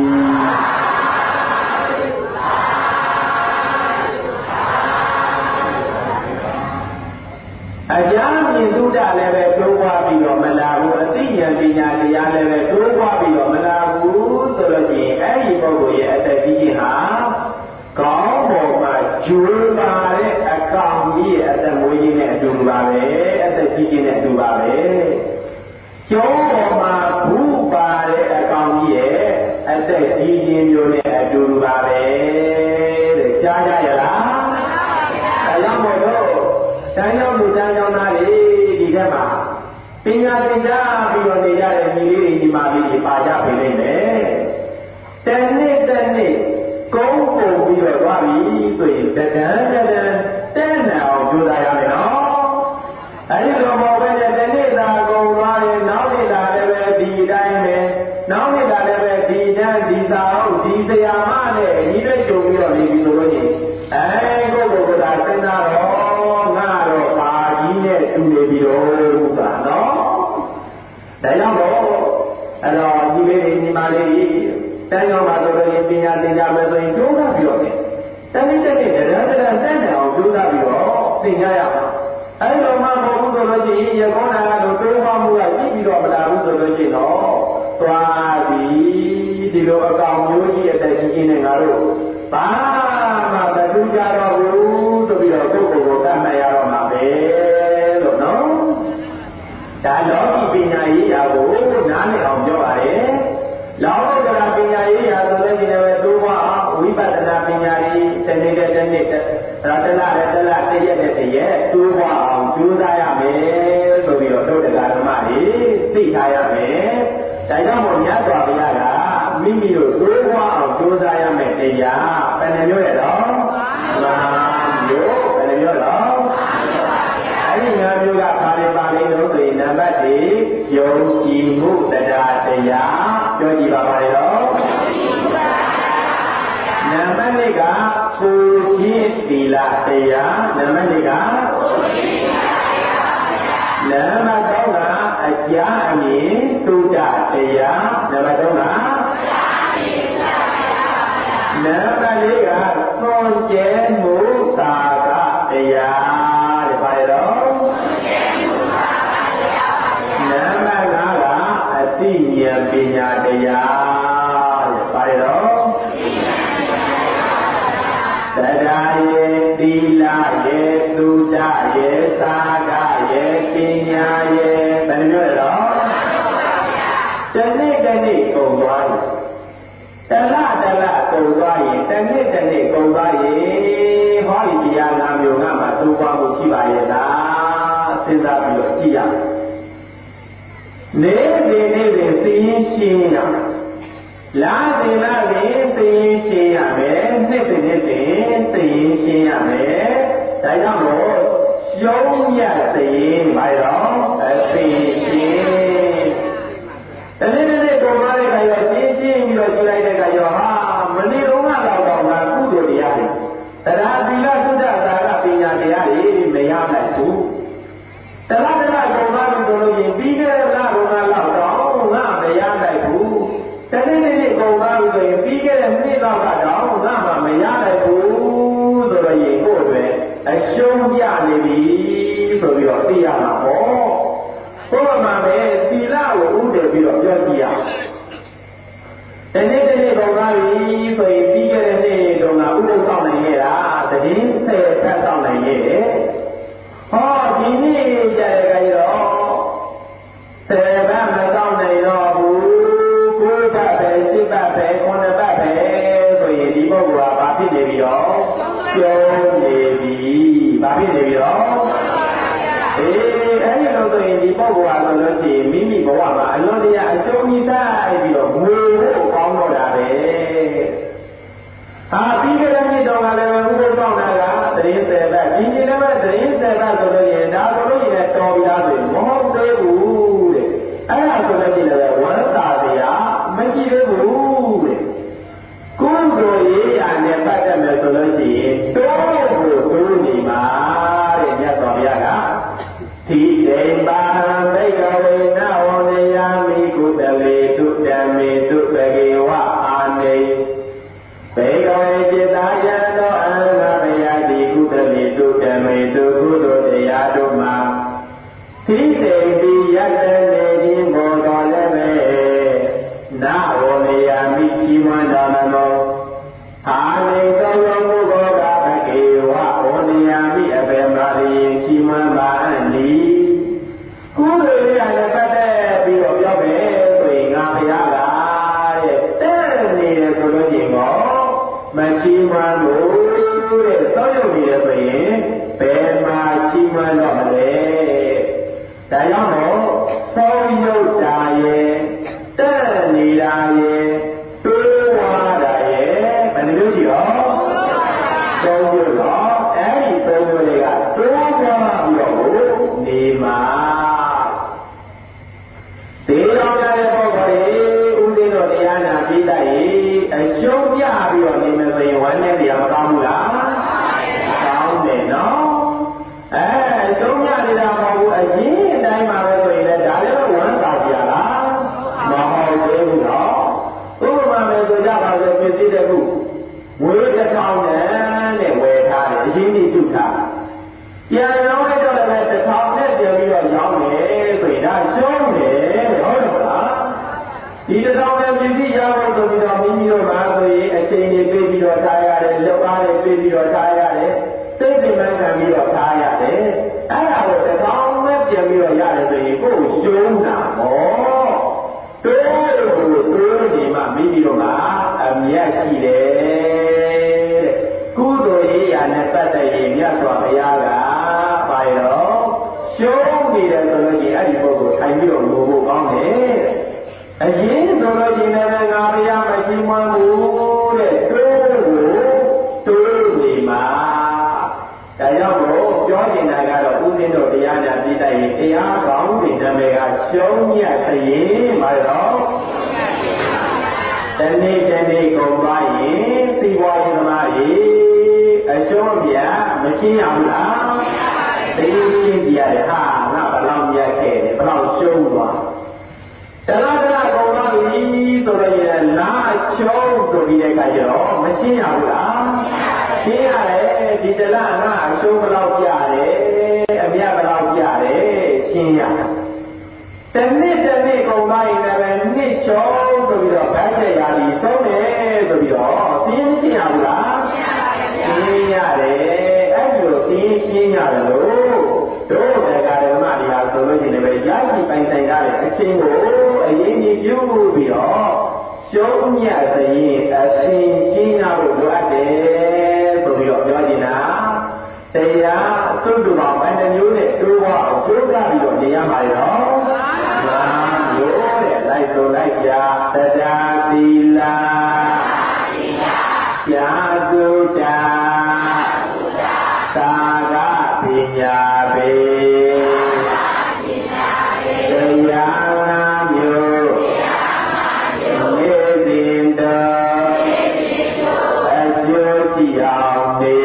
အကြမ်းမြင်သုဒ္ဓလည်းပဲတိုးပွားပြီးတော့မလာဘူးအသိဉာဏ်ပညာတရားလည်းပဲတိုးပွားပြီးတော့မလာဘူးဆိုလို့ရှိရင်အဲ့ဒီပုဂ္ဂိုလ်ရဲ့အသက်ကြီးခြင်းဟာကောင်းပေါ်မှာဂျူပါတဲ့အကောင်ကြီးရဲ့အသက်မွေးခြင်းနဲ့အတူပါပဲအသက်ကြီးခြင်းနဲ့အတူပါပဲကျုံးပေါ်မှာဘူးပါတဲ့အကောင်ကြီးရဲ့အသက်ကြီးခြင်းမျိုးနဲ့အတူပါပဲတဲ့ကြားကြရလားဒါကြောင့်မို့လို့တန်ရောက်လူတန်ရောက်သားတွေဒီထဲမှာပညာသင်ကြားပြီးတော့နေကြတဲ့ညီလေးတွေညီမလေးတွေပါကြပြီနေမယ်တနေ့တနေ့ကုန်းပုံပြီးတော့သွားပြီဆိုရင်တဒန်းတဒန်းတဲနာအောင်ကြိုးစားရမယ်နော်အဲဒီလိုမဟုတ်ဘဲနဲ့တနေ့သာကုန်သွားရင်နောက်နေ့သာလည်းပဲဒီတိုင်းပဲနောက်နေ့သာလည်းပဲဒီတန်းဒီသာဟုတ်ဒီဆရာမနဲ့ညီလေးကြုံပြီးတော့နေပြီဆိုလို့ချင်းအဲကိုယ့်ကိုယ်ကသာစဉ်းစားတော့ငါတော့ပါကြီးနဲ့တူနေပြီတော့ဆိုတာနော်ဒါကြောင့်တော့အဲ့တော့ဒီလေးတွေညီမလေးတန်ရောက်မှာဆိုရင်ပညာသင်ကြမယ်ဆိုရင်ကြိုးစားပြီးတော့တနည်းတနည်းတရားတရားတန်တယ်အောင်ကြိုးစားပြီးတော့သင်ကြရအောင်အဲဒီလိုမှမဟုတ်ဘူးဆိုလို့ရှိရင်ရကောနာကတော့တိုးပွားမှုကကြည့်ပြီးတော့မလာဘူးဆိုလို့ရှိရင်တော့သွားပြီးဒီလိုအကောင်မျိုးကြီးအတက်ကြီးကြီးနဲ့ငါတို့ဘာမှမတူကြတော့ဘူးဆိုပြီးတော့ကိုယ့်ကိုယ်ကိုတတ်မှတ်ရတော့မှာပဲလို့နော်ဒါလောကီပညာရေးရာကိုနားလည်အောင်ပြောပါတယ်လောကုတ္တရာပညာရေးရာဆိုတဲ့ဒီလိုပဲတိုးပွားအောင်ဝိပဿနာပညာရေးတစ်နေ့တစ်နေ့တစ်တလားနဲ့တလားတစ်ရက်နဲ့တစ်ရက်တိုးပွားအောင်ကြိုးစားရမယ်ဆိုပြီးတော့တို့တရားဓမ္မတွေသိထားရမယ်ဒါကြောင့်မို့မြတ်စွာဘုရားကမိမိတို့တိုးပွားအောင်ကြိုးစားရမယ်တရားဘယ်နှမျိုးရတော့ငါးမျိုးဘယ်နှမျိုးတော့အဲ့ဒီငါးမျိုးကလေးလို့ဆိုရင်နံပါတ်၄ယုံကြည်မှုတရားတရားပြောကြည့်ပါပါတော့နံပါတ်၄ကကိုချင်းသီလတရားနံပါတ်၄ကနံပါတ်၃ကအကြအမြင်သုဒ္ဓတရားနံပါတ်၃ကနံပါတ်၄ကသွန်ကျဲမှုသာကတရားတဲ့ပါရတော့နံပါတ်၅ကအသိဉာဏ်ပညာတရားတဲ့ပါရတော့တရားရဲ့သီလရဲ့သုဒ္ဓရဲ့သာကရဲ့ပညာရဲ့ဘယ်လိုလဲတော့တနေ့တနေ့ကုန်သွားတယ်တလတလကုန်သွားရင်တနေ့တနေ့ကုန်သွားရင်ဟောဒီတရား၅မျိုးကမှသုံးပါးမှုရှိပါရဲ့လားစဉ်းစားပြီးတော့ကြည့်ရမယ်နေ့စဉ်နေ့စဉ်သိရင်ရှင်းရမယ်လာစဉ်လာစဉ်သိရင်ရှင်းရမယ်နှစ်စဉ်နှစ်စဉ်သိရင်ရှင်းရမယ်ဒါကြောင့်မို့ရှုံးရသိရင်ဘာရောအသိရှင်းတနေ့နေ့ကုန်သွားတဲ့ခါကျရှင်းရှင်းပြီးတော့ကြည့်လိုက်တဲ့အခါကျတော့ဟာမနေ့တုန်းကတော့တော့ငါကုသိုလ်တရားတွေတရားသီလသုဒ္ဓသာကပညာတရားတွေမရနိုင်ဘူးတရားတရားကုန်သွားပြီဆိုလို့ရင်ပြီးခဲ့တဲ့လတုန်းကတော့တော့ငါမရနိုင်ဘူးတနေ့နေ့ကုန်သွားပြီဆိုရင်ပြီးခဲ့တဲ့နှစ်တော့ကတော့ငါမှမရနိုင်ဘူးဆိုတော့ရင်ကိုယ်တွေအရှုံးပြနေပြီဆိုပြီးတော့သိရမှာပေါ့ဘုရားမှာပဲသီလကိုဥတည်ပြီးတော့ပြောကြည့်ရတနေ့တနေ့ကုန်သွားပြီဆိုရင်ပြီးခဲ့တဲ့နေ့တုန်းကဥဒုဆောင်နိုင်ခဲ့တာတည်င်းဆယ်ဖက်ဆောင်နိုင်ခဲ့တယ်ဟောဒီနေ့ကြတဲ့ခါကျတော့ဆယ်ဖက်မဆောင်နိုင်တော့ဘူးကိုးဖက်ပဲရှစ်ဖက်ပဲခုနှစ်ဖက်ပဲဆိုရင်ဒီပုဂ္ဂိုလ်ကဘာဖြစ်နေပြီတော့ကျုံးနေပြီဘာဖြစ်နေပြီတော့အေးအဲ့ဒီလိုဆိုရင်ဒီပုဂ္ဂိုလ်ကဆိုလို့ရှိရင်မိမိဘဝမှာအလွန်တရာအကျုံးကြီးတိုက်ပြီးတော့ငွေဖို့ကောင်းတော့တာပဲဟာပြီးခဲ့တဲ့နေ့တော့ကလည်းဥပ္ပဒေဆောင်တာကသရင်ဆယ်ဘက်ဒီနေ့လည်းပဲသရင်ဆယ်ဘက်ဆိုလို့ရင်ဒါဆိုလို့ရင်တော်ပြီလားဆိုရင်မဟုတ်သေးဘူးတဲ့အဲ့ဒါဆိုလို့ရှိရင်လည်းဝမ်းသာစရာမရှိသေးဘူးတဲ့ကုသိုလ်ရေးရာနဲ့ပတ်သက်မယ်ဆိုလို့ရှိရင်တိုးဖို့တိုးနေမှာတဲ့မြတ်စွာဘုရားကတိတေပါမိကဝေနဝန္တယာမိကုတလေတုဓမ္မေတုပကေဝအာနေဘေကဝေจิตာယသောအန္တဘယတိကုတလေတုဓမ္မေတုကုသိုလ်တရားတို့မှာတိတေတိယတနေခြင်းပေါ်တော်လည်းပဲနဝန္တယာမိကြီးမွန်းတော်မမောအာနေသောယောမူဘောကပကေဝဝန္တယာမိအဘေမာရိကြီးမွန်းပါအနိကုသိုလ်ရတဲ့ပတ်သက်ပြီးတော့ပြောမယ်ဆိုရင်ငါဘုရားကတဲ့တဲ့နေရဆိုလို့ရှိရင်တော့မချီးမွမ်းလို့တဲ့သောယုံနေရဆိုရင်ဘယ်မှာချီးမွမ်းတော့မလဲဒါကြောင့်တော့သောယုတ်တာရဲ့တဲ့နေတာရဲ့တိုးဝါတာရဲ့ဘယ်လိုရှိရောသုံးမျိုးတော့အဲ့ဒီသုံးမျိုးတွေကတိုးဝါပြီးတော့နေမှာဒီတော်ရတဲ့ပုဂ္ဂိုလ်ကြီးဥဒိတော်တရားနာပြီးတိုက်အရှုံးပြပြီးတော့နေမယ်ဆိုရင်ဝမ်းနဲ့တရားမကောင်းဘူးလားကောင်းတယ်နော်အဲအရှုံးပြနေတာမဟုတ်ဘူးအရင်အတိုင်းမှာပဲဆိုရင်လည်းဒါလည်းဝမ်းသာကြလားမဟုတ်သေးဘူးနော်ဥပမာပဲဆိုကြပါစို့ပြည့်စည်တဲ့ခုဝေးတစ်ထောင်နဲ့ဝယ်ထားတယ်အရင်ကြီးပြုထားပြန်ရောင်းလိုက်တော့လည်းတစ်ထောင်နဲ့ပြန်ပြီးတော့ရောင်းတယ်ဆိုရင်ဒါရှုံးတယ်ဟုတ်တယ်မလားဒီတစ်ထောင်နဲ့ပြည်စည်းရဖို့ဆိုပြီးတော့မိမိတို့မှာဆိုရင်အချိန်တွေပြေးပြီးတော့ထားရတယ်လောက်အားတွေပြေးပြီးတော့ထားရတယ်စိတ်ပင်ပန်းခံပြီးတော့ထားရတယ်အဲ့ဒါကိုတစ်ထောင်နဲ့ပြန်ပြီးတော့ရတယ်ဆိုရင်ကိုယ်ရှုံးတာဟောတိုးလို့တိုးနေမှမိမိတို့မှာအမြတ်ရှိတယ်တဲ့ကုသိုလ်ရေးရာနဲ့ပတ်သက်ရင်မြတ်စွာဘုရားကပါရောရှုံးနေတယ်ဆိုလို့ရှိရင်အဲ့ဒီပုဂ္ဂိုလ်ထိုင်ပြီးတော့လို့ဖို့ကောင်းတယ်အရင်ဆိုလို့ရှိရင်လည်းငါဘုရားမရှိမှန်းဘူးတဲ့တိုးလို့တိုးနေမှာဒါကြောင့်မို့ပြောနေတာကတော့ဥစဉ်တို့တရားညာပြတိုက်ရင်တရားကောရှုံးမြတ်သရင်မတော်တနေ့တနေ့ကုန်သွားရင်စီးပွားရေးသမားကြီးအရှုံးမြတ်မရှင်းရဘူးလားသိရှင်းပြရတယ်ဟာငါဘလောက်မြတ်ခဲ့တယ်ဘလောက်ရှုံးသွားတလားတလားကုန်သွားပြီဆိုတော့ရင်လာချုံးဆိုပြီးတဲ့အခါကျတော့မရှင်းရဘူးလားရှင်းရတယ်ဒီတလားငါအရှုံးဘလောက်ပြတယ်အမြတ်ဘလောက်ပြတယ်ရှင်းရတယ်တနေ့တနေ့ကုန်သွားရင်လည်းနှစ်ချုံးဆိုပြီးတော့ဗတ်တဲ့ရာဒီသုံးတယ်ဆိုပြီးတော့ရှင်းရှင်းရဘူးလားရှင်းရတယ်အဲ့ဒီလိုရှင်းရှင်းရတယ်လို့တို့တရားဓမ္မတွေဟာဆိုလို့ရှိရင်လည်းရရှိပိုင်ဆိုင်ရတဲ့အချင်းကိုအရင်ကြီးပြုပြီးတော့ရှုံးမြတ်သရင်အရှင်ရှင်းရဖို့လိုအပ်တယ်ဆိုပြီးတော့ပြောနေတာတရားသုတ္တဝါဘယ်နှမျိုးနဲ့တိုးဝအောင်ကြိုးစားပြီးတော့နေရမှာလေတော့သာလို့တဲ့လိုက်ဆိုလိုက်ကြတရားသီလญาตุตาသာဂပညာပေတရားငါမျိုးနေစဉ်တော်အကျိုးရှိအောင်နေ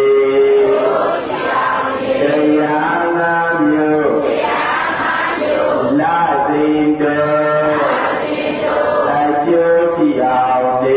တရားငါမျိုးလာစဉ်တော်အကျိုးရှိအောင်နေ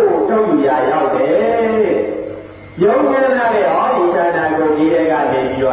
ယုံကြည်လာတဲ့ဟောဒီဌာနကိုကြီးတဲ့ကနေပြီးတော့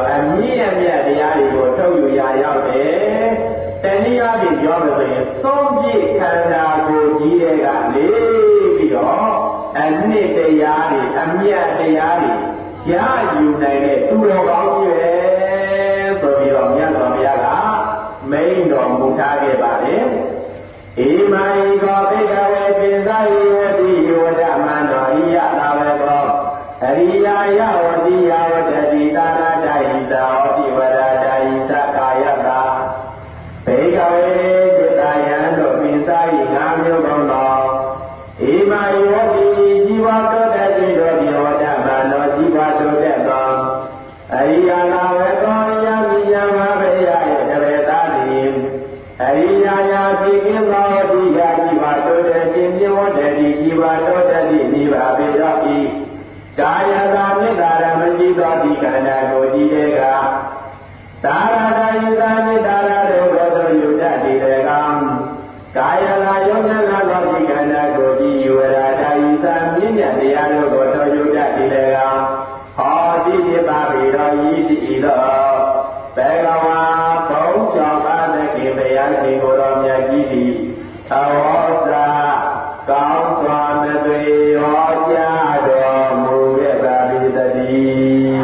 ဆုံးပြည့်ခန္ဓာကိုယ်ကြီးတဲ့ကနေပြီးတော့အနှစ်တရားတွေအမြတ်တရားတွေရယူနိုင်တဲ့သူတော်ကောင်းကြီးပဲဆိုပြီးတော့မြတ်စွာဘုရားကမိန့်တော်မူထားခဲ့ပါတယ်ဧမာယိကောဘိကဝေပိသယေဝတိယောဓမ္မန္တောရိယသာဝကောအရိယာယဝတိယဝတ္တိသာရတဟိသာဟောတိဝရတဟိသကာယတာဘိကဝေจิตာယံတို့ပိသယေငါမျိုးကောင်းသောဧမာယိဝတိជីဝတောတတိတို့ယောဓမ္မန္တောជីဝတောတတ်သောအရိယာသာဝကောယမိယမဘေယရဲ့တပေသာတိအရိယာယသိကိသောတိယជីဝတောတတိမြေဝတ္တိជីဝတောတတိနိဗ္ဗာပေရောဤကာယတာမေတ္တာရမရှိသောဒီခန္ဓာကိုယ်ကြီးတွေကသာရတာယုတာမေတ္တာရတို့ကိုသောယုတတိတေကံကာယလာယောဉာဏသောဒီခန္ဓာကိုယ်ကြီးယူဝရာတာယုတာမြင့်မြတ်တရားတို့ကိုသောယုတတိတေကံဟောတိจิตပါပေတော်ဤတိသောဘေကဝါဘုံကြောင့်ပါသကိဘုရားရှင်ကိုယ်တော်မြတ်ကြီးသည်သဝောစာကောင်းစွာမသွေဟောကြားတော်မူခဲ့ပါ၏တည်း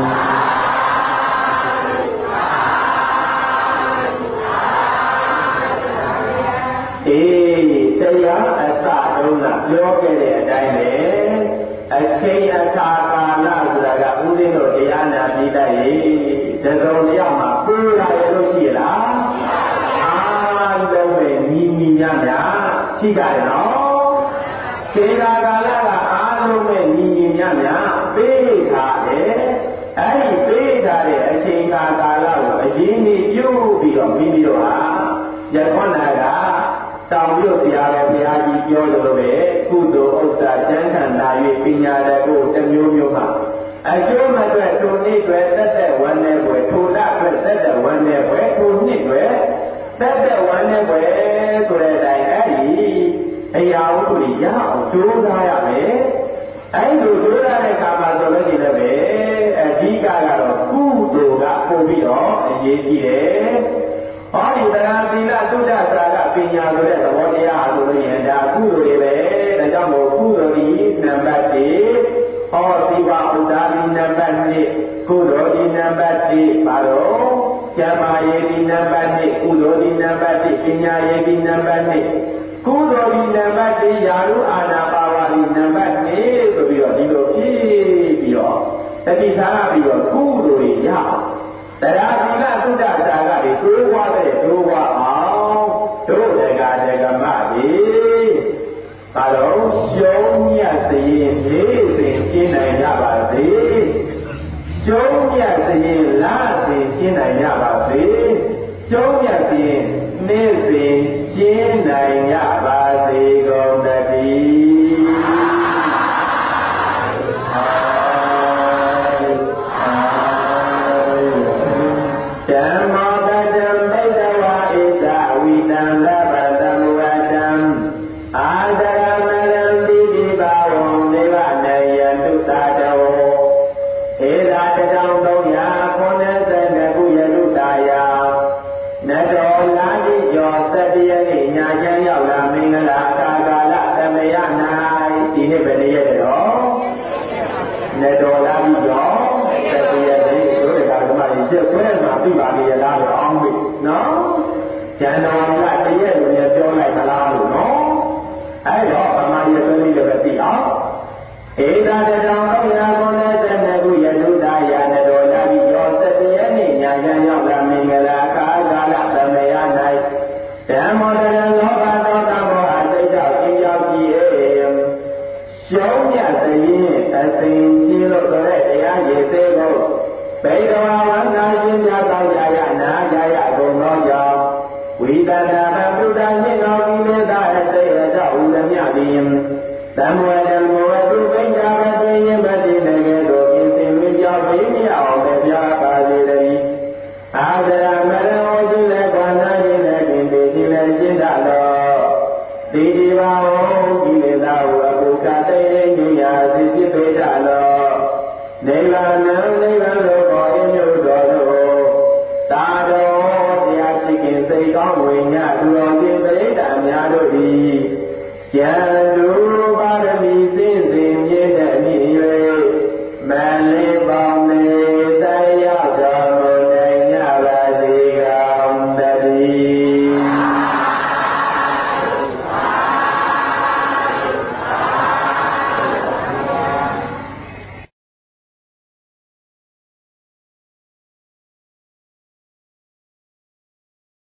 အေးတရားအစတုံးကပြောခဲ့တဲ့အတိုင်းပဲအချိန်အခါကာလဆိုတာကဥသိတို့တရားနာပြီးတတ်ရင်တစုံတယောက်မှာပူလာရလို့ရှိလားအားလုံးပဲညီညီညညရှိကြရနော်ချိန်ကာကာလကအားလုံးပဲညီညီညညပေးထားတယ်အဲ့ဒီပေးထားတဲ့အချိန်ကာကာလကိုအရင်ကြီးပြုပြီးတော့မိမိတို့ဟာယခုနကတောင်ပြုတ်တရားတော်ဘုရားကြီးပြောလို့ပဲကုသိုလ်ဥစ္စာကျမ်းခံလာ၍ပညာတတ်ကိုတစ်မျိုးမျိုးမှာအကျိုးမဲ့အတွက်ထိုနေ့တွေသက်သက်ဝမ်းနဲ့ွယ်ထိုလအတွက်သက်သက်ဝမ်းနဲ့ွယ်ထိုနှစ်တွေသက်သက်ဝမ်းနဲ့ွယ်ဆိုတဲ့အတိုင်းအဲ့ဒီအရာဝတ္ထုတွေရအောင်ကြိုးစားရမယ်အဲ့ဒီကြိုးစားတဲ့အခါမှာဆိုလို့ရှိရင်လည်းအဓိကကတော့ကုသိုလ်ကပို့ပြီးတော့အရေးကြီးတယ်ဟောဒီတရားသီလသုဒ္ဓစာကပညာဆိုတဲ့သဘောတရားဆိုလို့ရင်ဒါကုသိုလ်တွေပဲဒါကြောင့်မို့ကုသိုလ်ဒီနံပါတ်တစ်ဟောသီဝဥဒ္ဒါဒီနံပါတ်နှစ်ကုသိုလ်ဒီနံပါတ်တစ်ပါတော့ကျမ်းမာရေးဒီနံပါတ်နှစ်ကုသိုလ်ဒီနံပါတ်တစ်ပညာရေးဒီနံပါတ်နှစ်ကုသိုလ်ဒီနံပါတ်တစ်ယာရုအာနာပါဝါဒီနံပါတ်နှစ်ဆိုပြီးတော့ဒီလိုဖြည့်ပြီးတော့တတိထားပြီးတော့ကုသိုလ်တွေရတရားသီလသုဒ္ဓစာကတွေတိုးွားတဲ့တိုးွားအောင်တို့တက္ကဒကမကြီးဘာလို့ရှုံးမြတ်စရင်လေးစဉ်ရှင်းနိုင်ကြပါစေရှုံးမြတ်စရင်လားစဉ်ရှင်းနိုင်ကြပါစေရှုံးမြတ်စရင်နေ့စဉ်ရှင်းနိုင်ကြပါစေကုန်တည်းဓမ္မောတတံဘိတဝါဣဇဝိတံလဘတံဝတံအာဒရမလံတိတိဘာဝံနေဗနယတုတာတောဧသာတတံသုံးရာခုနှစ်ဆယ်နှစ်ခုယတုတာယနတောလာတိကျော်သတ္တယနေ့ညာချမ်းရောက်လာမင်္ဂလာကာကာလသမယ၌ဒီနေ့ပဲနေရတယ်နော်နတောလာတိကျော်သတ္တယနေ့တို့ကဓမ္မကြီးကျက်ဆွဲမှာပြပါလေလားလို့အောင်းပြီနော်ဇန်နဝါရီလတရက်လိုလည်းပြောလိုက်သလားလို့နော်အဲ့တော့ဗမာရဲ့သွေးလေးလည်းပဲသိအောင်ဧသာတတံဘုရားကုဏ္ဏသနကုယတုဒ္ဒယာနတော်လာပြီးကျော်သတ္တယနေ့ညာချမ်းရောက်လာမင်္ဂလာကာကာလသမယ၌ဓမ္မောတရံလောဘသောတမောအစိတ်ကြောင့်ကျင်းရောက်ကြည့်ရှုံးမြတ်စရင်အစဉ်ရှင်းလို့ဆိုတဲ့တရားရည်သေးကိုဘိကဝါဝန္နာရှင်များသောကြာရနာကြရကုန်သောကြောင့်ဝိတတဗဗုဒ္ဓမြင့်တော်ဤမေတ္တာအစိတ်အသောဥဒမြသည်သံဝေဓမ္မဝတုပိဉ္စာဝတိယမတိနဂေတို့ပြင်ဆင်ဝိကြောင့်ဘိမြအောင်ပဲပြပါစေတည်းအာဒရမရဝတိလည်းဘာနာခြင်းလည်းခင်တည်ခြင်းလည်းရှင်းတတ်သောတိတိဘာဝကိလေသာဟုအပုခတိဉ္ဇာစိစိပေတလောနိဗ္ဗာန်နိဗ္ဗာန်တို့ကိုအညုတော်တို့သာတော်တရားရှိခင်စိတ်ကောင်းဝိညာဉ်သူတော်ရှင်ပရိဒာမယဟန်